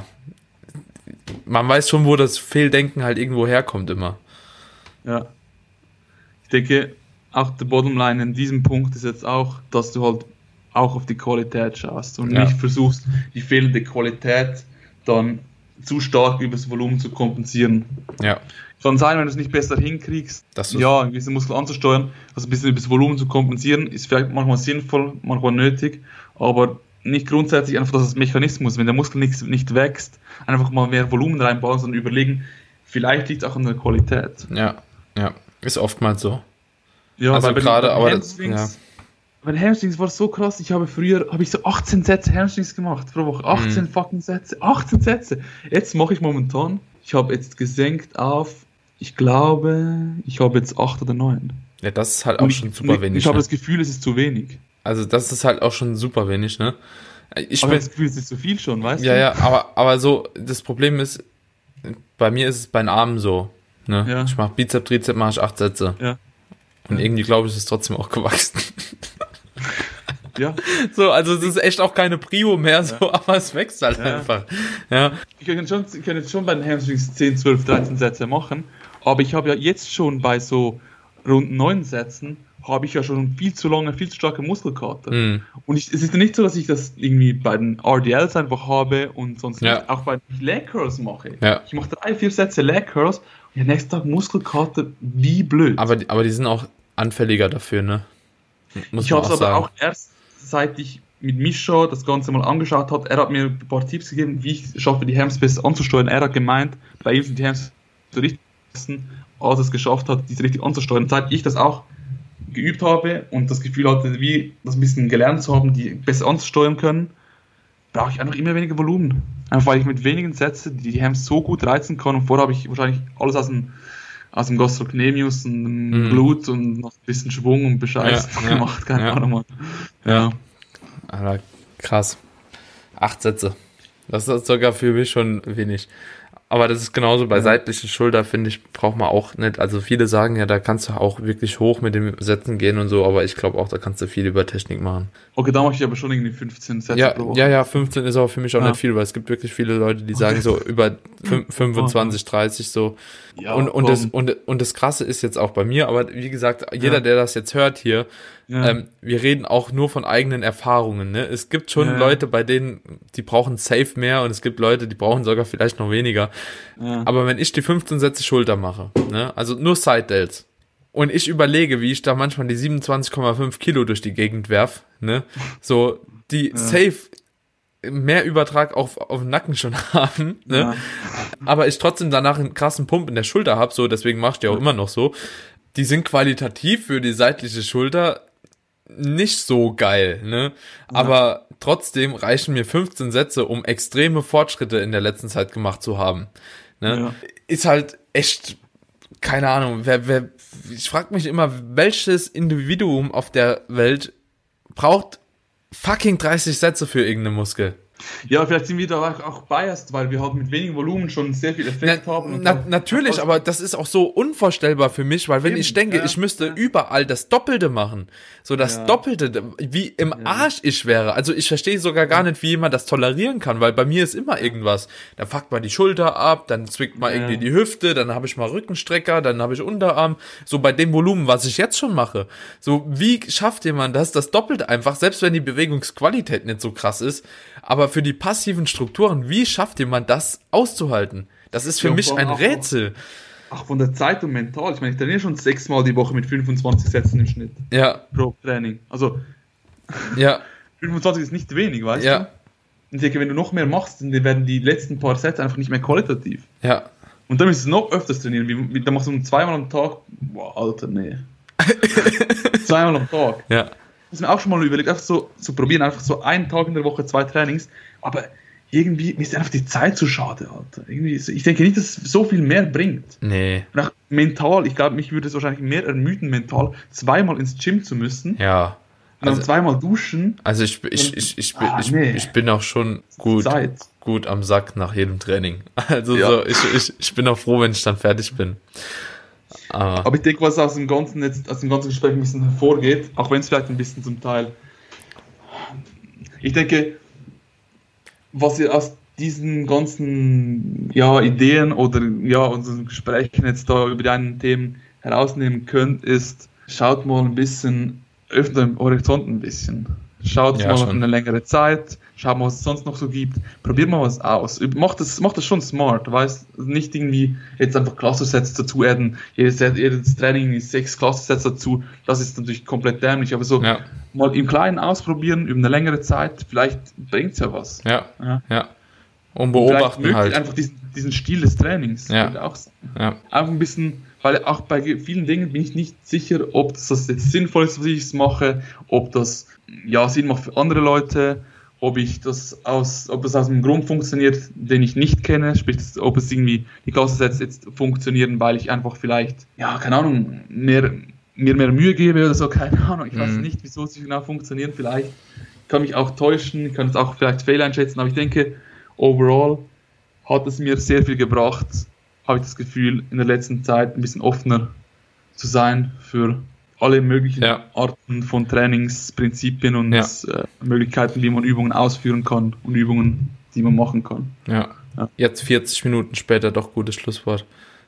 Man weiß schon, wo das Fehldenken halt irgendwo herkommt immer. Ja. Ich denke, auch der Bottomline in diesem Punkt ist jetzt auch, dass du halt auch auf die Qualität schaust und nicht versuchst, die fehlende Qualität dann zu stark über das Volumen zu kompensieren. Ja. Kann sein, wenn du es nicht besser hinkriegst, einen gewissen Muskel anzusteuern, also ein bisschen über das Volumen zu kompensieren, ist vielleicht manchmal sinnvoll, manchmal nötig, aber nicht grundsätzlich einfach, dass das Mechanismus, wenn der Muskel nicht wächst, einfach mal mehr Volumen reinbauen, sondern überlegen, vielleicht liegt es auch an der Qualität. Ja, ist oftmals so. Ja, also gerade, aber bei den Hamstrings war es so krass, früher habe ich so 18 Sätze Hamstrings gemacht pro Woche, 18 fucking Sätze, 18 Sätze. Jetzt mache ich momentan, ich habe jetzt gesenkt auf, ich glaube, ich habe jetzt 8 oder 9. Ja, das ist halt auch schon super wenig. Ich habe das Gefühl, es ist zu wenig. Also das ist halt auch schon super wenig, ne? Ich habe das Gefühl, es ist zu viel schon, weißt du? Ja, aber so, das Problem ist, bei mir ist es bei den Armen so, ne? Ja. Ich mache Bizep, Trizep, mache ich 8 Sätze. Ja. Und irgendwie glaube ich, ist es trotzdem auch gewachsen. Ja. So, also es ist echt auch keine Prio mehr, so, aber es wächst halt einfach. Ja. Ich kann jetzt schon bei den Hamstrings 10, 12, 13 Sätze machen, aber ich habe ja jetzt schon bei so rund 9 Sätzen habe ich ja schon viel zu starke Muskelkater. Und es ist ja nicht so, dass ich das irgendwie bei den RDLs einfach habe und sonst nicht auch bei den Leg Curls mache. Ja. Ich mache 3, 4 Sätze Leg Curls und am nächsten Tag Muskelkater wie blöd. Aber die sind auch anfälliger dafür, ne? Ich habe es aber auch erst, seit ich mit Mischa das Ganze mal angeschaut habe, er hat mir ein paar Tipps gegeben, wie ich schaffe, die Hams besser anzusteuern. Er hat gemeint, bei ihm sind die Hams so richtig, als es geschafft hat, diese richtig anzusteuern. Seit ich das auch geübt habe und das Gefühl hatte, wie das ein bisschen gelernt zu haben, die besser anzusteuern können, brauche ich einfach immer weniger Volumen. Einfach weil ich mit wenigen Sätzen die Hams so gut reizen kann. Und vorher habe ich wahrscheinlich alles aus dem Gastrocnemius und dem Blut und noch ein bisschen Schwung und Bescheiß gemacht. Keine Ahnung, Mann. Ja. Alter, krass. 8 Sätze. Das ist sogar für mich schon wenig. Aber das ist genauso bei seitlichen Schulter, finde ich, braucht man auch nicht. Also viele sagen ja, da kannst du auch wirklich hoch mit den Sätzen gehen und so, aber ich glaube auch, da kannst du viel über Technik machen. Okay, da mache ich aber schon irgendwie 15 Sätze pro Woche. Ja, 15 ist aber für mich auch nicht viel, weil es gibt wirklich viele Leute, die sagen so über 25, 30 so. Ja, und das Krasse ist jetzt auch bei mir, aber wie gesagt, jeder, der das jetzt hört hier, wir reden auch nur von eigenen Erfahrungen, ne? Es gibt schon Leute, bei denen, die brauchen safe mehr und es gibt Leute, die brauchen sogar vielleicht noch weniger. Ja. Aber wenn ich die 15 Sätze Schulter mache, ne? Also nur Side Delts, und ich überlege, wie ich da manchmal die 27,5 Kilo durch die Gegend werf, ne? So, die safe mehr Übertrag auf den Nacken schon haben, ne? Ja. Aber ich trotzdem danach einen krassen Pump in der Schulter habe, so, deswegen machst du ja auch immer noch so. Die sind qualitativ für die seitliche Schulter nicht so geil, ne? Aber trotzdem reichen mir 15 Sätze, um extreme Fortschritte in der letzten Zeit gemacht zu haben, ne? Ja. Ist halt echt, keine Ahnung, ich frage mich immer, welches Individuum auf der Welt braucht fucking 30 Sätze für irgendeine Muskel? Ja, vielleicht sind wir da auch biased, weil wir halt mit wenig Volumen schon sehr viel Effekt haben. Natürlich, aber das ist auch so unvorstellbar für mich, weil wenn ich denke, ich müsste überall das Doppelte machen, so das Doppelte, wie im Arsch ich wäre. Also ich verstehe sogar gar nicht, wie jemand das tolerieren kann, weil bei mir ist immer irgendwas. Da fuckt man die Schulter ab, dann zwickt man irgendwie die Hüfte, dann habe ich mal Rückenstrecker, dann habe ich Unterarm. So bei dem Volumen, was ich jetzt schon mache. So, wie schafft jemand das Doppelte einfach, selbst wenn die Bewegungsqualität nicht so krass ist, aber für die passiven Strukturen, wie schafft jemand das auszuhalten? Das ist für mich ein Rätsel. Ach, von der Zeit und mental. Ich meine, ich trainiere schon 6-mal die Woche mit 25 Sätzen im Schnitt. Ja. Pro Training. Also, 25 ist nicht wenig, weißt du? Und ich denke, wenn du noch mehr machst, dann werden die letzten paar Sätze einfach nicht mehr qualitativ. Ja. Und dann müsstest du noch öfters trainieren. Dann machst du 2-mal am Tag. Boah, Alter, nee. 2-mal am Tag. Ja. Das mir auch schon mal überlegt, einfach so zu probieren, einfach so einen Tag in der Woche 2 Trainings, aber irgendwie ist einfach die Zeit zu schade, Alter. Irgendwie ich denke nicht, dass es so viel mehr bringt. Nee. Und auch mental, ich glaube, mich würde es wahrscheinlich mehr ermüden, mental 2-mal ins Gym zu müssen. Ja. Und dann 2-mal duschen. Also ich bin auch schon gut am Sack nach jedem Training. Also so, ich bin auch froh, wenn ich dann fertig bin. Aber ich denke, was aus dem ganzen Gespräch ein bisschen hervorgeht, auch wenn es vielleicht ein bisschen zum Teil, ich denke, was ihr aus diesen ganzen Ideen oder unseren Gesprächen jetzt da über die einen Themen herausnehmen könnt, ist, schaut mal ein bisschen, öffnet den Horizont ein bisschen. Schaut mal auf eine längere Zeit, schaut mal, was es sonst noch so gibt, probiert mal was aus. Macht das schon smart, weißt, nicht irgendwie jetzt einfach Cluster-Sets dazu adden, jedes Training ist 6 Cluster-Sets dazu, das ist natürlich komplett dämlich, aber so mal im Kleinen ausprobieren, über eine längere Zeit, vielleicht bringt es ja was. Ja. Und beobachten vielleicht halt. Einfach diesen Stil des Trainings. Auch ein bisschen, weil auch bei vielen Dingen bin ich nicht sicher, ob das jetzt sinnvoll ist, was ich mache, ob das Sinn macht für andere Leute, ob das aus einem Grund funktioniert, den ich nicht kenne, sprich, ob es irgendwie die Klasse jetzt funktionieren, weil ich einfach vielleicht, keine Ahnung, mir mehr Mühe gebe oder so, keine Ahnung, ich weiß nicht, wieso sie genau funktionieren, vielleicht kann mich auch täuschen, kann es auch vielleicht fehleinschätzen, aber ich denke, overall hat es mir sehr viel gebracht, habe ich das Gefühl, in der letzten Zeit ein bisschen offener zu sein für alle möglichen Arten von Trainingsprinzipien und Möglichkeiten, wie man Übungen ausführen kann und Übungen, die man machen kann. Ja. Jetzt 40 Minuten später doch gutes Schlusswort.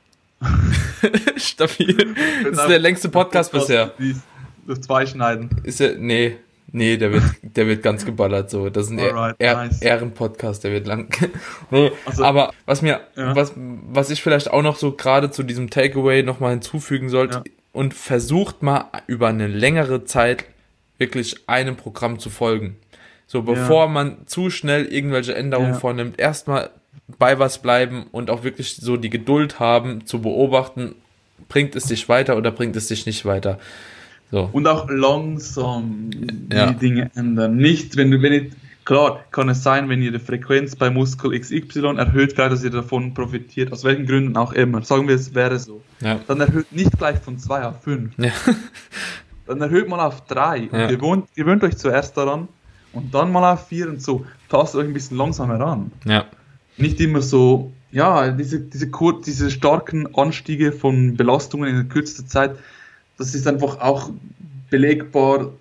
Stabil. Das ist der längste Podcast bisher. Durch 2 schneiden. Ist ja, nee, der wird ganz geballert so. Das ist ein Ehrenpodcast, der wird lang. Nee, also, aber was ich vielleicht auch noch so gerade zu diesem Takeaway nochmal hinzufügen sollte, und versucht mal über eine längere Zeit wirklich einem Programm zu folgen. So, bevor man zu schnell irgendwelche Änderungen vornimmt, erstmal bei was bleiben und auch wirklich so die Geduld haben, zu beobachten, bringt es dich weiter oder bringt es dich nicht weiter. So. Und auch langsam die Dinge ändern. Nicht, wenn ich Klar, kann es sein, wenn ihre Frequenz bei Muskel XY erhöht wird, dass ihr davon profitiert, aus welchen Gründen auch immer. Sagen wir, es wäre so. Ja. Dann erhöht nicht gleich von 2 auf 5. Ja. Dann erhöht mal auf 3 und Ja. gewöhnt euch zuerst daran und dann mal auf 4 und so. Tastet euch ein bisschen langsamer ran. Ja. Nicht immer so, ja, diese starken Anstiege von Belastungen in kürzester Zeit, das ist einfach auch belegbar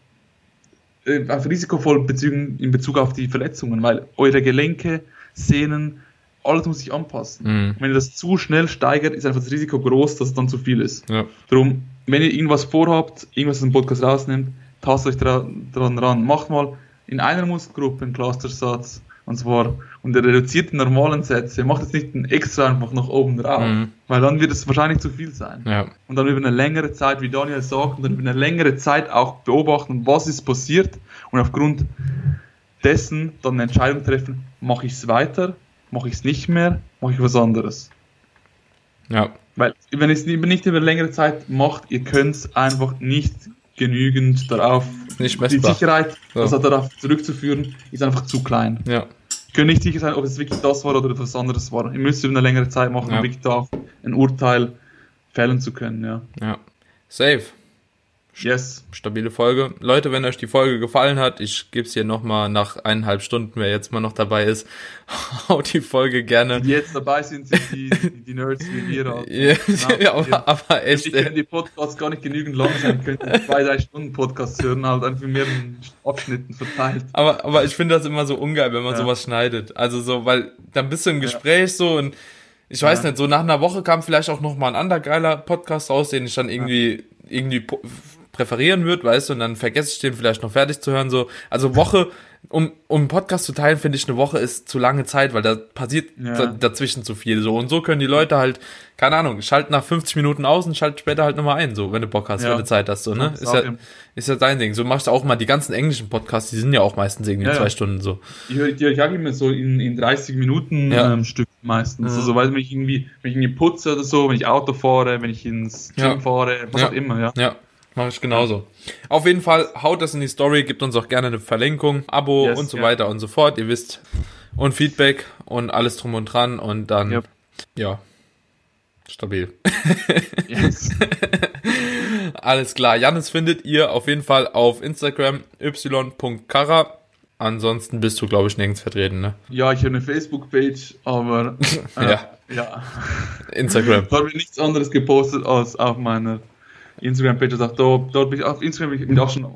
auf risikovoll in Bezug auf die Verletzungen, weil eure Gelenke, Sehnen, alles muss sich anpassen. Mhm. Wenn ihr das zu schnell steigert, ist einfach das Risiko groß, dass es dann zu viel ist. Ja. Darum, wenn ihr irgendwas vorhabt, irgendwas aus dem Podcast rausnimmt, tastet euch dran ran. Macht mal in einer Muskelgruppe einen Clustersatz, und ihr reduziert die normalen Sätze. Macht jetzt nicht einen extra einfach nach oben drauf, weil dann wird es wahrscheinlich zu viel sein. Ja. Und dann über eine längere Zeit, wie Daniel sagt, und dann über eine längere Zeit auch beobachten, was ist passiert und aufgrund dessen dann eine Entscheidung treffen, mache ich es weiter, mache ich es nicht mehr, mache ich was anderes. Ja. Weil, wenn ihr es nicht über längere Zeit macht, ihr könnt es einfach nicht genügend darauf, Nicht die messbar. Sicherheit, So. das darauf zurückzuführen, ist einfach zu klein. Ja. Ihr könnt nicht sicher sein, ob es wirklich das war oder etwas anderes war. Ihr müsst über eine längere Zeit machen, Ja. um wirklich da ein Urteil fällen zu können, ja. Ja. Safe. Yes. Stabile Folge. Leute, wenn euch die Folge gefallen hat, ich gebe es hier nochmal nach 1,5 Stunden, wer jetzt mal noch dabei ist, haut die Folge gerne. Die jetzt dabei sind die Nerds wie wir. Alter. Ja, Genau. ja, aber echt. Ich können die Podcasts gar nicht genügend lang sein, könnten 2-3 Stunden Podcasts hören, halt einfach in mehreren Abschnitten verteilt. Aber ich finde das immer so ungeil, wenn man Ja. sowas schneidet. Also so, weil dann bist du im Gespräch so und ich weiß nicht, so nach einer Woche kam vielleicht auch nochmal ein anderer geiler Podcast raus, den ich dann irgendwie präferieren würde, weißt du, und dann vergesse ich den vielleicht noch fertig zu hören, so. Also Woche, um einen Podcast zu teilen, finde ich, eine Woche ist zu lange Zeit, weil da passiert dazwischen zu viel, so. Und so können die Leute halt, keine Ahnung, schalten nach 50 Minuten aus und schalten später halt nochmal ein, so, wenn du Bock hast, Ja. wenn du Zeit hast, so, ne? Ist ja dein Ding. So machst du auch mal die ganzen englischen Podcasts, die sind ja auch meistens irgendwie 2 Stunden, so. Die höre ich auch immer so in 30 Minuten Ja. Stück meistens. Also, weil wenn ich irgendwie putze oder so, wenn ich Auto fahre, wenn ich ins Gym Ja. fahre, was Ja. auch immer, ja. Ja, mache ich genauso. Auf jeden Fall, haut das in die Story, gebt uns auch gerne eine Verlinkung, Abo Yes, und so ja. weiter und so fort, ihr wisst. Und Feedback und alles drum und dran und dann, Yep. ja, stabil. Yes. Alles klar, Jannis findet ihr auf jeden Fall auf Instagram y.kara. Ansonsten bist du, glaube ich, nirgends vertreten, ne? Ja, ich habe eine Facebook-Page, aber ja. Instagram. Da habe ich nichts anderes gepostet als auf meiner Instagram-Page. Also dort bin ich auf Instagram bin ich auch schon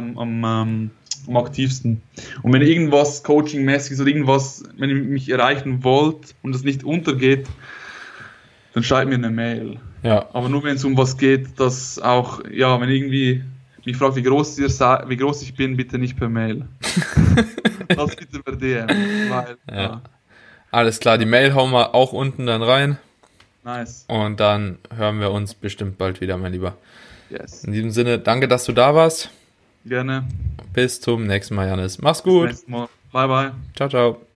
am aktivsten. Und wenn ihr irgendwas Coaching-mäßiges oder irgendwas, wenn ihr mich erreichen wollt und das nicht untergeht, dann schreibt mir eine Mail. Ja, Aber nur wenn es um was geht, das auch, ja, wenn irgendwie mich fragt, wie groß ich bin, bitte nicht per Mail. Das bitte per DM. Weil, ja. Alles klar, die Mail hauen wir auch unten dann rein nice. und dann hören wir uns bestimmt bald wieder, mein Lieber. Yes. In diesem Sinne, danke, dass du da warst. Gerne. Bis zum nächsten Mal, Jannis. Mach's Bis gut. nächstes Mal. Bye, bye. Ciao, ciao.